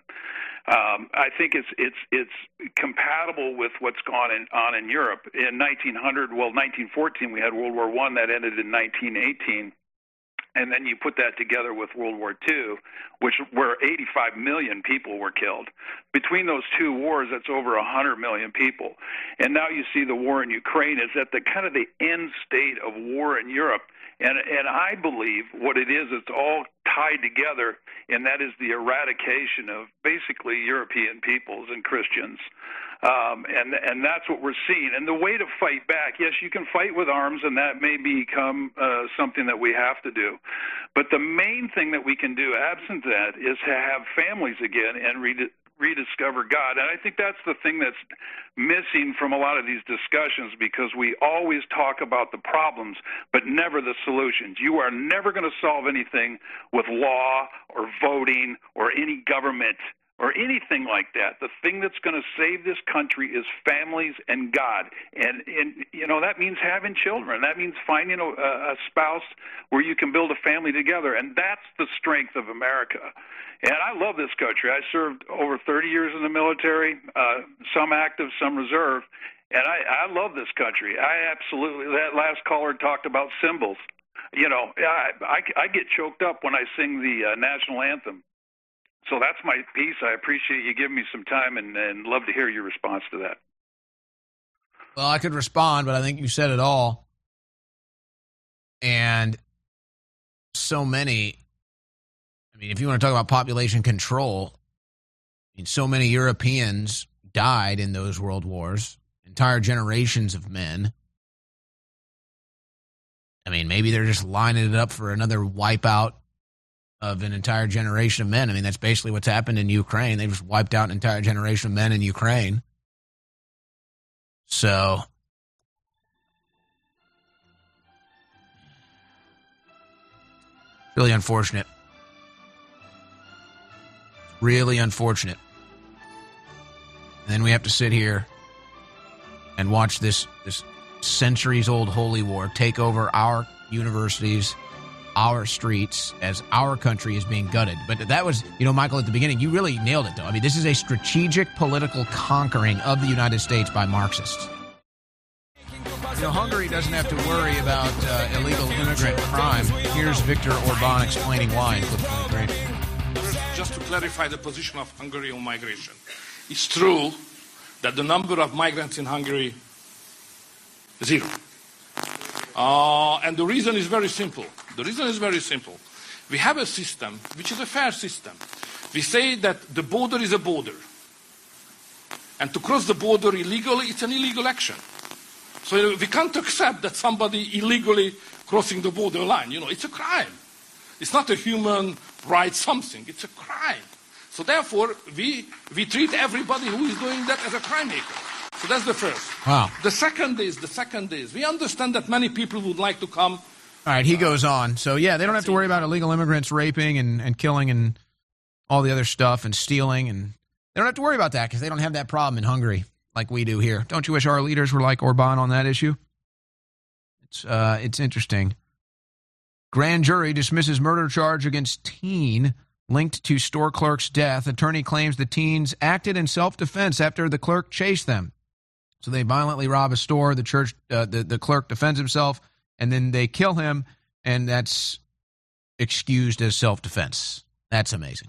um, I think it's it's it's compatible with what's gone in, on in Europe. In nineteen hundred, well, nineteen fourteen, we had World War One that ended in nineteen eighteen. And then you put that together with World War Two, which where eighty-five million people were killed. Between those two wars, that's over one hundred million people. And now you see the war in Ukraine is at the kind of the end state of war in Europe. And and I believe what it is, it's all tied together, and that is the eradication of basically European peoples and Christians. Um, and and that's what we're seeing. And the way to fight back, yes, you can fight with arms, and that may become uh, something that we have to do. But the main thing that we can do, absent that, is to have families again and re- rediscover God. And I think that's the thing that's missing from a lot of these discussions, because we always talk about the problems, but never the solutions. You are never going to solve anything with law or voting or any government or anything like that. The thing that's going to save this country is families and God. And, and you know, that means having children. That means finding a, a spouse where you can build a family together. And that's the strength of America. And I love this country. I served over thirty years in the military, uh, some active, some reserve. And I, I love this country. I absolutely, that last caller talked about symbols. You know, I, I, I get choked up when I sing the uh, national anthem. So that's my piece. I appreciate you giving me some time, and, and love to hear your response to that. Well, I could respond, but I think you said it all. And so many, I mean, if you want to talk about population control, I mean, so many Europeans died in those world wars, entire generations of men. I mean, maybe they're just lining it up for another wipeout of an entire generation of men. I mean, that's basically what's happened in Ukraine. They just wiped out an entire generation of men in Ukraine. So, really unfortunate. Really unfortunate. And then we have to sit here and watch this this centuries-old holy war take over our universities, our streets, as our country is being gutted. But that was, you know, Michael, at the beginning, you really nailed it, though. I mean, this is a strategic political conquering of the United States by Marxists. You know, Hungary doesn't have to worry about uh, illegal immigrant crime. Here's Viktor Orban explaining why in clip twenty-three. Just to clarify the position of Hungary on migration. It's true that the number of migrants in Hungary is zero. Uh, and the reason is very simple. The reason is very simple. We have a system which is a fair system. We say that the border is a border. And to cross the border illegally, it's an illegal action. So we can't accept that somebody illegally crossing the border line. You know, it's a crime. It's not a human right something. It's a crime. So therefore, we, we treat everybody who is doing that as a crime maker. So that's the first. Wow. The second is, the second is, we understand that many people would like to come. All right, he goes on. So, yeah, they don't have to worry about illegal immigrants raping and, and killing and all the other stuff and stealing. And they don't have to worry about that because they don't have that problem in Hungary like we do here. Don't you wish our leaders were like Orban on that issue? It's uh, it's interesting. Grand jury dismisses murder charge against teen linked to store clerk's death. Attorney claims the teens acted in self-defense after the clerk chased them. So they violently rob a store. The church, uh, the, the clerk defends himself, and then they kill him, and that's excused as self-defense. That's amazing.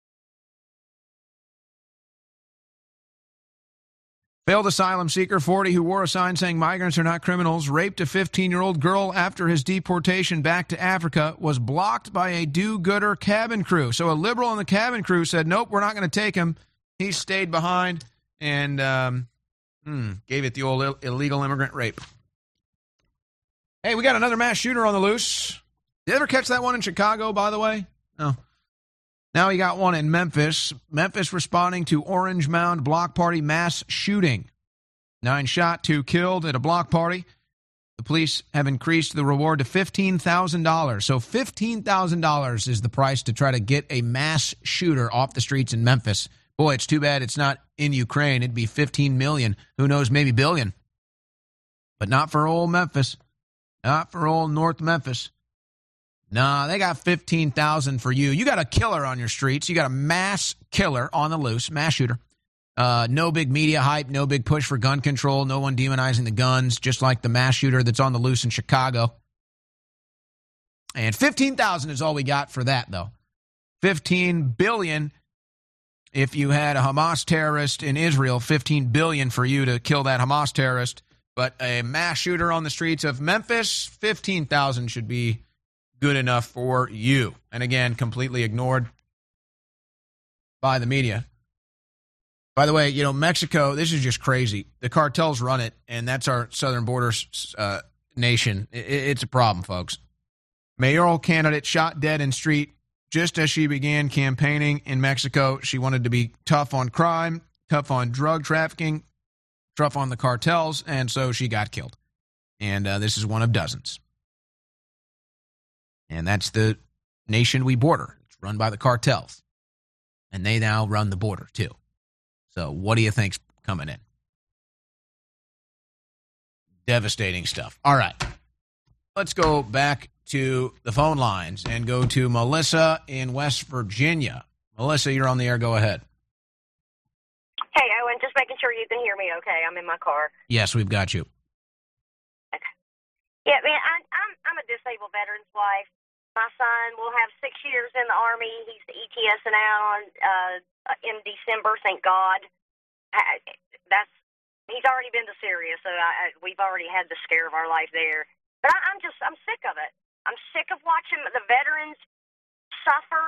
Failed asylum seeker forty who wore a sign saying migrants are not criminals raped a fifteen-year-old girl after his deportation back to Africa was blocked by a do-gooder cabin crew. So a liberal in the cabin crew said, nope, we're not going to take him. He stayed behind and um, hmm, gave it the old Ill- illegal immigrant rape. Hey, we got another mass shooter on the loose. Did you ever catch that one in Chicago, by the way? No. Now you got one in Memphis. Memphis responding to Orange Mound block party mass shooting. Nine shot, two killed at a block party. The police have increased the reward to fifteen thousand dollars. So fifteen thousand dollars is the price to try to get a mass shooter off the streets in Memphis. Boy, it's too bad it's not in Ukraine. It'd be fifteen million. Who knows, maybe billion. But not for old Memphis. Not for old North Memphis. Nah, they got fifteen thousand for you. You got a killer on your streets. You got a mass killer on the loose, mass shooter. Uh, no big media hype, no big push for gun control, no one demonizing the guns, just like the mass shooter that's on the loose in Chicago. And fifteen thousand is all we got for that, though. fifteen billion if you had a Hamas terrorist in Israel, fifteen billion for you to kill that Hamas terrorist. But a mass shooter on the streets of Memphis, fifteen thousand should be good enough for you. And again, completely ignored by the media. By the way, you know, Mexico, this is just crazy. The cartels run it, and that's our southern border uh, nation. It, it's a problem, folks. Mayoral candidate shot dead in street just as she began campaigning in Mexico. She wanted to be tough on crime, tough on drug trafficking, tough on the cartels, and so she got killed. And uh, this is one of dozens. And that's the nation we border. It's run by the cartels. And they now run the border, too. So what do you think's coming in? Devastating stuff. All right. Let's go back to the phone lines and go to Melissa in West Virginia. Melissa, you're on the air. Go ahead. Hey, Owen, just making sure you can hear me okay. I'm in my car. Yes, we've got you. Okay. Yeah, man, I, I'm, I'm a disabled veteran's wife. My son will have six years in the Army. He's the E T S and out on, uh, in December, thank God. I, that's He's already been to Syria, so I, I, we've already had the scare of our life there. But I, I'm just, I'm sick of it. I'm sick of watching the veterans suffer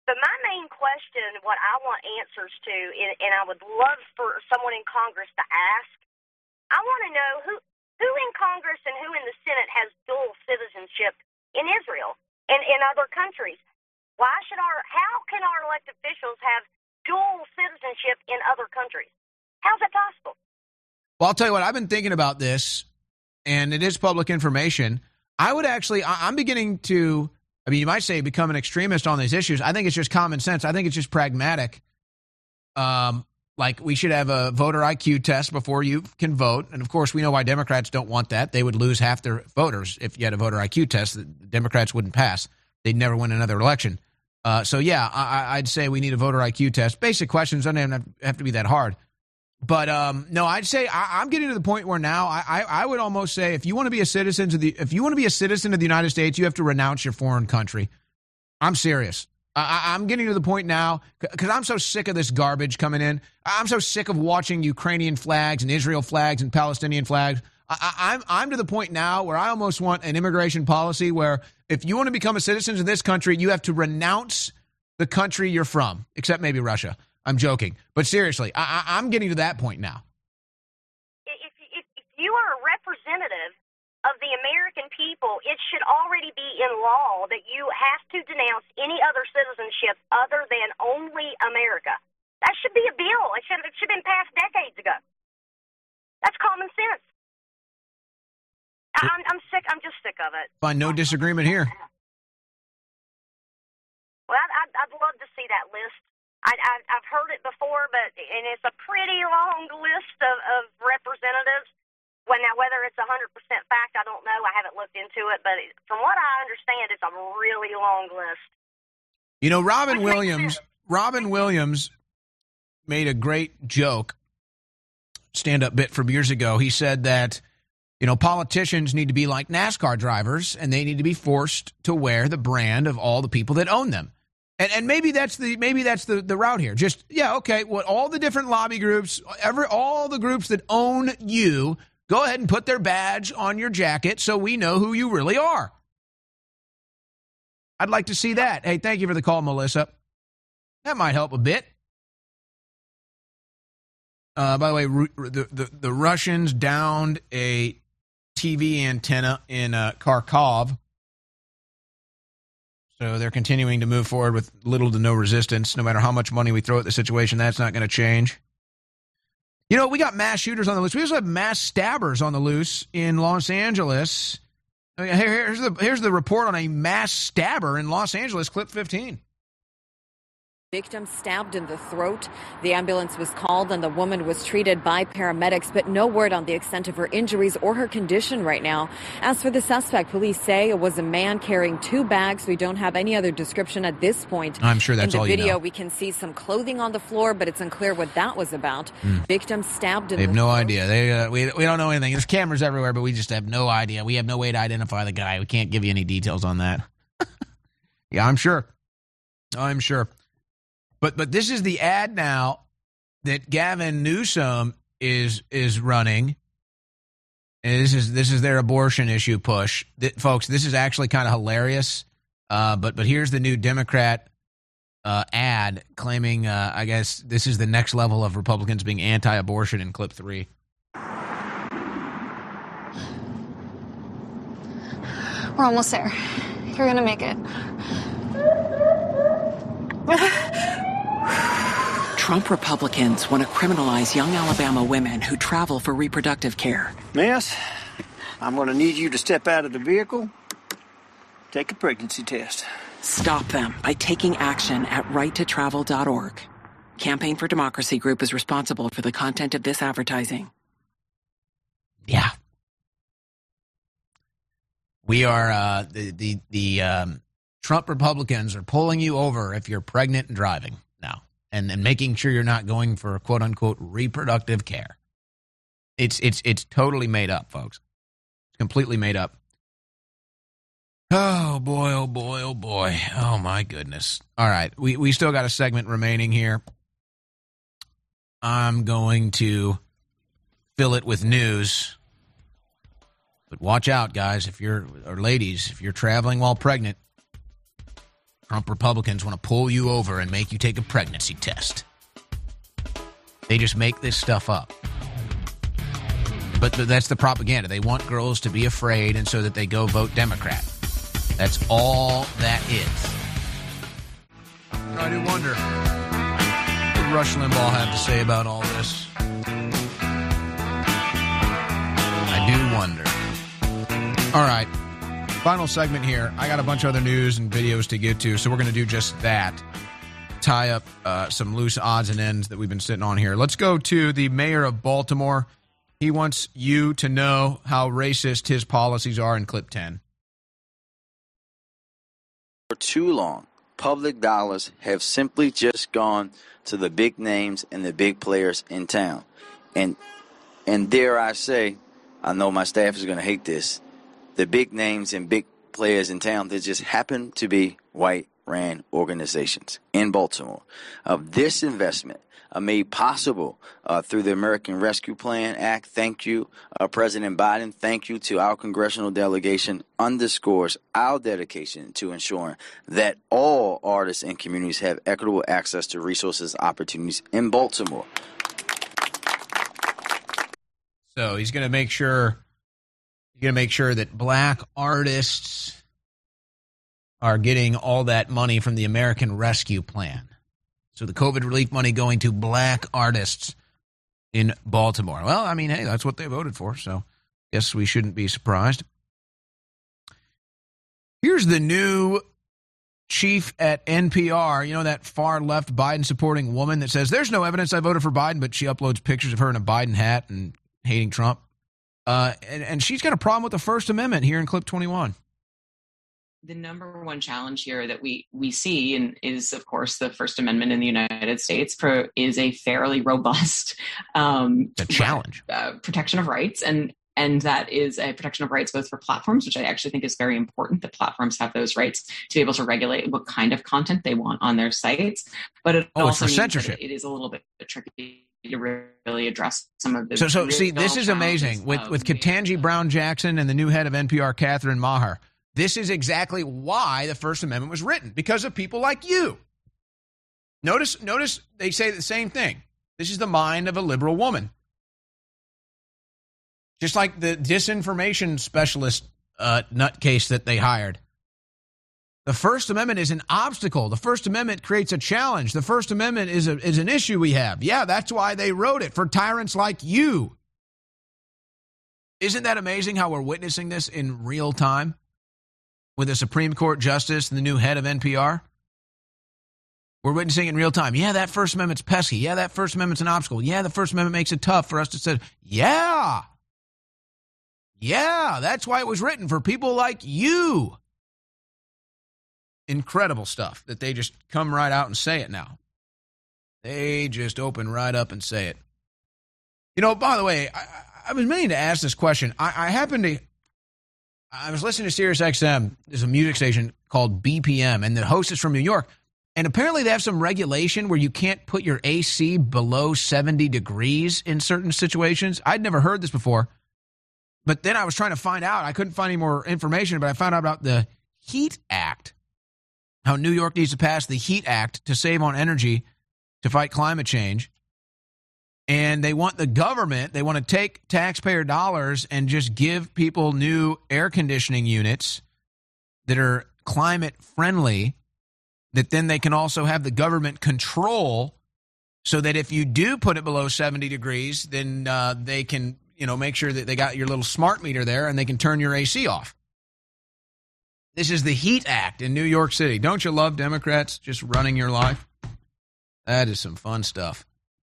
But my main question, what I want answers to, and and I would love for someone in Congress to ask, I want to know who who in Congress and who in the Senate has dual citizenship in Israel and in other countries. Why should our, how can our elected officials have dual citizenship in other countries? How's that possible? Well, I'll tell you what, I've been thinking about this, and it is public information. I would actually, I'm beginning to, I mean, you might say become an extremist on these issues. I think it's just common sense. I think it's just pragmatic. Um, like we should have a voter I Q test before you can vote. And, of course, we know why Democrats don't want that. They would lose half their voters if you had a voter I Q test. The Democrats wouldn't pass. They'd never win another election. Uh, so, yeah, I, I'd say we need a voter I Q test. Basic questions don't even have to be that hard. But, um, no, I'd say I, I'm getting to the point where now I, I, I would almost say if you want to be a citizen to the if you want to be a citizen of the United States, you have to renounce your foreign country. I'm serious. I, I'm getting to the point now because I'm so sick of this garbage coming in. I'm so sick of watching Ukrainian flags and Israel flags and Palestinian flags. I, I, I'm I'm to the point now where I almost want an immigration policy where if you want to become a citizen of this country, you have to renounce the country you're from, except maybe Russia. I'm joking. But seriously, I, I, I'm getting to that point now. If, if, if you are a representative of the American people, it should already be in law that you have to denounce any other citizenship other than only America. That should be a bill. It should, it should have been passed decades ago. That's common sense. I'm, I'm sick. I'm just sick of it. Find no disagreement here. Well, I'd, I'd love to see that list. I, I, I've heard it before, but and it's a pretty long list of, of representatives. Well, now, whether it's one hundred percent fact, I don't know. I haven't looked into it. But from what I understand, it's a really long list. You know, Robin Williams, Robin Williams made a great joke, stand-up bit from years ago. He said that, you know, politicians need to be like NASCAR drivers, and they need to be forced to wear the brand of all the people that own them. And and maybe that's the maybe that's the, the route here. Just, yeah, okay, well, all the different lobby groups, every all the groups that own you, go ahead and put their badge on your jacket so we know who you really are. I'd like to see that. Hey, thank you for the call, Melissa. That might help a bit. Uh, by the way, the, the, the Russians downed a T V antenna in uh, Kharkov. So they're continuing to move forward with little to no resistance. No matter how much money we throw at the situation, that's not going to change. You know, we got mass shooters on the loose. We also have mass stabbers on the loose in Los Angeles. I mean, here's the here's the report on a mass stabber in Los Angeles, clip fifteen. Victim stabbed in the throat. The ambulance was called and the woman was treated by paramedics, but no word on the extent of her injuries or her condition right now. As for the suspect, police say it was a man carrying two bags. We don't have any other description at this point. I'm sure that's all you know. In the video, we can see some clothing on the floor, but it's unclear what that was about. Mm. Victim stabbed in the throat. They have no throat. idea. They uh, we we don't know anything. There's cameras everywhere, but we just have no idea. We have no way to identify the guy. We can't give you any details on that. Yeah, I'm sure. I'm sure. But but this is the ad now that Gavin Newsom is is running. And this is this is their abortion issue push. That, folks, this is actually kind of hilarious. Uh, but but here's the new Democrat uh, ad claiming, uh, I guess, this is the next level of Republicans being anti-abortion in clip three. We're almost there. You're going to make it. Trump Republicans want to criminalize young Alabama women who travel for reproductive care. Miss, I'm going to need you to step out of the vehicle, take a pregnancy test. Stop them by taking action at right to travel dot org. Campaign for Democracy Group is responsible for the content of this advertising. Yeah. We are, uh, the, the, the um, Trump Republicans are pulling you over if you're pregnant and driving now. And, and making sure you're not going for quote unquote reproductive care. It's it's it's totally made up, folks. It's completely made up. Oh boy, oh boy, oh boy. Oh my goodness. All right. We we still got a segment remaining here. I'm going to fill it with news. But watch out, guys, if you're or ladies, if you're traveling while pregnant, Trump Republicans want to pull you over and make you take a pregnancy test. They just make this stuff up. But that's the propaganda. They want girls to be afraid and so that they go vote Democrat. That's all that is. I do wonder what Rush Limbaugh had to say about all this. I do wonder. All right. Final segment here. I got a bunch of other news and videos to get to, so we're going to do just that. Tie up uh, some loose odds and ends that we've been sitting on here. Let's go to the mayor of Baltimore. He wants you to know how racist his policies are in clip ten. For too long, public dollars have simply just gone to the big names and the big players in town. And and dare I say, I know my staff is going to hate this, the big names and big players in town that just happen to be white-ran organizations in Baltimore. Of this investment uh, made possible uh, through the American Rescue Plan Act. Thank you, uh, President Biden. Thank you to our congressional delegation. Underscores our dedication to ensuring that all artists and communities have equitable access to resources and opportunities in Baltimore. So he's going to make sure he's going to make sure that black artists are getting all that money from the American Rescue Plan. So the COVID relief money going to black artists in Baltimore. Well, I mean, hey, that's what they voted for, so guess we shouldn't be surprised. Here's the new chief at N P R, you know, that far-left Biden-supporting woman that says, there's no evidence I voted for Biden, but she uploads pictures of her in a Biden hat and hating Trump. Uh, and, and she's got a problem with the First Amendment here in clip twenty-one. The number one challenge here that we, we see and is, of course, the First Amendment in the United States pro, is a fairly robust um, a challenge uh, protection of rights. And and that is a protection of rights both for platforms, which I actually think is very important, that platforms have those rights to be able to regulate what kind of content they want on their sites. But it oh, also it's for means censorship. That it is a little bit tricky to really address some of the So, so real see, this is amazing. With, with Ketanji Brown Jackson and the new head of N P R, Catherine Maher. This is exactly why the First Amendment was written, because of people like you. Notice, notice they say the same thing. This is the mind of a liberal woman. Just like the disinformation specialist uh, nutcase that they hired. The First Amendment is an obstacle. The First Amendment creates a challenge. The First Amendment is, a, is an issue we have. Yeah, that's why they wrote it, for tyrants like you. Isn't that amazing how we're witnessing this in real time? With a Supreme Court justice and the new head of N P R? We're witnessing it in real time. Yeah, that First Amendment's pesky. Yeah, that First Amendment's an obstacle. Yeah, the First Amendment makes it tough for us to say, yeah. Yeah, that's why it was written, for people like you. Incredible stuff that they just come right out and say it now. They just open right up and say it. You know, by the way, I, I was meaning to ask this question. I, I happened to... I was listening to Sirius X M. There's a music station called B P M, and the host is from New York. And apparently they have some regulation where you can't put your A C below seventy degrees in certain situations. I'd never heard this before. But then I was trying to find out. I couldn't find any more information, but I found out about the HEAT Act, how New York needs to pass the HEAT Act to save on energy to fight climate change. And they want the government, they want to take taxpayer dollars and just give people new air conditioning units that are climate friendly, that then they can also have the government control so that if you do put it below seventy degrees, then uh, they can, you know, make sure that they got your little smart meter there and they can turn your A C off. This is the HEAT Act in New York City. Don't you love Democrats just running your life? That is some fun stuff.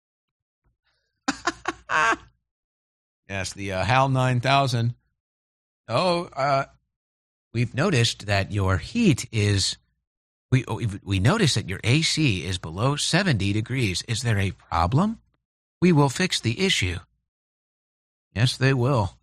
Yes, the uh, HAL nine thousand. Oh, uh, we've noticed that your heat is, we, we noticed that your A C is below seventy degrees. Is there a problem? We will fix the issue. Yes, they will.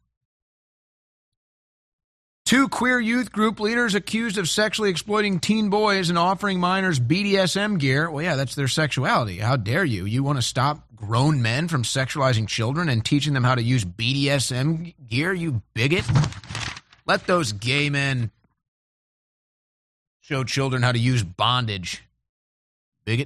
Two queer youth group leaders accused of sexually exploiting teen boys and offering minors B D S M gear. Well, yeah, that's their sexuality. How dare you? You want to stop grown men from sexualizing children and teaching them how to use B D S M gear, you bigot? Let those gay men Show children how to use bondage. Bigot.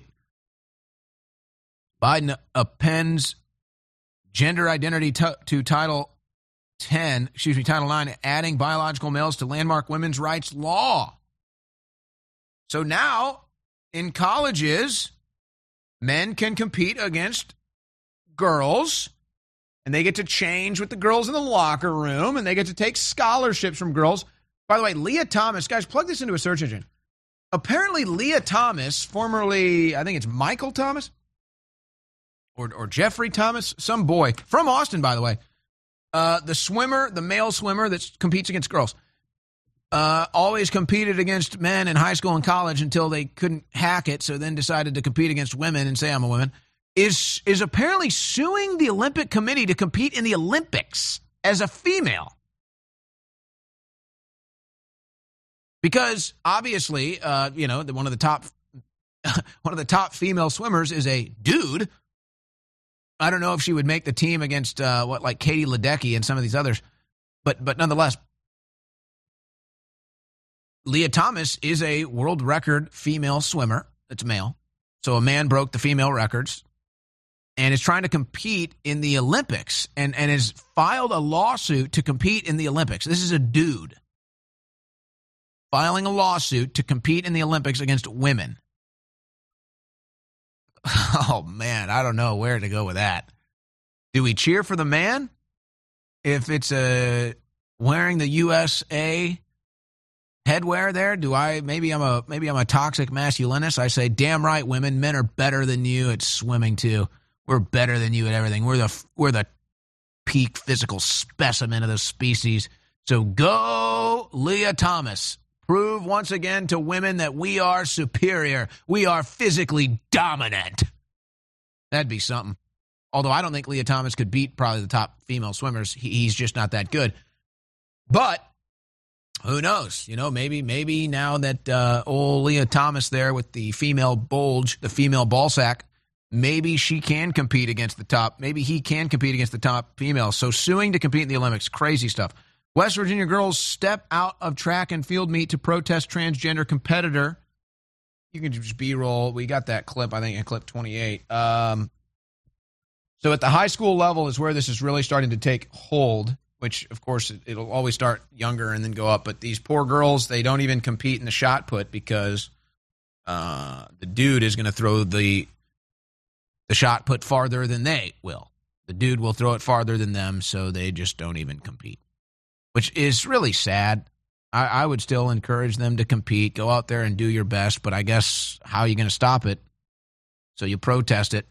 Biden appends gender identity t- to Title ten, excuse me, Title nine, adding biological males to landmark women's rights law. So now, in colleges, men can compete against girls, and they get to change with the girls in the locker room, and they get to take scholarships from girls. By the way, Leah Thomas, guys, plug this into a search engine. Apparently, Leah Thomas, formerly, I think it's Michael Thomas, or, or Jeffrey Thomas, some boy, from Austin, by the way, uh, the swimmer, the male swimmer that competes against girls, uh, always competed against men in high school and college until they couldn't hack it, so then decided to compete against women and say, I'm a woman, is, is apparently suing the Olympic Committee to compete in the Olympics as a female. Because obviously, uh, you know, one of the top, one of the top female swimmers is a dude. I don't know if she would make the team against uh, what, like Katie Ledecky and some of these others, but but nonetheless, Leah Thomas is a world record female swimmer. That's male, so a man broke the female records, and is trying to compete in the Olympics, and and has filed a lawsuit to compete in the Olympics. This is a dude filing a lawsuit to compete in the Olympics against women. Oh, man, I don't know where to go with that. Do we cheer for the man if it's a wearing the U S A headwear there? Do I maybe I'm a maybe I'm a toxic masculinist? I say, damn right, women, men are better than you at swimming too. We're better than you at everything. We're the we're the peak physical specimen of the species. So go, Leah Thomas. Prove once again to women that we are superior. We are physically dominant. That'd be something. Although I don't think Leah Thomas could beat probably the top female swimmers. He, he's just not that good. But who knows? You know, maybe maybe now that uh, old Leah Thomas there with the female bulge, the female ball sack, maybe she can compete against the top. Maybe he can compete against the top females. So suing to compete in the Olympics, crazy stuff. West Virginia girls step out of track and field meet to protest transgender competitor. You can just B-roll. We got that clip, I think, in clip twenty-eight. Um, so at the high school level is where this is really starting to take hold, which, of course, it'll always start younger and then go up. But these poor girls, they don't even compete in the shot put because uh, the dude is going to throw the the shot put farther than they will. The dude will throw it farther than them, so they just don't even compete. Which is really sad. I, I would still encourage them to compete. Go out there and do your best, but I guess how are you going to stop it? So you protest it.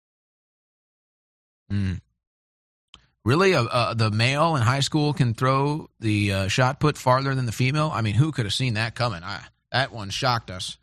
Mm. Really? Uh, uh, the male in high school can throw the uh, shot put farther than the female? I mean, who could have seen that coming? I, that one shocked us.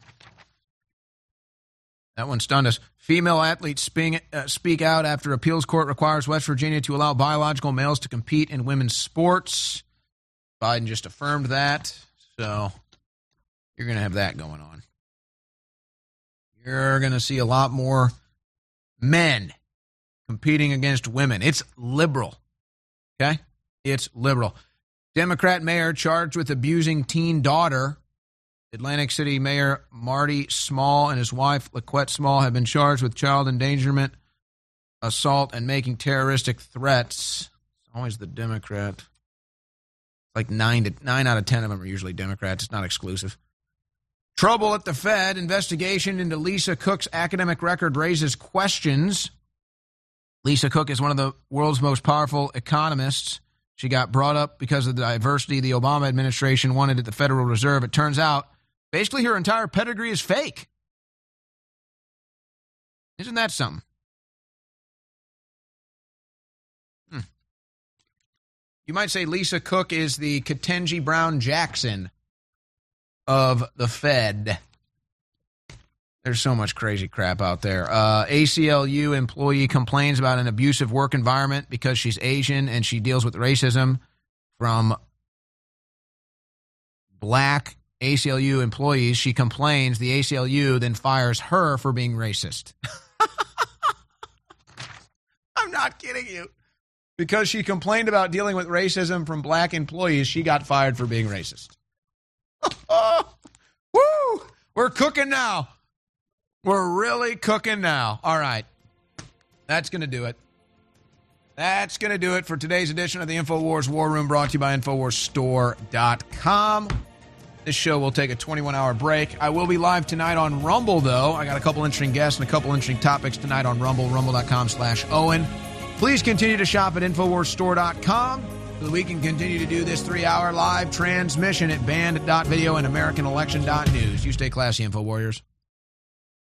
That one stunned us. Female athletes speak, uh, speak out after appeals court requires West Virginia to allow biological males to compete in women's sports. Biden just affirmed that, so you're going to have that going on. You're going to see a lot more men competing against women. It's liberal, okay? It's liberal. Democrat mayor charged with abusing teen daughter. Atlantic City Mayor Marty Small and his wife, LaQuette Small, have been charged with child endangerment, assault, and making terroristic threats. It's always the Democrat. Like nine to nine out of ten of them are usually Democrats. It's not exclusive. Trouble at the Fed. Investigation into Lisa Cook's academic record raises questions. Lisa Cook is one of the world's most powerful economists. She got brought up because of the diversity the Obama administration wanted at the Federal Reserve. It turns out, basically, her entire pedigree is fake. Isn't that something? Hmm. You might say Lisa Cook is the Ketanji Brown Jackson of the Fed. There's so much crazy crap out there. Uh, A C L U employee complains about an abusive work environment because she's Asian and she deals with racism from black A C L U employees. She complains. The A C L U then fires her for being racist. I'm not kidding you. Because she complained about dealing with racism from black employees, she got fired for being racist. Woo! We're cooking now. We're really cooking now. All right. That's going to do it. That's going to do it for today's edition of the InfoWars War Room, brought to you by InfoWars Store dot com. This show will take a twenty-one hour break. I will be live tonight on Rumble, though. I got a couple interesting guests and a couple interesting topics tonight on Rumble, rumble.com slash Owen. Please continue to shop at InfoWars Store dot com so that we can continue to do this three-hour live transmission at band dot video and American Election dot news. You stay classy, InfoWarriors.